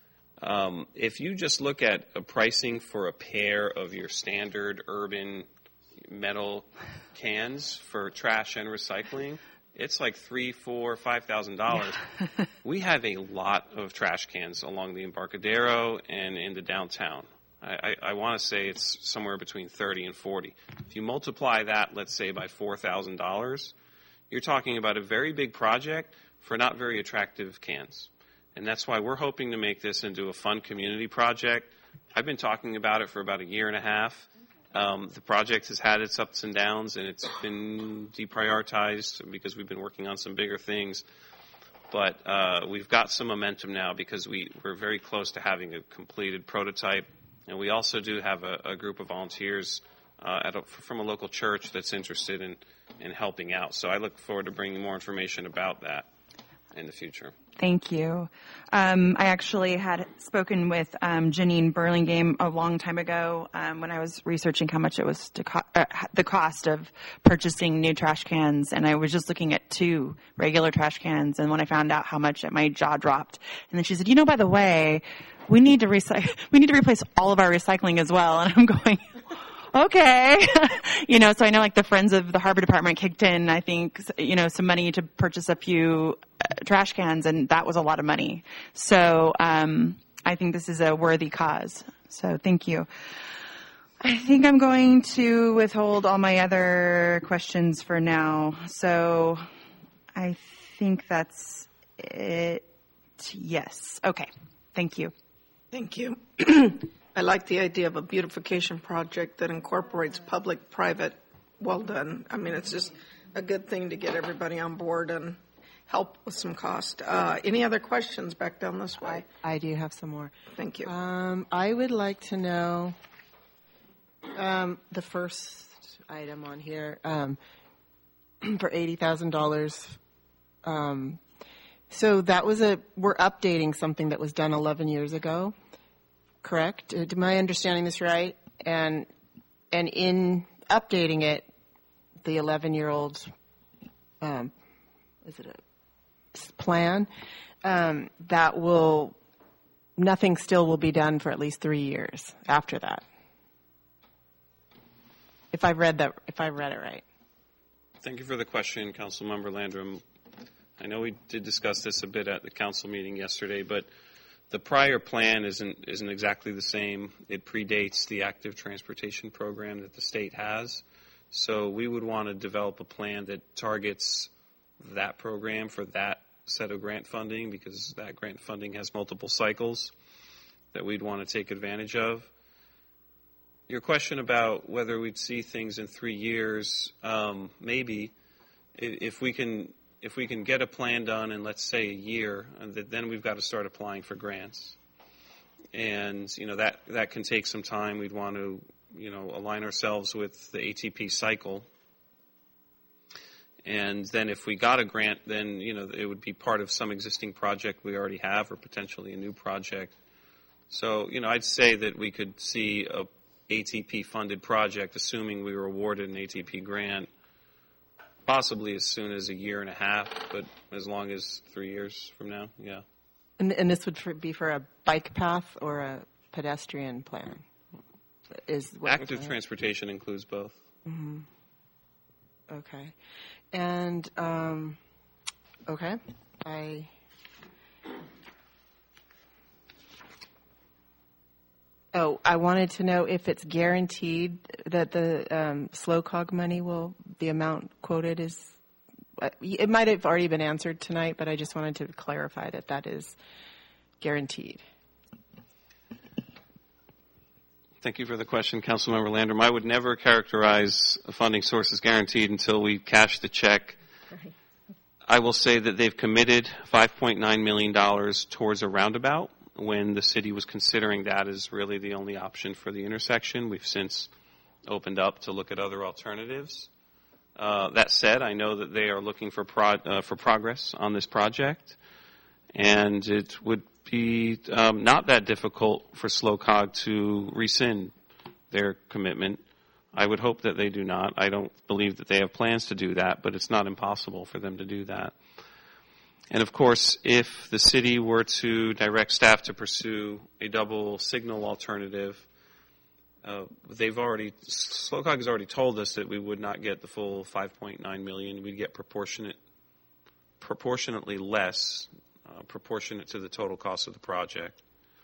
If you just look at a pricing for a pair of your standard urban metal cans for trash and recycling, it's $3,000, $4,000, $5,000. We have a lot of trash cans along the Embarcadero and in the downtown. I want to say it's somewhere between 30 and 40. If you multiply that, let's say, by $4,000, you're talking about a very big project for not very attractive cans. And that's why we're hoping to make this into a fun community project. I've been talking about it for about a year and a half. The project has had its ups and downs, and it's been deprioritized because we've been working on some bigger things. But we've got some momentum now because we're very close to having a completed prototype. And we also do have a group of volunteers from a local church that's interested in helping out. So I look forward to bringing more information about that in the future.
Thank you. I actually had spoken with Janine Burlingame a long time ago when I was researching how much it was the cost of purchasing new trash cans, and I was just looking at 2 regular trash cans, and when I found out how much, my jaw dropped. And then she said, by the way, we need to replace all of our recycling as well. And I'm going, okay. So I know the Friends of the Harbor Department kicked in, I think, some money to purchase a few trash cans, and that was a lot of money. So I think this is a worthy cause. So thank you. I think I'm going to withhold all my other questions for now. So I think that's it. Yes. Okay. Thank you.
Thank you. I like the idea of a beautification project that incorporates public-private. Well done. I mean, it's just a good thing to get everybody on board and help with some cost. Any other questions back down this way?
I do have some more.
Thank you.
I would like to know the first item on here for $80,000. So we're updating something that was done 11 years ago, correct? Am I understanding this right? And in updating it, the 11-year-old, is it a plan? Nothing still will be done for at least 3 years after that. If I read it right.
Thank you for the question, Councilmember Landrum. I know we did discuss this a bit at the council meeting yesterday, but the prior plan isn't exactly the same. It predates the active transportation program that the state has. So we would want to develop a plan that targets that program for that set of grant funding, because that grant funding has multiple cycles that we'd want to take advantage of. Your question about whether we'd see things in 3 years, maybe. If we can get a plan done in, let's say, a year, then we've got to start applying for grants. And, that can take some time. We'd want to, align ourselves with the ATP cycle. And then if we got a grant, then, it would be part of some existing project we already have or potentially a new project. So, I'd say that we could see a ATP-funded project, assuming we were awarded an ATP grant, possibly as soon as a year and a half, but as long as 3 years from now, yeah.
And this would be for a bike path or a pedestrian plan? Is what
Active transportation includes both.
Mm-hmm. Okay. And, okay. I wanted to know if it's guaranteed that the SLOCOG money the amount quoted is, it might have already been answered tonight, but I just wanted to clarify that is guaranteed.
Thank you for the question, Councilmember Landrum. I would never characterize a funding source as guaranteed until we cash the check.
Right.
I will say that they've committed $5.9 million towards a roundabout when the city was considering that as really the only option for the intersection. We've since opened up to look at other alternatives. That said, I know that they are looking for progress on this project, and it would be not that difficult for SLOCOG to rescind their commitment. I would hope that they do not. I don't believe that they have plans to do that, but it's not impossible for them to do that. And of course, if the city were to direct staff to pursue a double signal alternative, SLOCOG has already told us that we would not get the full $5.9 million. We'd get proportionately less, proportionate to the total cost of the project.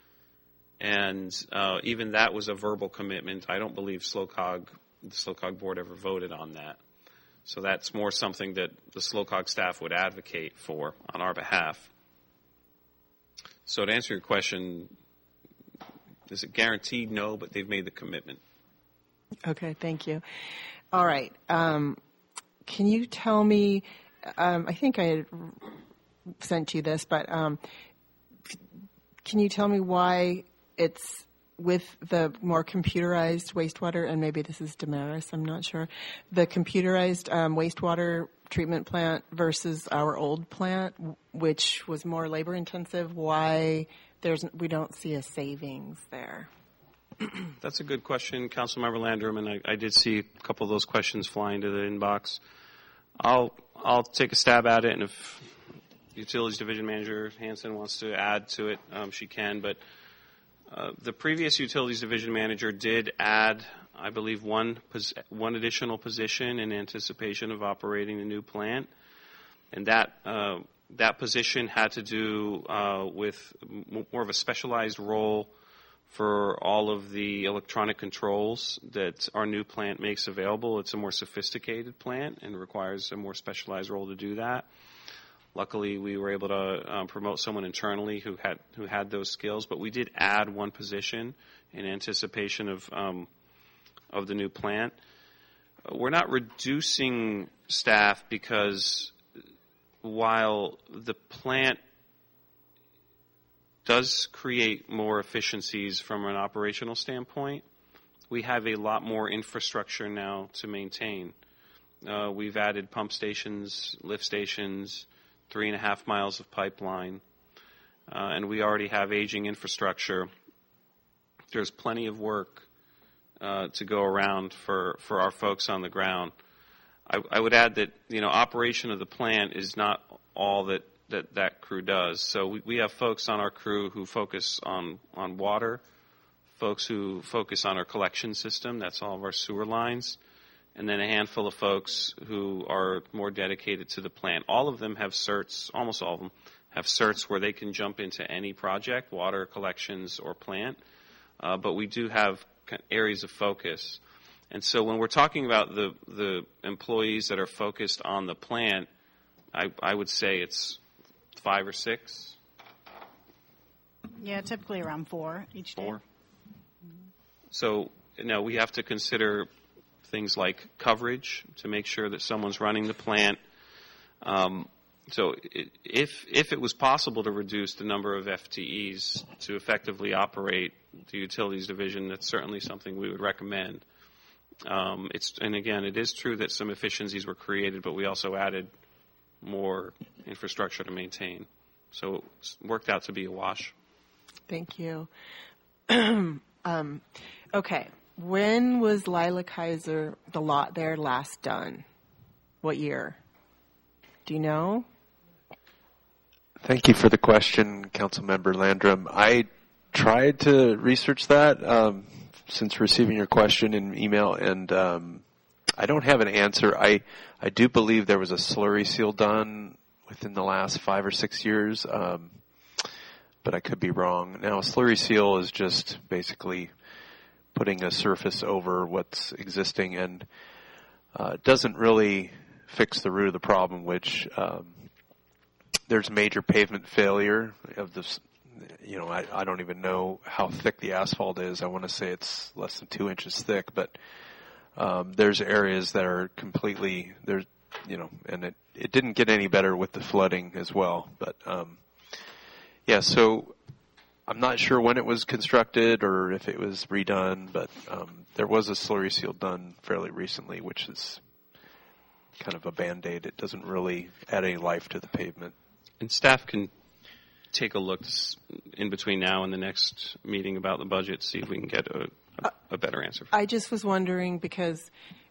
And even that was a verbal commitment. I don't believe the SLOCOG board ever voted on that. So that's more something that the SLOCOG staff would advocate for on our behalf. So to answer your question, is it guaranteed? No, but they've made the commitment.
Okay, thank you. All right. Can you tell me, I think I had sent you this, but can you tell me why it's with the more computerized wastewater, and maybe this is Damaris, I'm not sure, the computerized wastewater treatment plant versus our old plant, which was more labor intensive, why we don't see a savings there?
That's a good question, Councilmember Landrum, and I did see a couple of those questions fly into the inbox. I'll take a stab at it, and if Utilities Division Manager Hanson wants to add to it, she can, but the previous Utilities Division Manager did add, I believe, one additional position in anticipation of operating the new plant, and that position had to do with more of a specialized role for all of the electronic controls that our new plant makes available. It's a more sophisticated plant and requires a more specialized role to do that. Luckily, we were able to promote someone internally who had those skills, but we did add one position in anticipation of the new plant. We're not reducing staff because while the plant does create more efficiencies from an operational standpoint, we have a lot more infrastructure now to maintain. We've added pump stations, lift stations, 3.5 miles of pipeline, and we already have aging infrastructure. There's plenty of work to go around for our folks on the ground. I would add that operation of the plant is not all that crew does. So we have folks on our crew who focus on water, folks who focus on our collection system, that's all of our sewer lines, and then a handful of folks who are more dedicated to the plant. All of them have certs, almost all of them have certs where they can jump into any project, water, collections, or plant. But we do have areas of focus. And so when we're talking about the employees that are focused on the plant, I would say it's 5 or 6.
Yeah, typically around 4 each day.
4. So, we have to consider things like coverage to make sure that someone's running the plant. So if it was possible to reduce the number of FTEs to effectively operate the utilities division, that's certainly something we would recommend. And again, it is true that some efficiencies were created, but we also added more infrastructure to maintain. So it worked out to be a wash.
Thank you. Okay. When was Lila Kaiser, the lot there, last done? What year? Do you know?
Thank you for the question, Councilmember Landrum. I tried to research that since receiving your question in email, and I don't have an answer. I do believe there was a slurry seal done within the last 5 or 6 years, but I could be wrong. Now, a slurry seal is just basically putting a surface over what's existing, and doesn't really fix the root of the problem, which there's major pavement failure of this. I don't even know how thick the asphalt is. I want to say it's less than 2 inches thick, but there's areas that are completely there's, and it didn't get any better with the flooding as well. But so I'm not sure when it was constructed or if it was redone, but there was a slurry seal done fairly recently, which is kind of a Band-Aid. It doesn't really add any life to the pavement.
And staff can take a look in between now and the next meeting about the budget, see if we can get a better answer.
I just was wondering because,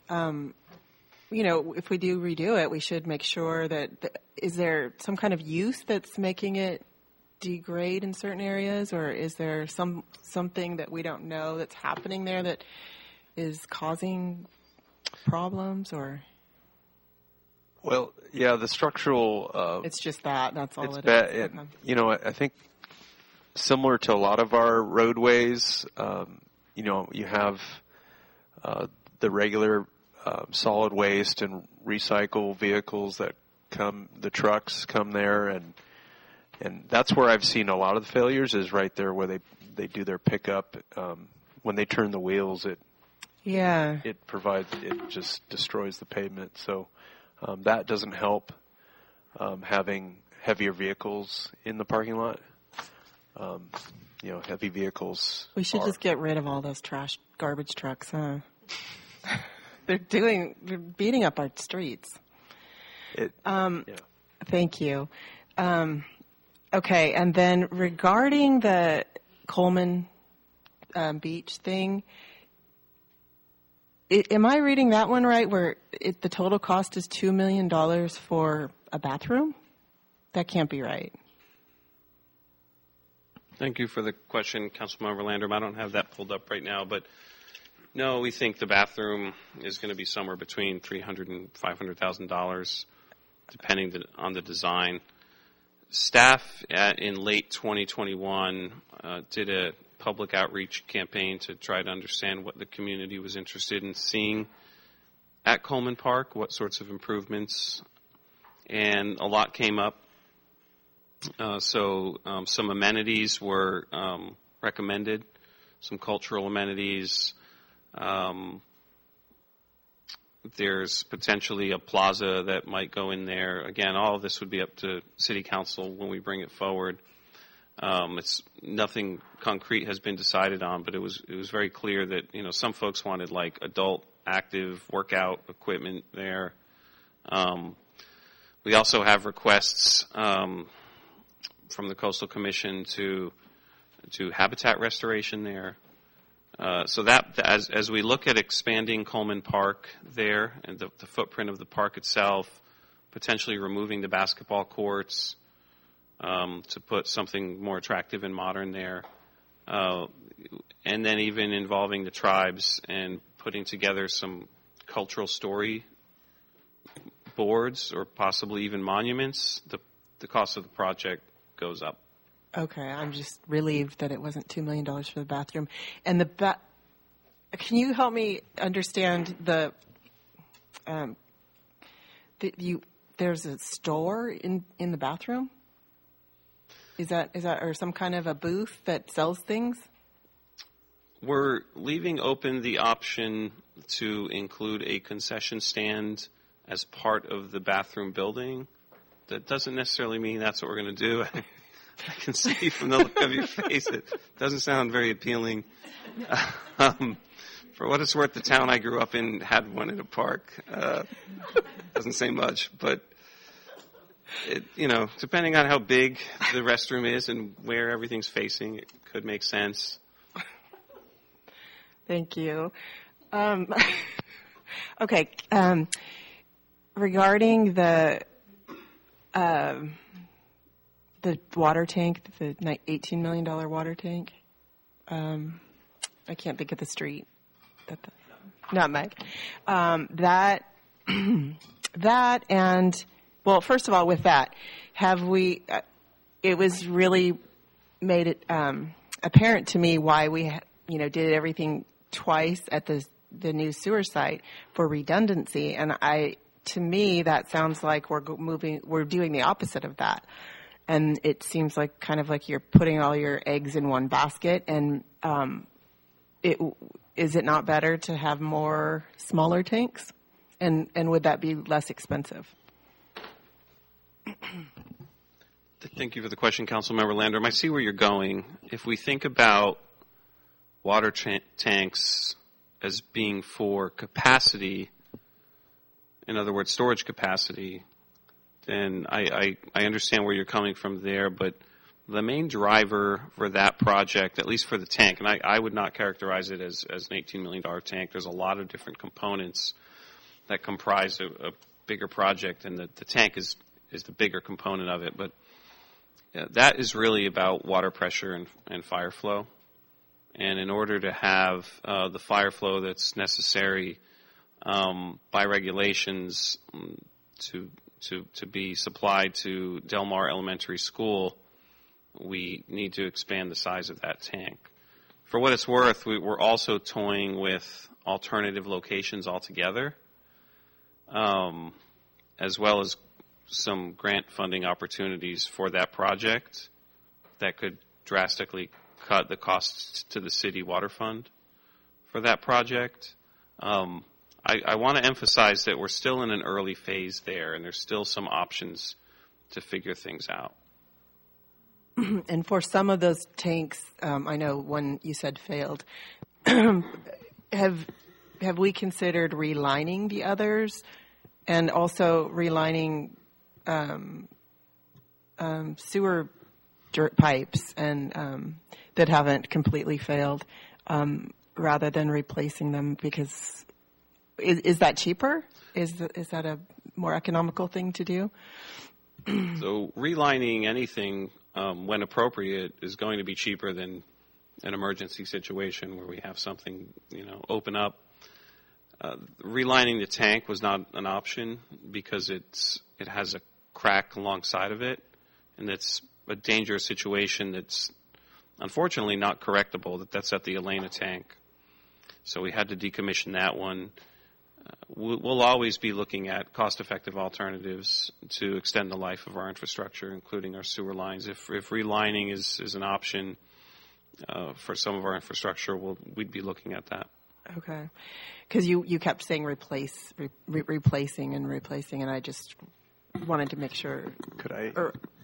if we do redo it, we should make sure that, is there some kind of use that's making it degrade in certain areas, or is there something that we don't know that's happening there that is causing problems, or?
Well, yeah, the structural.
It's just that's all it is.
I think similar to a lot of our roadways, you have the regular solid waste and recycle vehicles that the trucks come there, and that's where I've seen a lot of the failures is right there where they do their pickup. When they turn the wheels, it just destroys the pavement. So. That doesn't help having heavier vehicles in the parking lot. Heavy vehicles.
We should just get rid of all those garbage trucks, huh? They're beating up our streets. Thank you. Okay, and then regarding the Coleman Beach thing, am I reading that one right, where the total cost is $2 million for a bathroom? That can't be right.
Thank you for the question, Councilmember Landrum. I don't have that pulled up right now, but no, we think the bathroom is going to be somewhere between $300,000 and $500,000, depending on the design. Staff in late 2021 did a public outreach campaign to try to understand what the community was interested in seeing at Coleman Park, what sorts of improvements, and a lot came up. Some amenities were recommended, some cultural amenities. There's potentially a plaza that might go in there. Again, all of this would be up to City Council when we bring it forward. It's nothing concrete has been decided on, but it was very clear that some folks wanted like adult active workout equipment there. We also have requests from the Coastal Commission to habitat restoration there. So that as we look at expanding Coleman Park there and the footprint of the park itself, potentially removing the basketball courts. To put something more attractive and modern there. And then even involving the tribes and putting together some cultural story boards or possibly even monuments, the cost of the project goes up.
Okay, I'm just relieved that it wasn't $2 million for the bathroom. And can you help me understand there's a store in the bathroom? Is that or some kind of a booth that sells things?
We're leaving open the option to include a concession stand as part of the bathroom building. That doesn't necessarily mean that's what we're going to do. I can see from the look of your face it doesn't sound very appealing. For what it's worth, the town I grew up in had one in a park. Doesn't say much, but depending on how big the restroom is and where everything's facing, it could make sense.
Thank you. Okay. Regarding the water tank, the $18 million water tank, I can't think of the street. Nutmeg. That and, well, first of all, with that, have we, it was really made it apparent to me why we, did everything twice at the new sewer site for redundancy. And to me, that sounds like we're doing the opposite of that. And it seems like kind of like you're putting all your eggs in one basket. And is it not better to have more smaller tanks? And would that be less expensive?
Thank you for the question, Councilmember Landrum. I see where you're going. If we think about water tanks as being for capacity, in other words, storage capacity, then I understand where you're coming from there. But the main driver for that project, at least for the tank, and I would not characterize it as an $18 million tank. There's a lot of different components that comprise a bigger project, and the tank is the bigger component of it. But that is really about water pressure and fire flow. And in order to have the fire flow that's necessary by regulations to be supplied to Del Mar Elementary School, we need to expand the size of that tank. For what it's worth, we're also toying with alternative locations altogether, as well as some grant funding opportunities for that project that could drastically cut the costs to the city water fund for that project. I want to emphasize that we're still in an early phase there, and there's still some options to figure things out.
And for some of those tanks, I know one you said failed. Have we considered relining the others, and also relining sewer dirt pipes and that haven't completely failed, rather than replacing them? Because is that cheaper? Is that a more economical thing to do?
So relining anything when appropriate is going to be cheaper than an emergency situation where we have something open up. Relining the tank was not an option because it has a crack alongside of it, and it's a dangerous situation that's unfortunately not correctable. That's at the Elena tank, so we had to decommission that one. We'll always be looking at cost-effective alternatives to extend the life of our infrastructure, including our sewer lines. If relining is an option for some of our infrastructure, we'd be looking at that.
Okay, because you kept saying replacing, and I just wanted to make sure.
Could I?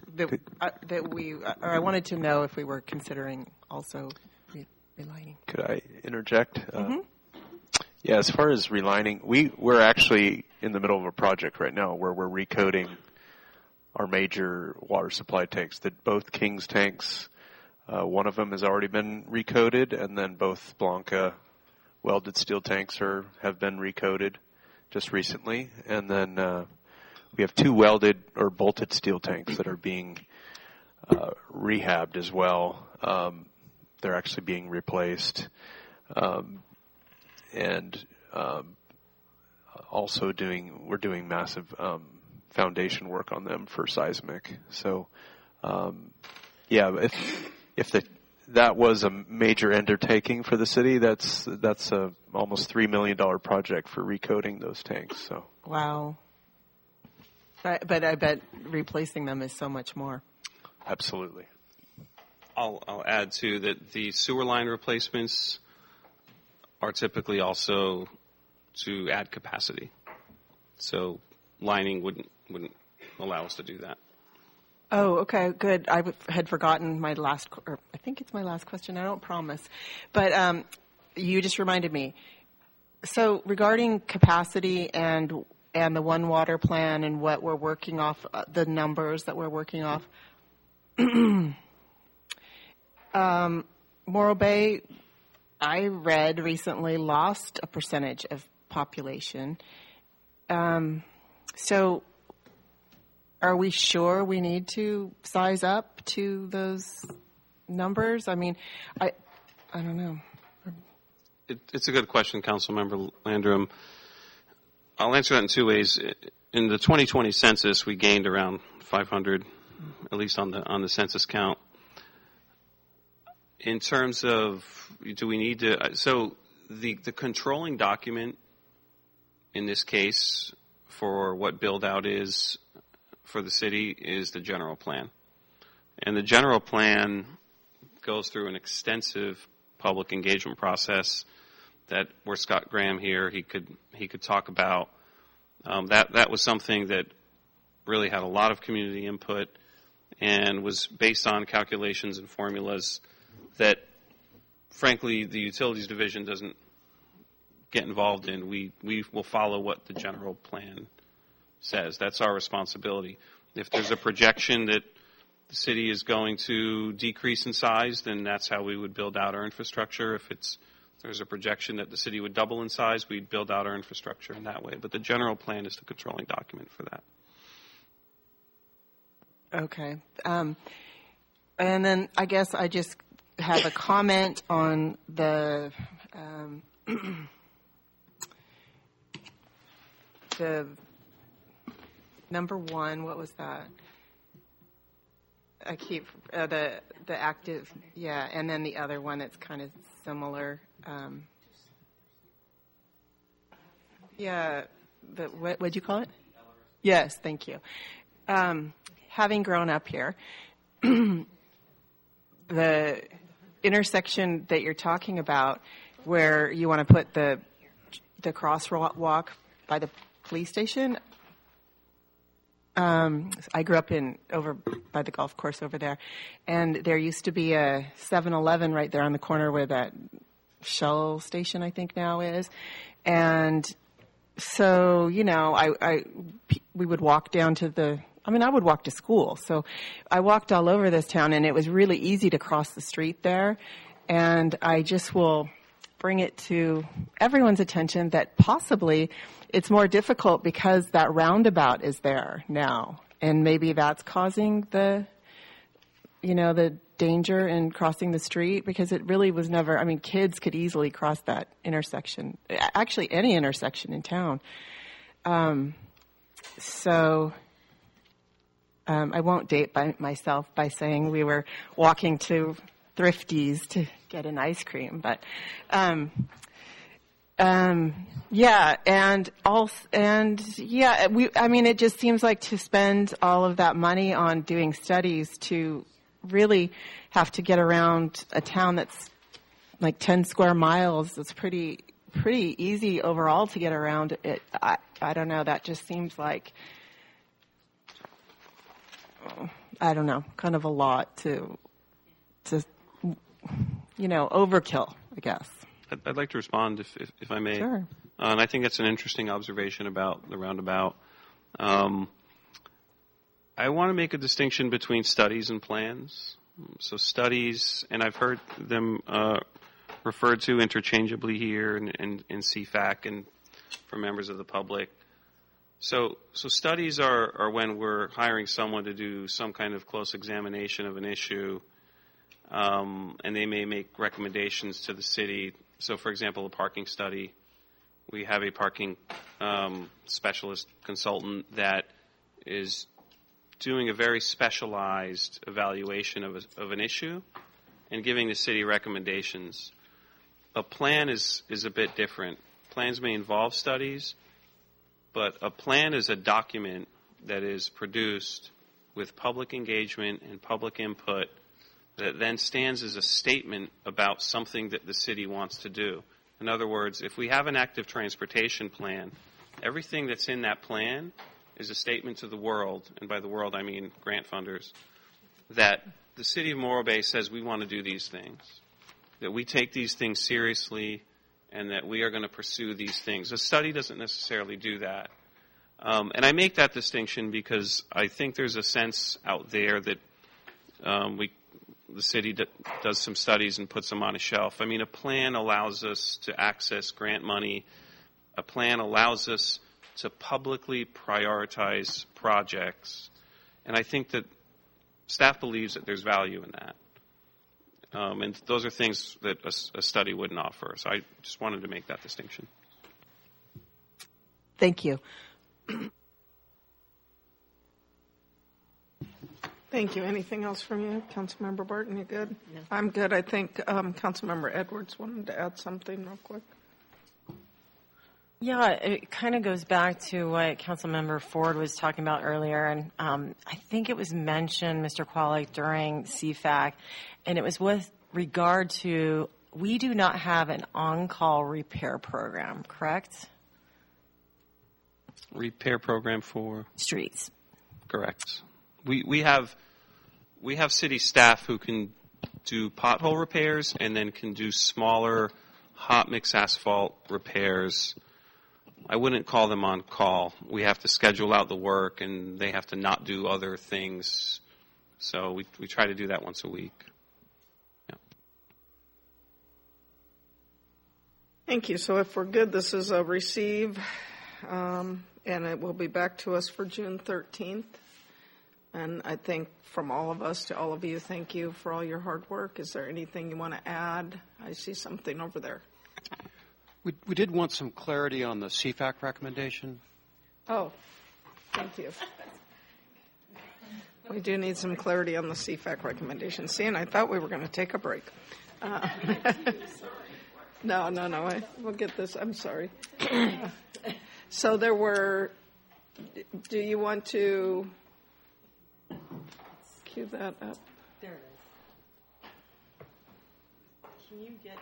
I wanted to know if we were considering also relining.
Could I interject?
Mm-hmm.
Yeah, as far as relining, we're actually in the middle of a project right now where we're recoding our major water supply tanks. Both King's tanks, one of them has already been recoded, and then both Blanca welded steel tanks have been recoded just recently. And then we have two welded or bolted steel tanks that are being rehabbed as well. They're actually being replaced. And also we're doing massive foundation work on them for seismic. So, if that was a major undertaking for the city, that's a almost $3 million project for recoding those tanks. So
wow, but I bet replacing them is so much more.
Absolutely.
I'll add too that the sewer line replacements are typically also to add capacity. So lining wouldn't allow us to do that.
Oh, okay, good. I had forgotten I think it's my last question. I don't promise. But you just reminded me. So regarding capacity and the One Water plan and what we're working off, the numbers that we're working off, Morro Bay, I read recently, lost a percentage of population. So are we sure we need to size up to those numbers? I mean, I don't know.
It's a good question, Councilmember Landrum. I'll answer that in two ways. In the 2020 census, we gained around 500, at least on the census count. In terms of, do we need to, so the controlling document in this case for what build-out is for the city is the general plan. And the general plan goes through an extensive public engagement process that where Scott Graham here, he could talk about. That was something that really had a lot of community input and was based on calculations and formulas that, frankly, the Utilities Division doesn't get involved in. We will follow what the general plan says. That's our responsibility. If there's a projection that the city is going to decrease in size, then that's how we would build out our infrastructure. If there's a projection that the city would double in size, we'd build out our infrastructure in that way. But the general plan is the controlling document for that.
Okay. And then I guess I just have a comment on the the number one. What was that? I keep the active, yeah, and then the other one that's kind of similar. Yeah, what'd you call it? Yes, thank you. Having grown up here, the intersection that you're talking about, where you want to put the crosswalk by the police station. I grew up over by the golf course over there, and there used to be a 7-Eleven right there on the corner where that Shell station I think now is, and so we would walk down to I would walk to school, so I walked all over this town, and it was really easy to cross the street there, and I just will bring it to everyone's attention that possibly it's more difficult because that roundabout is there now, and maybe that's causing the danger in crossing the street, because it really was never, kids could easily cross that intersection, actually any intersection in town. I won't date myself by saying we were walking to Thrifty's to get an ice cream, but it just seems like to spend all of that money on doing studies to really have to get around a town that's like 10 square miles. It's pretty easy overall to get around it. I don't know. That just seems like, I don't know, kind of a lot to overkill, I guess.
I'd like to respond if I may.
Sure.
And I think that's an interesting observation about the roundabout. I want to make a distinction between studies and plans. So studies, and I've heard them referred to interchangeably here in CFAC and for members of the public. So studies are when we're hiring someone to do some kind of close examination of an issue, and they may make recommendations to the city. So, for example, a parking study. We have a parking specialist consultant that is doing a very specialized evaluation of an issue and giving the city recommendations. A plan is a bit different. Plans may involve studies, but a plan is a document that is produced with public engagement and public input that then stands as a statement about something that the city wants to do. In other words, if we have an active transportation plan, everything that's in that plan is a statement to the world, and by the world I mean grant funders, that the city of Morro Bay says we want to do these things, that we take these things seriously, and that we are going to pursue these things. A study doesn't necessarily do that. And I make that distinction because I think there's a sense out there that the city does some studies and puts them on a shelf. A plan allows us to access grant money. A plan allows us to publicly prioritize projects. And I think that staff believes that there's value in that. And those are things that a study wouldn't offer. So I just wanted to make that distinction.
Thank you.
Thank you. Anything else from you, Councilmember Barton? You good?
No.
I'm good. I think Councilmember Edwards wanted to add something real quick.
Yeah, it kind of goes back to what Councilmember Ford was talking about earlier, and I think it was mentioned, Mr. Qualick, during CFAC, and it was with regard to we do not have an on-call repair program, correct?
Repair program for
streets.
Correct. We have city staff who can do pothole repairs and then can do smaller hot mix asphalt repairs. I wouldn't call them on call. We have to schedule out the work and they have to not do other things. So we try to do that once a week. Yeah.
Thank you. So if we're good, this is a receive, and it will be back to us for June 13th. And I think from all of us to all of you, thank you for all your hard work. Is there anything you want to add? I see something over there.
We did want some clarity on the CFAC recommendation.
Oh, thank you. We do need some clarity on the CFAC recommendation. See, and I thought we were going to take a break. No. We'll get this. I'm sorry. So there were, do you want to cue that up?
There it is. Can you get...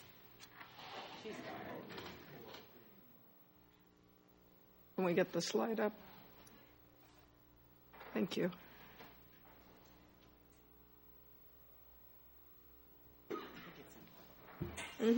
Can we get the slide up? Thank you. Mm-hmm.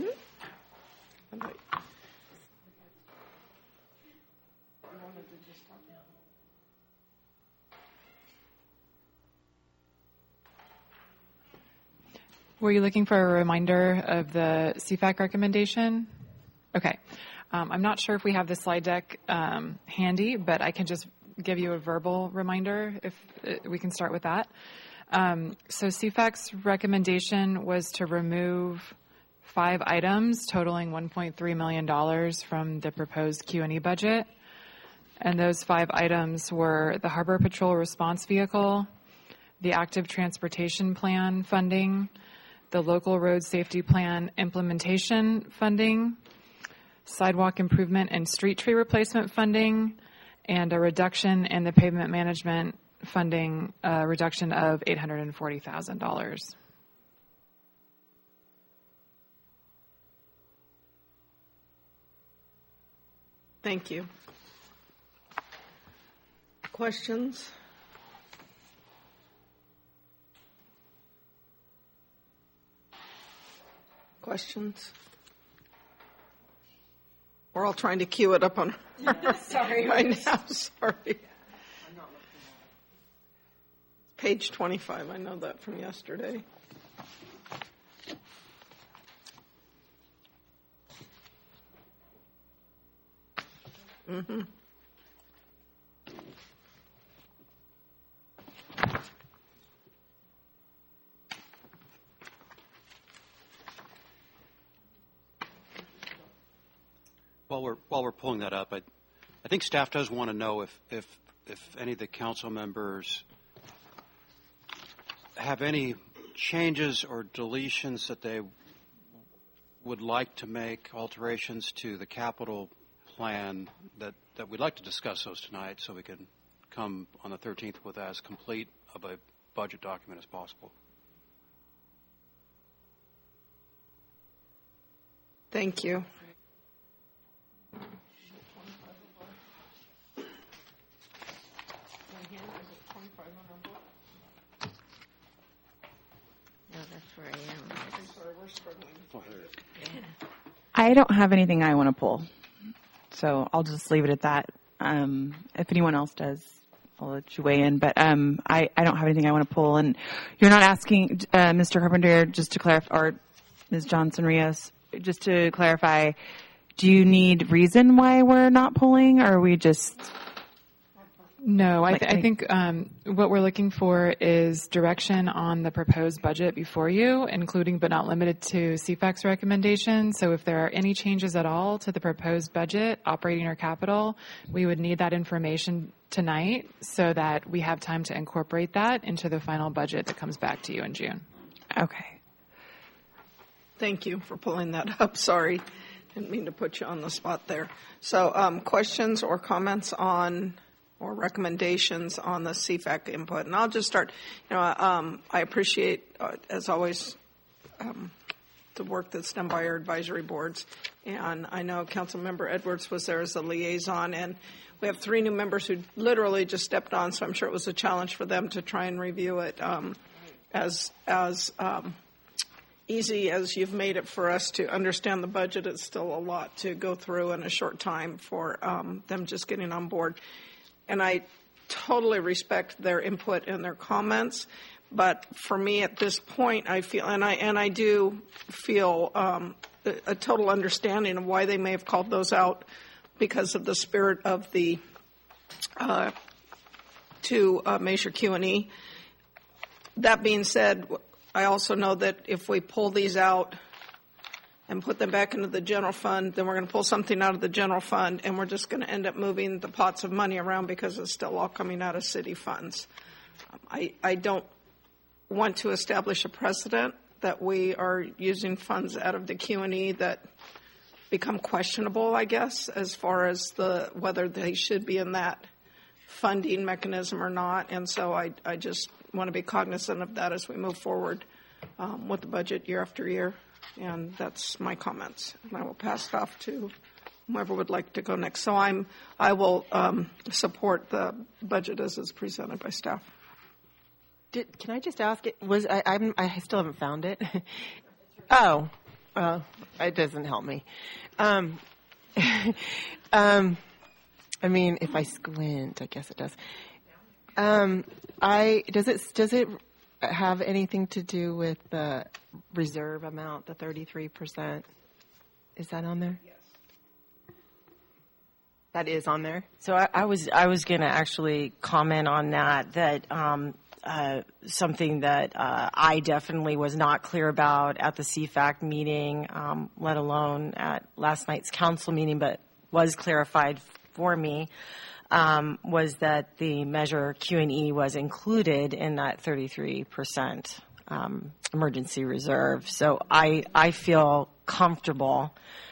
Were you looking for a reminder of the CFAC recommendation? Okay. I'm not sure if we have the slide deck handy, but I can just give you a verbal reminder if we can start with that. So CFAC's recommendation was to remove 5 items totaling $1.3 million from the proposed Q&E budget. And those 5 items were the Harbor Patrol Response Vehicle, the Active Transportation Plan funding, the Local Road Safety Plan implementation funding, sidewalk improvement and street tree replacement funding, and a reduction in the pavement management funding, reduction of $840,000.
Thank you. Questions? Questions? We're all trying to queue it up on
Sorry.
right now. Sorry. Page 25. I know that from yesterday. Mm-hmm.
While we're pulling that up, I think staff does want to know if any of the council members have any changes or deletions that they would like to make, alterations to the capital plan that we'd like to discuss those tonight so we can come on the 13th with as complete of a budget document as possible.
Thank you.
No, that's where I am.
Sorry, we're struggling.
I don't have anything I want to pull, so I'll just leave it at that. If anyone else does, I'll let you weigh in, but I don't have anything I want to pull. And you're not asking, Mr. Carpenter, just to clarify, or Ms. Johnson-Rios, just to clarify, do you need reason why we're not pulling, or are we just
No, I think what we're looking for is direction on the proposed budget before you, including but not limited to CFAC's recommendations. So if there are any changes at all to the proposed budget, operating or capital, we would need that information tonight so that we have time to incorporate that into the final budget that comes back to you in June.
Okay.
Thank you for pulling that up. Sorry. Didn't mean to put you on the spot there. So questions or comments on or recommendations on the CFAC input? And I'll just start. I appreciate, as always, the work that's done by our advisory boards. And I know Councilmember Edwards was there as a liaison, and we have 3 new members who literally just stepped on, so I'm sure it was a challenge for them to try and review it as easy as you've made it for us to understand the budget. It's still a lot to go through in a short time for them just getting on board. And I totally respect their input and their comments. But for me at this point, I feel, and I do feel a total understanding of why they may have called those out because of the spirit of the to measure Q&E. That being said, I also know that if we pull these out and put them back into the general fund, then we're going to pull something out of the general fund, and we're just going to end up moving the pots of money around because it's still all coming out of city funds. I don't want to establish a precedent that we are using funds out of the Q&E that become questionable, I guess, as far as whether they should be in that funding mechanism or not. And so I just want to be cognizant of that as we move forward with the budget year after year. And that's my comments. And I will pass it off to whoever would like to go next. So I will support the budget as is presented by staff.
Can I just ask? I still haven't found it. Oh, it doesn't help me. I mean, if I squint, I guess it does. Does it have anything to do with the reserve amount, the 33%? Is that on there? Yes. That is on there?
So I was going to actually comment on that something that I definitely was not clear about at the CFAC meeting, let alone at last night's council meeting, but was clarified for me, was that the measure Q&E was included in that 33% emergency reserve. So I feel comfortable,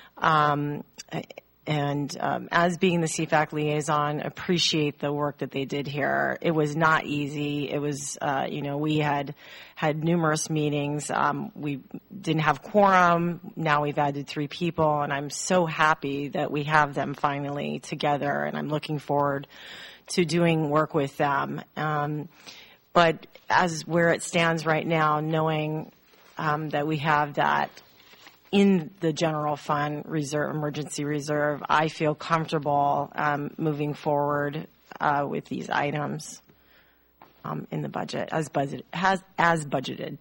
and as being the CFAC liaison, appreciate the work that they did here. It was not easy. It was, we had numerous meetings. We didn't have quorum. Now we've added 3 people, and I'm so happy that we have them finally together, and I'm looking forward to doing work with them. But as where it stands right now, knowing that we have that in the general fund reserve, emergency reserve, I feel comfortable moving forward with these items in the budget as budgeted.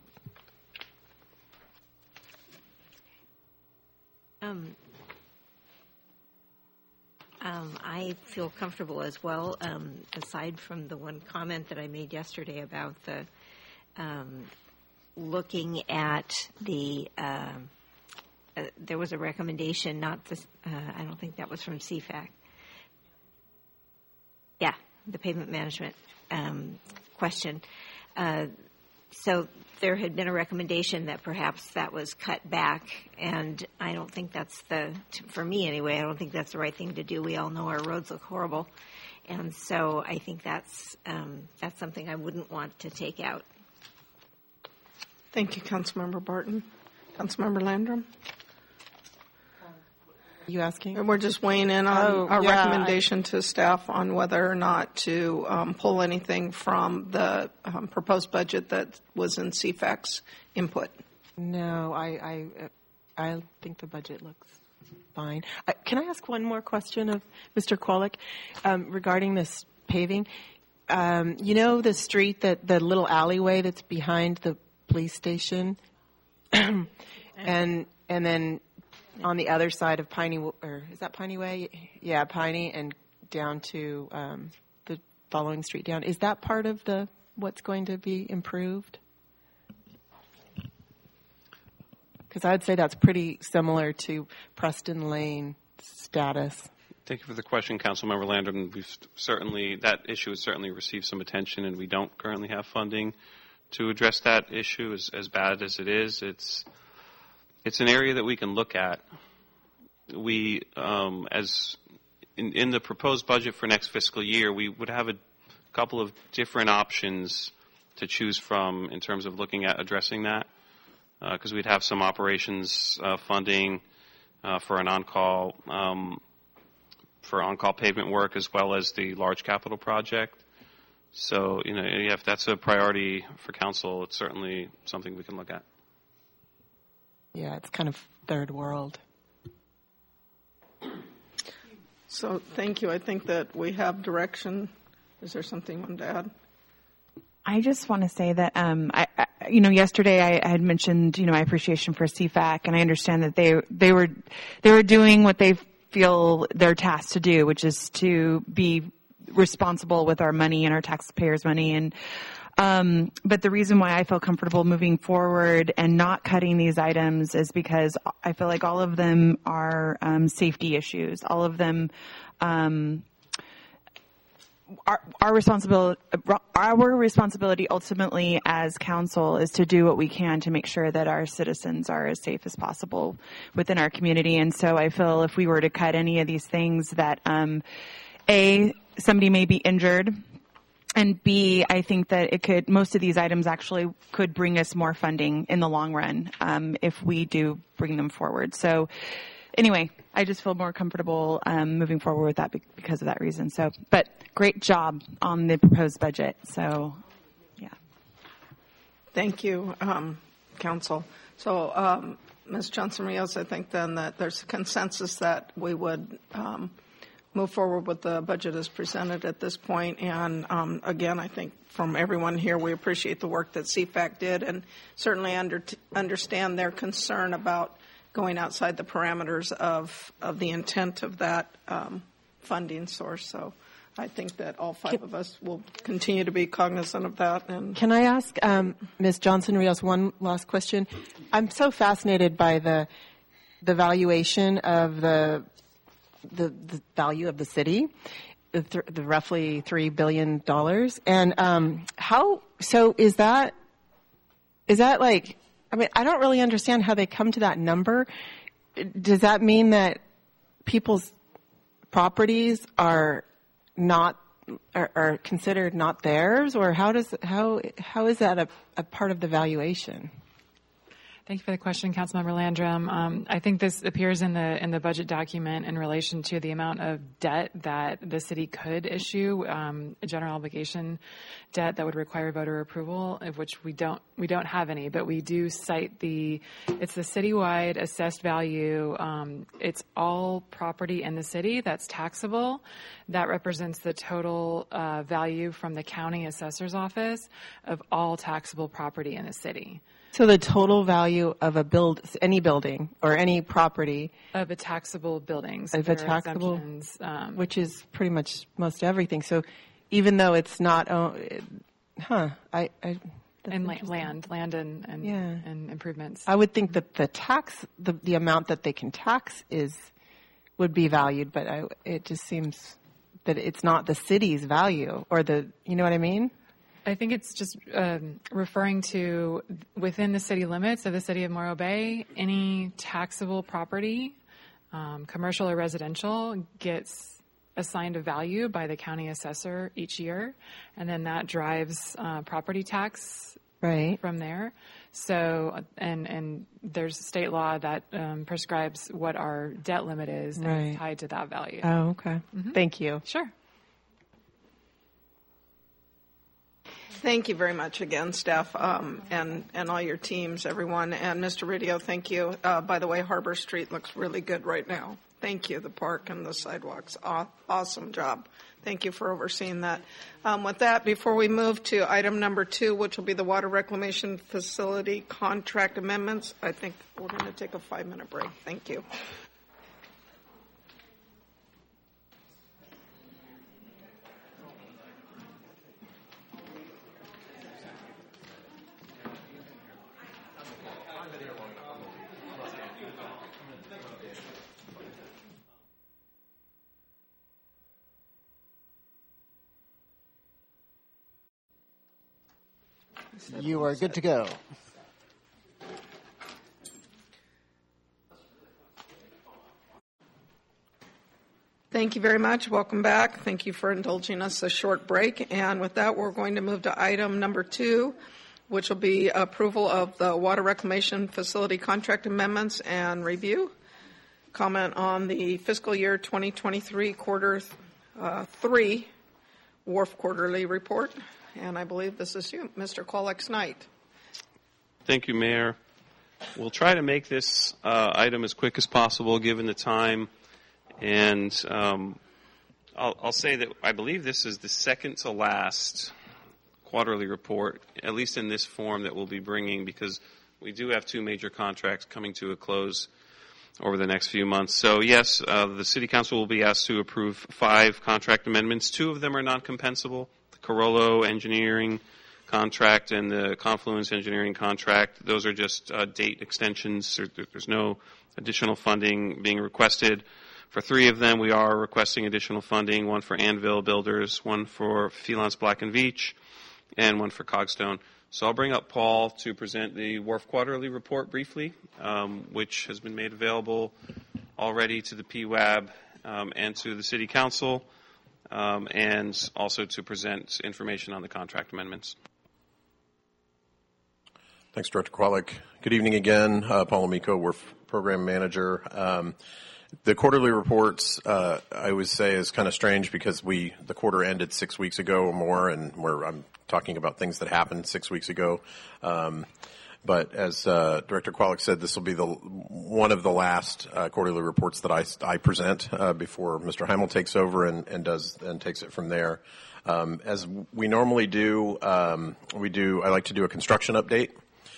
I feel comfortable as well, aside from the one comment that I made yesterday about the looking at the there was a recommendation, not this, I don't think that was from CFAC. Yeah, the pavement management question. So there had been a recommendation that perhaps that was cut back, and I don't think that's for me anyway, I don't think that's the right thing to do. We all know our roads look horrible, and so I think that's something I wouldn't want to take out.
Thank you, Councilmember Barton. Councilmember Landrum?
You asking?
And we're just weighing in on our recommendation to staff on whether or not to pull anything from the proposed budget that was in CFAC's input.
No, I think the budget looks fine. Can I ask one more question of Mr. Kwolek regarding this paving? The street, the little alleyway that's behind the police station, and then on the other side of Piney, or is that Piney Way? Yeah, Piney, and down to the
following street down. Is that part of the what's going to be improved? Because I'd say that's pretty similar to Preston Lane status.
Thank you for the question, Councilmember Landrum. That issue has certainly received some attention, and we don't currently have funding to address that issue. As bad as it is, it's an area that we can look at. We, as in the proposed budget for next fiscal year, we would have a couple of different options to choose from in terms of looking at addressing that, because we'd have some operations funding for an on-call pavement work, as well as the large capital project. So, if that's a priority for council, it's certainly something we can look at.
Yeah, it's kind of third world.
So thank you. I think that we have direction. Is there something you wanted to add?
I just want to say that, yesterday I had mentioned, my appreciation for CFAC, and I understand that they were doing what they feel they're tasked to do, which is to be responsible with our money and our taxpayers' money. And but the reason why I feel comfortable moving forward and not cutting these items is because I feel like all of them are safety issues. All of them our responsibility ultimately as council is to do what we can to make sure that our citizens are as safe as possible within our community. And so I feel if we were to cut any of these things that A, somebody may be injured, and B, I think that most of these items actually could bring us more funding in the long run if we do bring them forward. So anyway, I just feel more comfortable moving forward with that because of that reason. So, but great job on the proposed budget. So, yeah.
Thank you, Council. So, Ms. Johnson-Rios, I think then that there's a consensus that we would move forward with the budget as presented at this point. And again, I think from everyone here, we appreciate the work that CFAC did and certainly understand their concern about going outside the parameters of the intent of that funding source. So I think that all five of us will continue to be cognizant of that. And
can I ask Ms. Johnson-Rios one last question? I'm so fascinated by the valuation of the value of the city, the roughly $3 billion. And so is that like, I mean, I don't really understand how they come to that number. Does that mean that people's properties are considered not theirs, or how is that a part of the valuation?
Thank you for the question, Councilmember Landrum. I think this appears in the budget document in relation to the amount of debt that the city could issue, a general obligation debt that would require voter approval, of which we don't have any, but we do cite it's the citywide assessed value. It's all property in the city that's taxable. That represents the total value from the county assessor's office of all taxable property in the city.
So the total value of any building or any property
of a taxable buildings,
of a taxable, which is pretty much most everything. So even though it's not, land and improvements. I would think that the tax, the amount that they can tax would be valued, but it just seems that it's not the city's value or you know what I mean?
I think it's just referring to within the city limits of the city of Morro Bay, any taxable property, commercial or residential, gets assigned a value by the county assessor each year, and then that drives property tax from there. So, and there's state law that prescribes what our debt limit is and it's tied to that value.
Oh, okay. Mm-hmm. Thank you.
Sure.
Thank you very much again, staff, and all your teams, everyone. And Mr. Ridio, thank you. By the way, Harbor Street looks really good right now. Thank you, the park and the sidewalks. Awesome job. Thank you for overseeing that. With that, before we move to item number 2, which will be the water reclamation facility contract amendments, I think we're going to take a 5-minute break. Thank you.
You are good to go.
Thank you very much. Welcome back. Thank you for indulging us a short break. And with that, we're going to move to item number 2, which will be approval of the water reclamation facility contract amendments and review. Comment on the fiscal year 2023 quarter 3 WRF quarterly report. And I believe this is you, Mr. Qualix-Knight.
Thank you, Mayor. We'll try to make this item as quick as possible given the time. And I'll say that I believe this is the second to last quarterly report, at least in this form, that we'll be bringing, because we do have 2 major contracts coming to a close over the next few months. So yes, the City Council will be asked to approve 5 contract amendments. 2 of them are non-compensable. The Carollo Engineering contract and the Confluence Engineering contract. Those are just date extensions. There's no additional funding being requested. For 3 of them, we are requesting additional funding, 1 for Anvil Builders, 1 for Felance Black & Veatch, and 1 for Cogstone. So I'll bring up Paul to present the WRF quarterly report briefly, which has been made available already to the PWAB and to the City Council, and also to present information on the contract amendments.
Thanks, Director Qualick. Good evening again. Paul Amico, WRF Program Manager. The quarterly reports, I would say, is kind of strange because the quarter ended 6 weeks ago or more, and I'm talking about things that happened 6 weeks ago. But as Director Qualick said, this will be one of the last quarterly reports that I present before Mr. Heimel takes over and takes it from there. As we normally do, I like to do a construction update.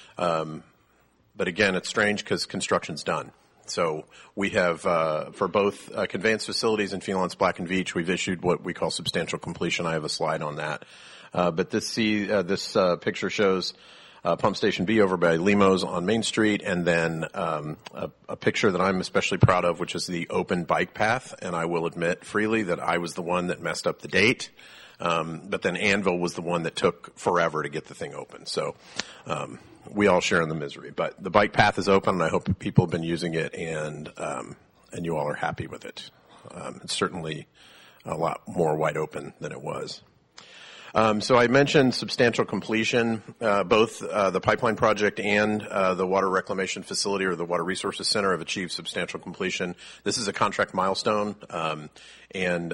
But again, it's strange because construction's done. So we have, for both Conveyance Facilities and Felance Black & Veatch, we've issued what we call substantial completion. I have a slide on that. But this picture shows Pump Station B over by Limos on Main Street, and then a picture that I'm especially proud of, which is the open bike path. And I will admit freely that I was the one that messed up the date. But then Anvil was the one that took forever to get the thing open. So we all share in the misery. But the bike path is open, and I hope people have been using it, and you all are happy with it. It's certainly a lot more wide open than it was. So I mentioned substantial completion. Both the pipeline project and the water reclamation facility, or the Water Resources Center, have achieved substantial completion. This is a contract milestone, and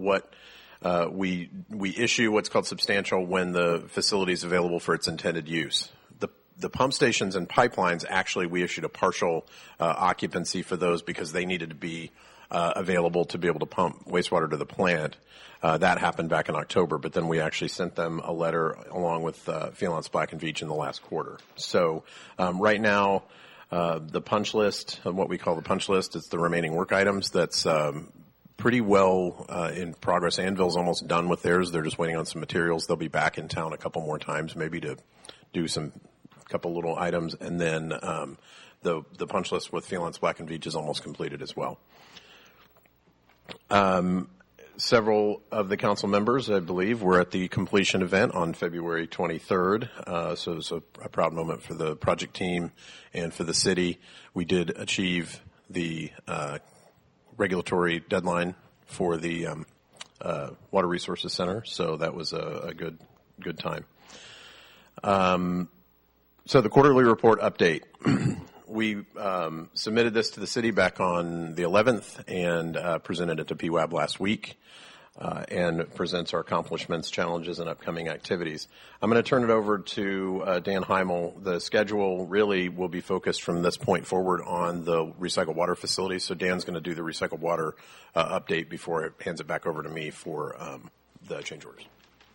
we issue what's called substantial when the facility is available for its intended use. The pump stations and pipelines, actually, we issued a partial occupancy for those because they needed to be available to be able to pump wastewater to the plant. That happened back in October, but then we actually sent them a letter along with Felance Black & Veatch in the last quarter. So right now, the punch list, what we call the punch list, is the remaining work items. That's pretty well in progress. Anvil's almost done with theirs. They're just waiting on some materials. They'll be back in town a couple more times, maybe to do some couple little items, and then the punch list with Felance Black & Veatch is almost completed as well. Several of the council members, I believe, were at the completion event on February 23rd. So it was a proud moment for the project team and for the city. We did achieve the regulatory deadline for the Water Resources Center, so that was a good time. So the quarterly report update. We submitted this to the city back on the 11th and presented it to PWAB last week, and presents our accomplishments, challenges, and upcoming activities. I'm going to turn it over to Dan Heimel. The schedule really will be focused from this point forward on the recycled water facility. So Dan's going to do the recycled water update before it hands it back over to me for the change orders.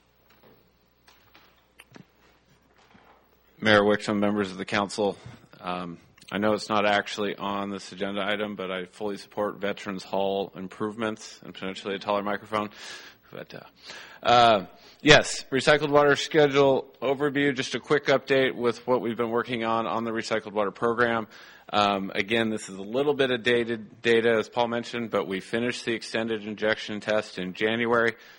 Mayor Wickstrom, members of the council, I know it's not actually on this agenda item, but I fully support Veterans Hall improvements and potentially a taller microphone. But yes, recycled water schedule overview, just a quick update with what we've been working on the recycled water program. Again, this is a little bit of dated data, as Paul mentioned, but we finished the extended injection test in January.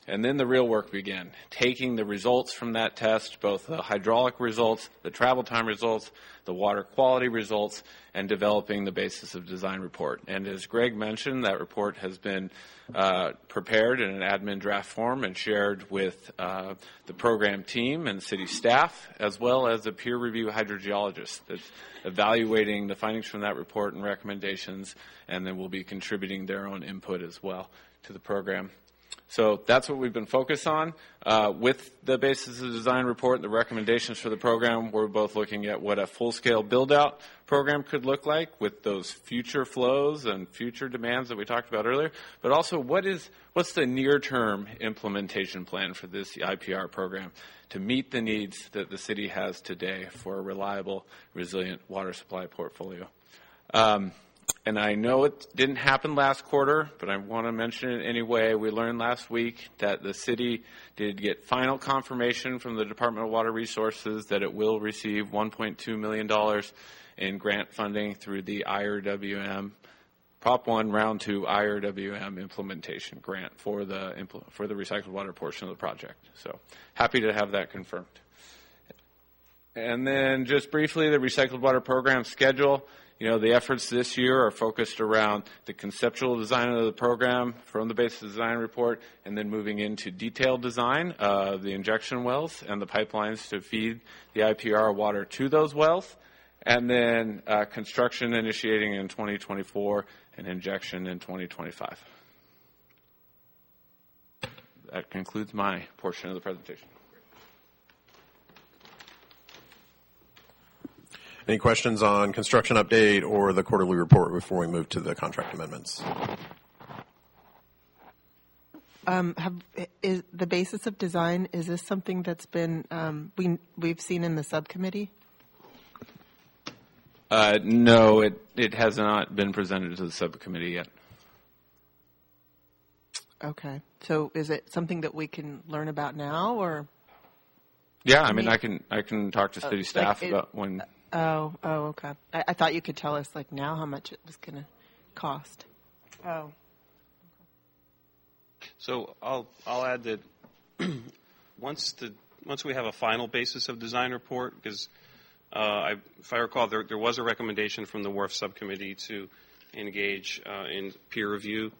And then the real work began, taking the results from that test, both the hydraulic results, the travel time results, the water quality results, and developing the basis of design report. And as Greg mentioned, that report has been prepared in an admin draft form and shared with the program team and city staff, as well as a peer review hydrogeologist that's evaluating the findings from that report and recommendations, and then will be contributing their own input as well to the program. So that's what we've been focused on. With the basis of design report and the recommendations for the program, we're both looking at what a full-scale build-out program could look like with those future flows and future demands that we talked about earlier, but also what's the near-term implementation plan for this IPR program to meet the needs that the city has today for a reliable, resilient water supply portfolio. And I know it didn't happen last quarter, but I want to mention it anyway. We learned last week that the city did get final confirmation from the Department of Water Resources that it will receive $1.2 million in grant funding through the IRWM, Prop 1 Round 2 IRWM implementation grant for the recycled water portion of the project. So happy to have that confirmed. And then just briefly, the recycled water program schedule. The efforts this year are focused around the conceptual design of the program from the basis design report, and then moving into detailed design of the injection wells and the pipelines to feed the IPR water to those wells, and then construction initiating in 2024 and injection in 2025. That concludes my portion of the presentation.
Any questions on construction update or the quarterly report before we move to the contract amendments?
Is the basis of design, is this something that's been we've seen in the subcommittee?
No, it has not been presented to the subcommittee yet.
Okay, so is it something that we can learn about now, or?
Yeah, I mean, I can talk to city staff about when.
Oh, okay. I thought you could tell us now how much it was going to cost. Oh.
So I'll add that once we have a final basis of design report, because if I recall, there was a recommendation from the WRF subcommittee to engage in peer review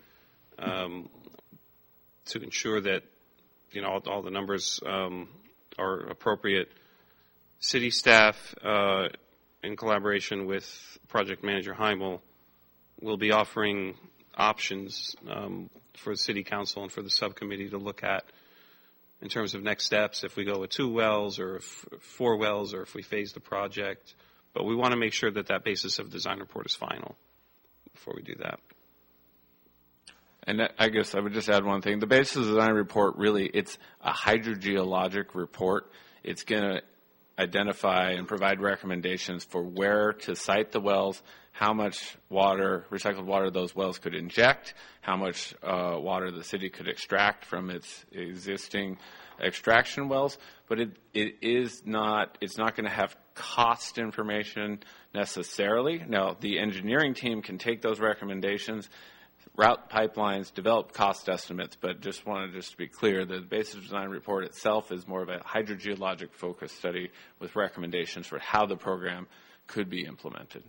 to ensure that all the numbers are appropriate. City staff, in collaboration with project manager Heimel, will be offering options for the city council and for the subcommittee to look at in terms of next steps, if we go with 2 wells or 4 wells or if we phase the project. But we want to make sure that basis of design report is final before we do that.
And I guess I would just add one thing. The basis of design report, really, it's a hydrogeologic report. It's going to identify and provide recommendations for where to site the wells, how much water, recycled water, those wells could inject, how much water the city could extract from its existing extraction wells. But it's not going to have cost information necessarily. Now, the engineering team can take those recommendations, route pipelines, develop cost estimates, but just wanted to be clear, the basis of design report itself is more of a hydrogeologic focused study with recommendations for how the program could be implemented.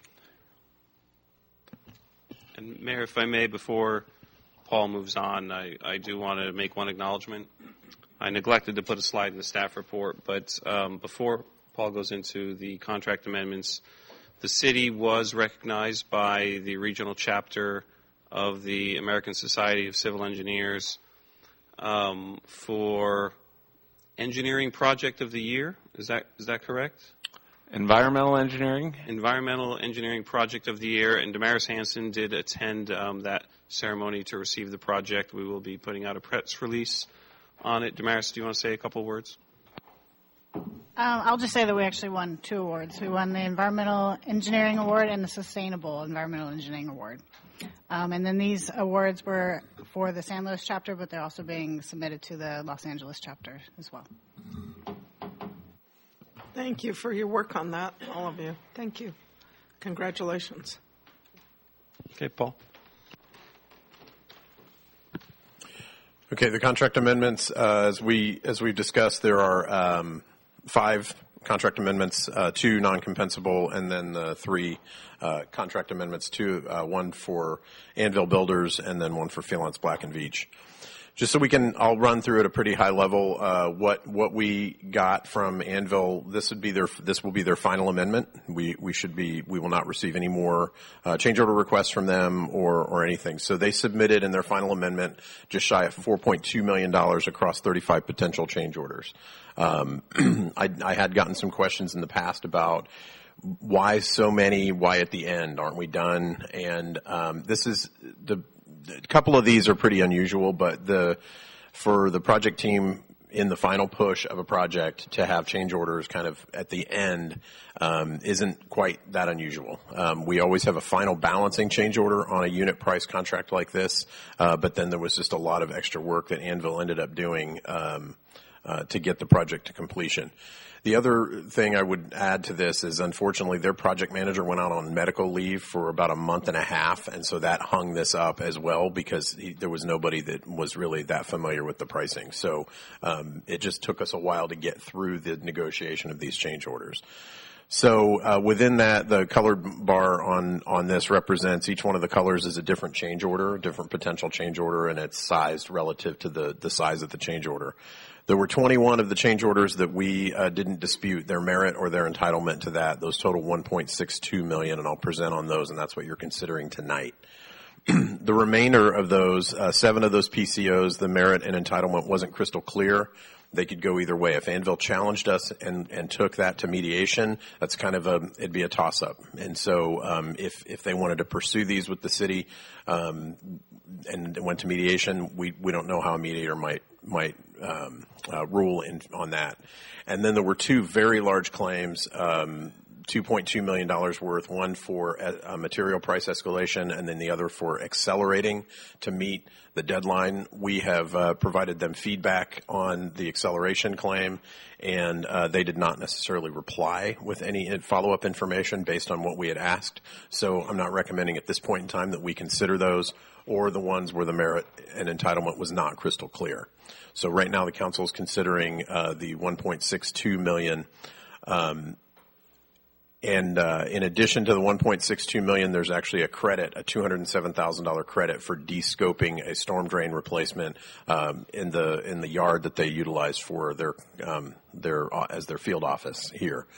And Mayor, if I may, before Paul moves on, I do want to make one acknowledgement. I neglected to put a slide in the staff report, but before Paul goes into the contract amendments, the city was recognized by the regional chapter of the American Society of Civil Engineers for Engineering Project of the Year. Is that correct?
Environmental Engineering?
Environmental Engineering Project of the Year, and Damaris Hansen did attend that ceremony to receive the project. We will be putting out a press release on it. Damaris, do you want to say a couple words?
I'll just say that we actually won 2 awards. We won the Environmental Engineering Award and the Sustainable Environmental Engineering Award. And then these awards were for the San Luis chapter, but they're also being submitted to the Los Angeles chapter as well.
Thank you for your work on that, all of you. Thank you. Congratulations.
Okay, Paul.
Okay, the contract amendments, as we've discussed, there are 5 contract amendments, 2 non-compensable, and then 3 contract amendments, 2, 1 for Anvil Builders, and then 1 for Phelan's Black and Veatch. Just so I'll run through at a pretty high level what we got from Anvil. This will be their final amendment. We will not receive any more change order requests from them or anything. So they submitted in their final amendment just shy of $4.2 million across 35 potential change orders. I had gotten some questions in the past about why so many, why at the end, aren't we done? And a couple of these are pretty unusual, but for the project team in the final push of a project to have change orders kind of at the end isn't quite that unusual. We always have a final balancing change order on a unit price contract like this, but then there was just a lot of extra work that Anvil ended up doing to get the project to completion. The other thing I would add to this is, unfortunately, their project manager went out on medical leave for about a month and a half, and so that hung this up as well because there was nobody that was really that familiar with the pricing. So it just took us a while to get through the negotiation of these change orders. So within that, the colored bar on this represents each one of the colors is a different change order, a different potential change order, and it's sized relative to the size of the change order. There were 21 of the change orders that we didn't dispute their merit or their entitlement to that. Those total $1.62 million, and I'll present on those, and that's what you're considering tonight. The remainder of those, 7 of those PCOs, the merit and entitlement wasn't crystal clear. They could go either way. If Anvil challenged us and took that to mediation, that's kind of it'd be a toss-up. And so if they wanted to pursue these with the city and went to mediation, we don't know how a mediator might rule on that. And then there were 2 very large claims, $2.2 million worth, one for a material price escalation and then the other for accelerating to meet the deadline. We have provided them feedback on the acceleration claim, and they did not necessarily reply with any follow-up information based on what we had asked. So I'm not recommending at this point in time that we consider those or the ones where the merit and entitlement was not crystal clear. So right now the council is considering the $1.62 million. And in addition to the $1.62 million, there's actually a credit, a $207,000 credit for de-scoping a storm drain replacement in the yard that they utilized for their as their field office here.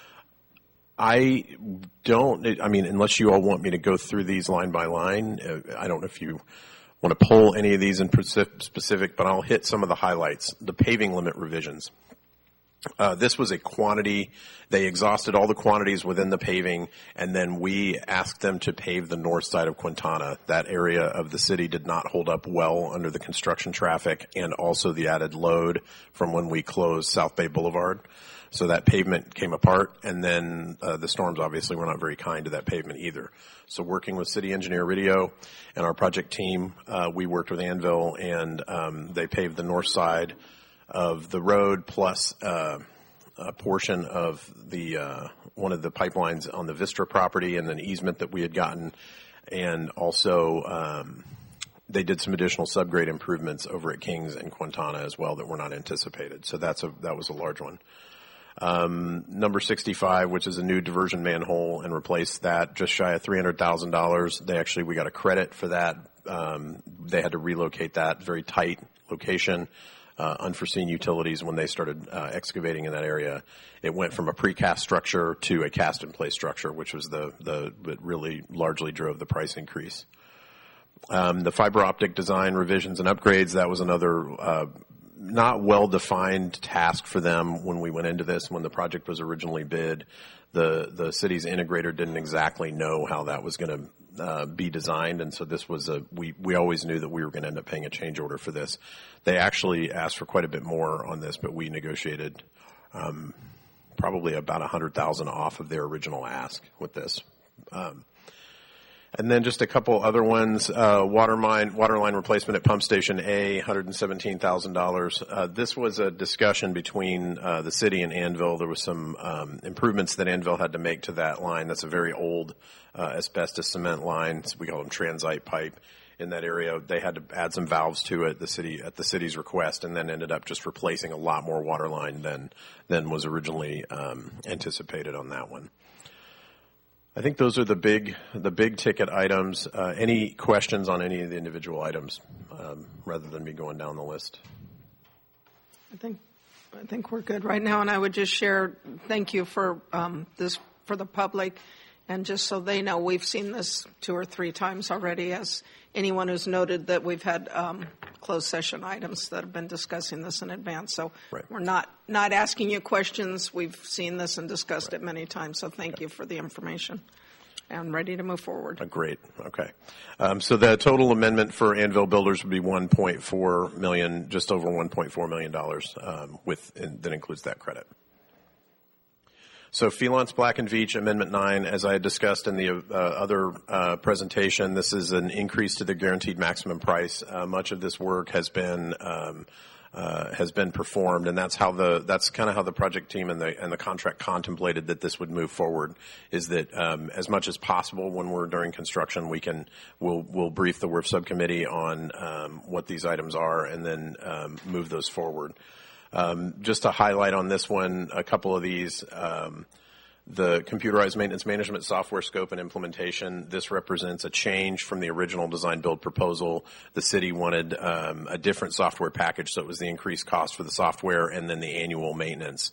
Unless you all want me to go through these line by line, I don't know if you want to pull any of these in specific, but I'll hit some of the highlights. The paving limit revisions. This was a quantity. They exhausted all the quantities within the paving, and then we asked them to pave the north side of Quintana. That area of the city did not hold up well under the construction traffic and also the added load from when we closed South Bay Boulevard. So that pavement came apart, and then the storms obviously were not very kind to that pavement either. So working with City Engineer Ridio and our project team, we worked with Anvil, and they paved the north side of the road plus a portion of the one of the pipelines on the Vistra property and an easement that we had gotten, and also they did some additional subgrade improvements over at Kings and Quintana as well that were not anticipated. So that was a large one. Number 65, which is a new diversion manhole, and replaced that just shy of $300,000. We got a credit for that. They had to relocate that very tight location. Unforeseen utilities when they started excavating in that area. It went from a precast structure to a cast-in-place structure, which was that really largely drove the price increase. The fiber optic design revisions and upgrades, that was another not well-defined task for them when we went into this. When the project was originally bid, the city's integrator didn't exactly know how that was going to be designed, and so this was we always knew that we were going to end up paying a change order for this. They actually asked for quite a bit more on this, but we negotiated probably about $100,000 off of their original ask with this. And then just a couple other ones, water line replacement at Pump Station A, $117,000. This was a discussion between the city and Anvil. There was some improvements that Anvil had to make to that line. That's a very old asbestos cement line. So we call them transite pipe. in that area. They had to add some valves to it, at the city's request, and then ended up just replacing a lot more water line than was originally anticipated on that one. I think those are the big ticket items. Any questions on any of the individual items, rather than me going down the list?
I think we're good right now, and I would just share, thank you for this for the public, and just so they know, we've seen this 2 or 3 times already, as anyone who's noted that we've had closed session items that have been discussing this in advance. So we're not asking you questions. We've seen this and discussed it many times, so thank you for the information. I'm ready to move forward.
Great. Okay. So the total amendment for Anvil Builders would be $1.4 million, just over $1.4 million, that includes that credit. So Felance Black & Veatch Amendment 9, as I had discussed in the other presentation, this is an increase to the guaranteed maximum price. Much of this work has been performed, and that's kind of how the project team and the contract contemplated that this would move forward. Is that as much as possible when we're during construction, we'll brief the WRF subcommittee on what these items are, and then move those forward. Just to highlight on this one, a couple of these. The computerized maintenance management software scope and implementation, this represents a change from the original design build proposal. The city wanted a different software package, so it was the increased cost for the software and then the annual maintenance.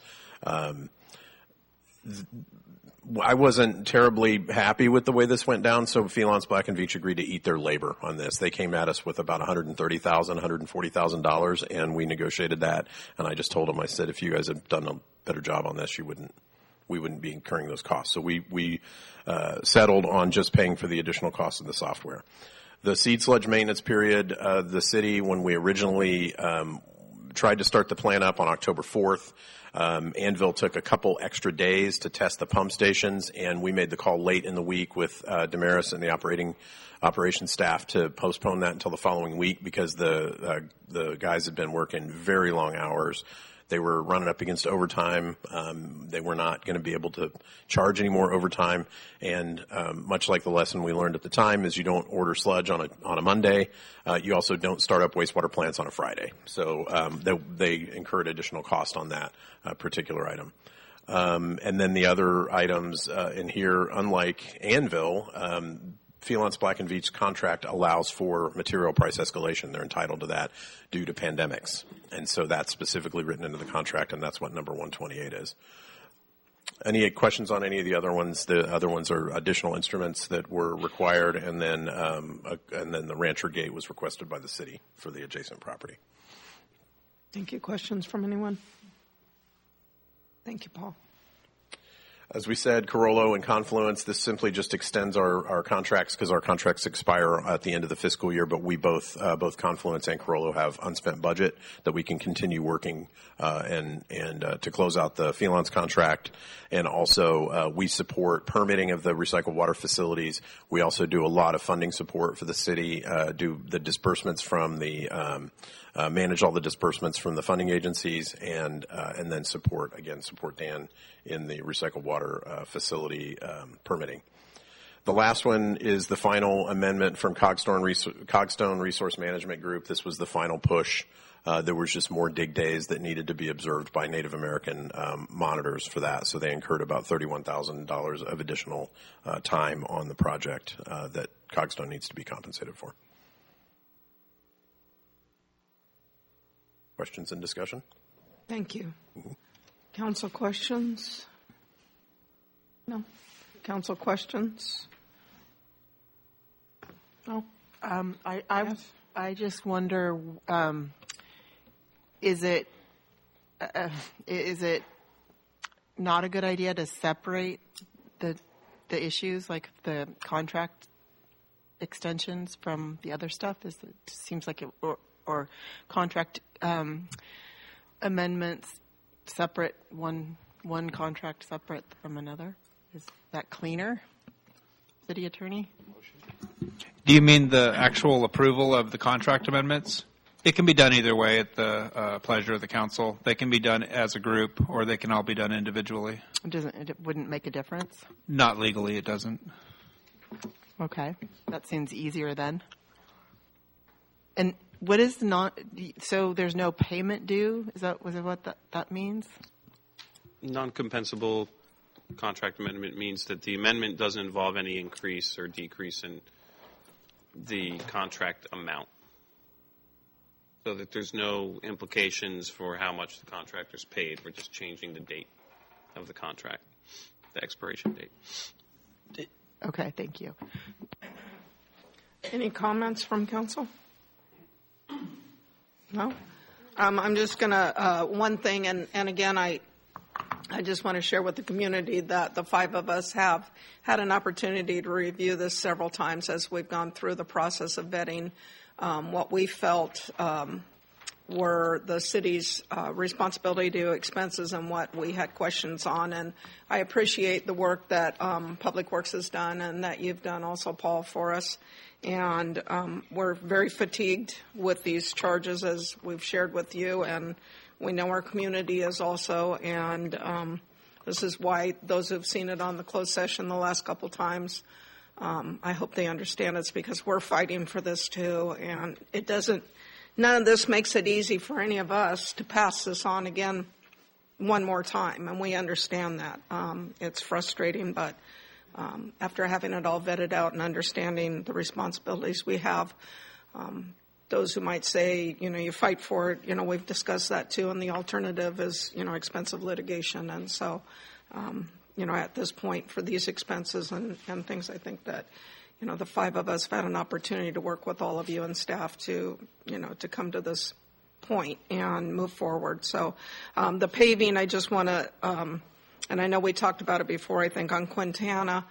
I wasn't terribly happy with the way this went down, so Felance Black & Veatch agreed to eat their labor on this. They came at us with about $130,000, $140,000, and we negotiated that. And I just told them, I said, if you guys had done a better job on this, we wouldn't be incurring those costs. So we settled on just paying for the additional cost of the software. The seed sludge maintenance period, the city, when we originally tried to start the plan up on October 4th, Anvil took a couple extra days to test the pump stations, and we made the call late in the week with Damaris and the operations staff to postpone that until the following week because the guys had been working very long hours. They were running up against overtime. They were not going to be able to charge any more overtime. And much like the lesson we learned at the time is you don't order sludge on a Monday. You also don't start up wastewater plants on a Friday. So they incurred additional cost on that particular item. And then the other items in here, unlike Anvil, Felance Black & Veatch's contract allows for material price escalation. They're entitled to that due to pandemics. And so that's specifically written into the contract, and that's what number 128 is. Any questions on any of the other ones? The other ones are additional instruments that were required, and then the Rancher Gate was requested by the city for the adjacent property.
Thank you. Questions from anyone? Thank you, Paul.
As we said, Carollo and Confluence, this simply just extends our contracts because our contracts expire at the end of the fiscal year, but we both Confluence and Carollo have unspent budget that we can continue working and to close out the Felance contract. And also we support permitting of the recycled water facilities. We also do a lot of funding support for the city, do the disbursements from the manage all the disbursements from the funding agencies, and then support Dan in the recycled water facility permitting. The last one is the final amendment from Cogstone Resource Management Group. This was the final push. There was just more dig days that needed to be observed by Native American monitors for that, so they incurred about $31,000 of additional time on the project that Cogstone needs to be compensated for. Questions and discussion?
Thank you. Council questions? No? Council questions? No?
I just wonder, is it not a good idea to separate the issues, like the contract extensions, from the other stuff? It seems like it, or contract amendments separate, one contract separate from another? Is that cleaner, City Attorney?
Do you mean the actual approval of the contract amendments? It can be done either way at the pleasure of the council. They can be done as a group, or they can all be done individually.
It wouldn't make a difference?
Not legally, it doesn't.
Okay. That seems easier then.
And what is so there's no payment due? Was it what that means?
Non-compensable contract amendment means that the amendment doesn't involve any increase or decrease in the contract amount, so that there's no implications for how much the contractor's paid. We're just changing the date of the contract, the expiration date.
Okay, thank you.
Any comments from council? No? I'm just going to, one thing, and again, I just want to share with the community that the five of us have had an opportunity to review this several times as we've gone through the process of vetting what we felt were the city's responsibility to expenses and what we had questions on. And I appreciate the work that Public Works has done and that you've done also, Paul, for us. And we're very fatigued with these charges, as we've shared with you, and we know our community is also. And this is why those who've seen it on the closed session the last couple times, I hope they understand it's because we're fighting for this too. And it doesn't, none of this makes it easy for any of us to pass this on again one more time. And we understand that. It's frustrating, but after having it all vetted out and understanding the responsibilities we have, those who might say, you fight for it, we've discussed that too, and the alternative is, expensive litigation. And so, at this point for these expenses and things, I think that, the five of us have had an opportunity to work with all of you and staff to, to come to this point and move forward. So the paving, I just want to, and I know we talked about it before, I think, on Quintana.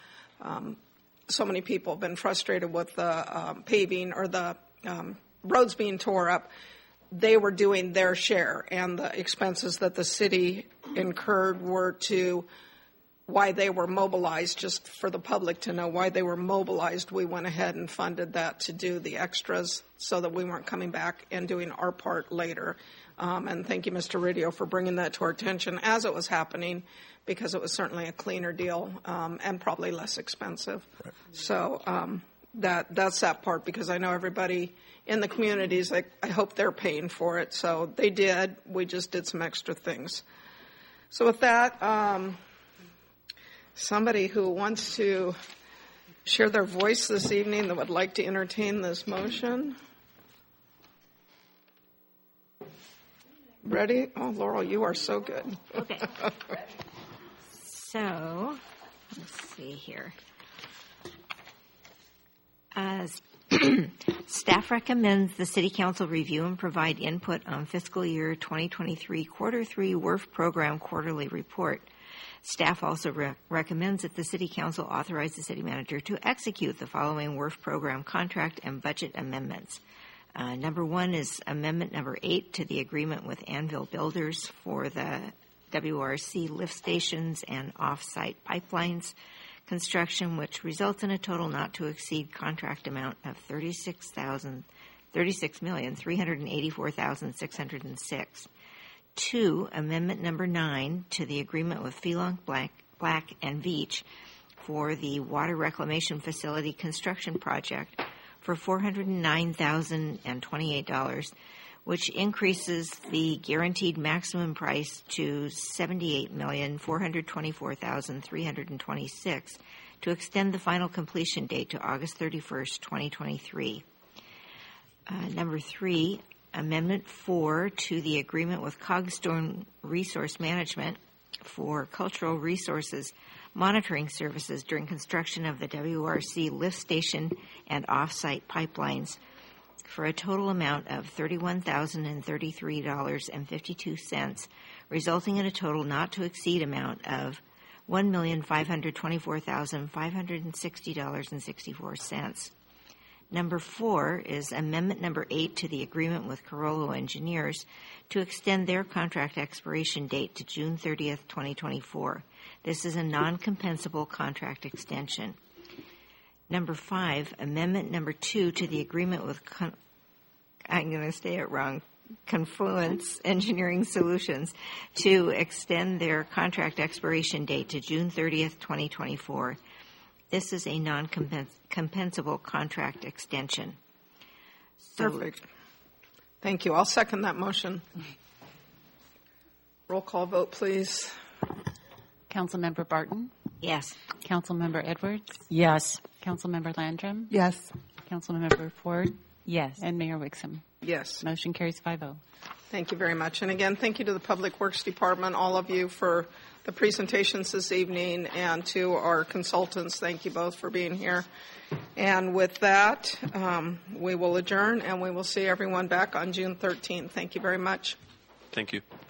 So many people have been frustrated with the paving or the roads being tore up. They were doing their share, and the expenses that the city incurred were to why they were mobilized. Just for the public to know why they were mobilized, we went ahead and funded that to do the extras so that we weren't coming back and doing our part later. And thank you, Mr. Radio, for bringing that to our attention as it was happening, because it was certainly a cleaner deal and probably less expensive. Right. So that's that part, because I know everybody in the communities, I hope they're paying for it. So they did. We just did some extra things. So with that, somebody who wants to share their voice this evening that would like to entertain this motion. Ready? Oh, Laurel, you are so good.
Okay. So, let's see here. Staff recommends the City Council review and provide input on fiscal year 2023 Quarter 3 WRF Program Quarterly Report. Staff also recommends that the City Council authorize the City Manager to execute the following WRF Program contract and budget amendments. Number 1 is Amendment Number 8 to the agreement with Anvil Builders for the WRC lift stations and off-site pipelines construction, which results in a total not to exceed contract amount of $36,384,606. 2, Amendment Number 9 to the agreement with Phelan Black and Veatch for the Water Reclamation Facility construction project for $409,028, which increases the guaranteed maximum price to $78,424,326 to extend the final completion date to August 31st, 2023. Number 3, Amendment 4 to the agreement with Cogstone Resource Management for cultural resources monitoring services during construction of the WRC lift station and off-site pipelines for a total amount of $31,033.52, resulting in a total not to exceed amount of $1,524,560.64. Number 4 is Amendment Number 8 to the agreement with Carollo Engineers to extend their contract expiration date to June 30th, 2024. This is a non-compensable contract extension. Number 5, Amendment Number 2 to the agreement with, I'm going to say it wrong, Confluence Engineering Solutions to extend their contract expiration date to June 30th, 2024. This is a non-compensable contract extension.
Perfect. Thank you. I'll second that motion. Roll call vote, please.
Councilmember Barton?
Yes.
Councilmember Edwards?
Yes.
Councilmember Landrum?
Yes.
Councilmember Ford?
Yes.
And Mayor Wixom?
Yes.
Motion carries 5-0.
Thank you very much. And again, thank you to the Public Works Department, all of you, for the presentations this evening, and to our consultants. Thank you both for being here. And with that, we will adjourn, and we will see everyone back on June 13th. Thank you very much.
Thank you.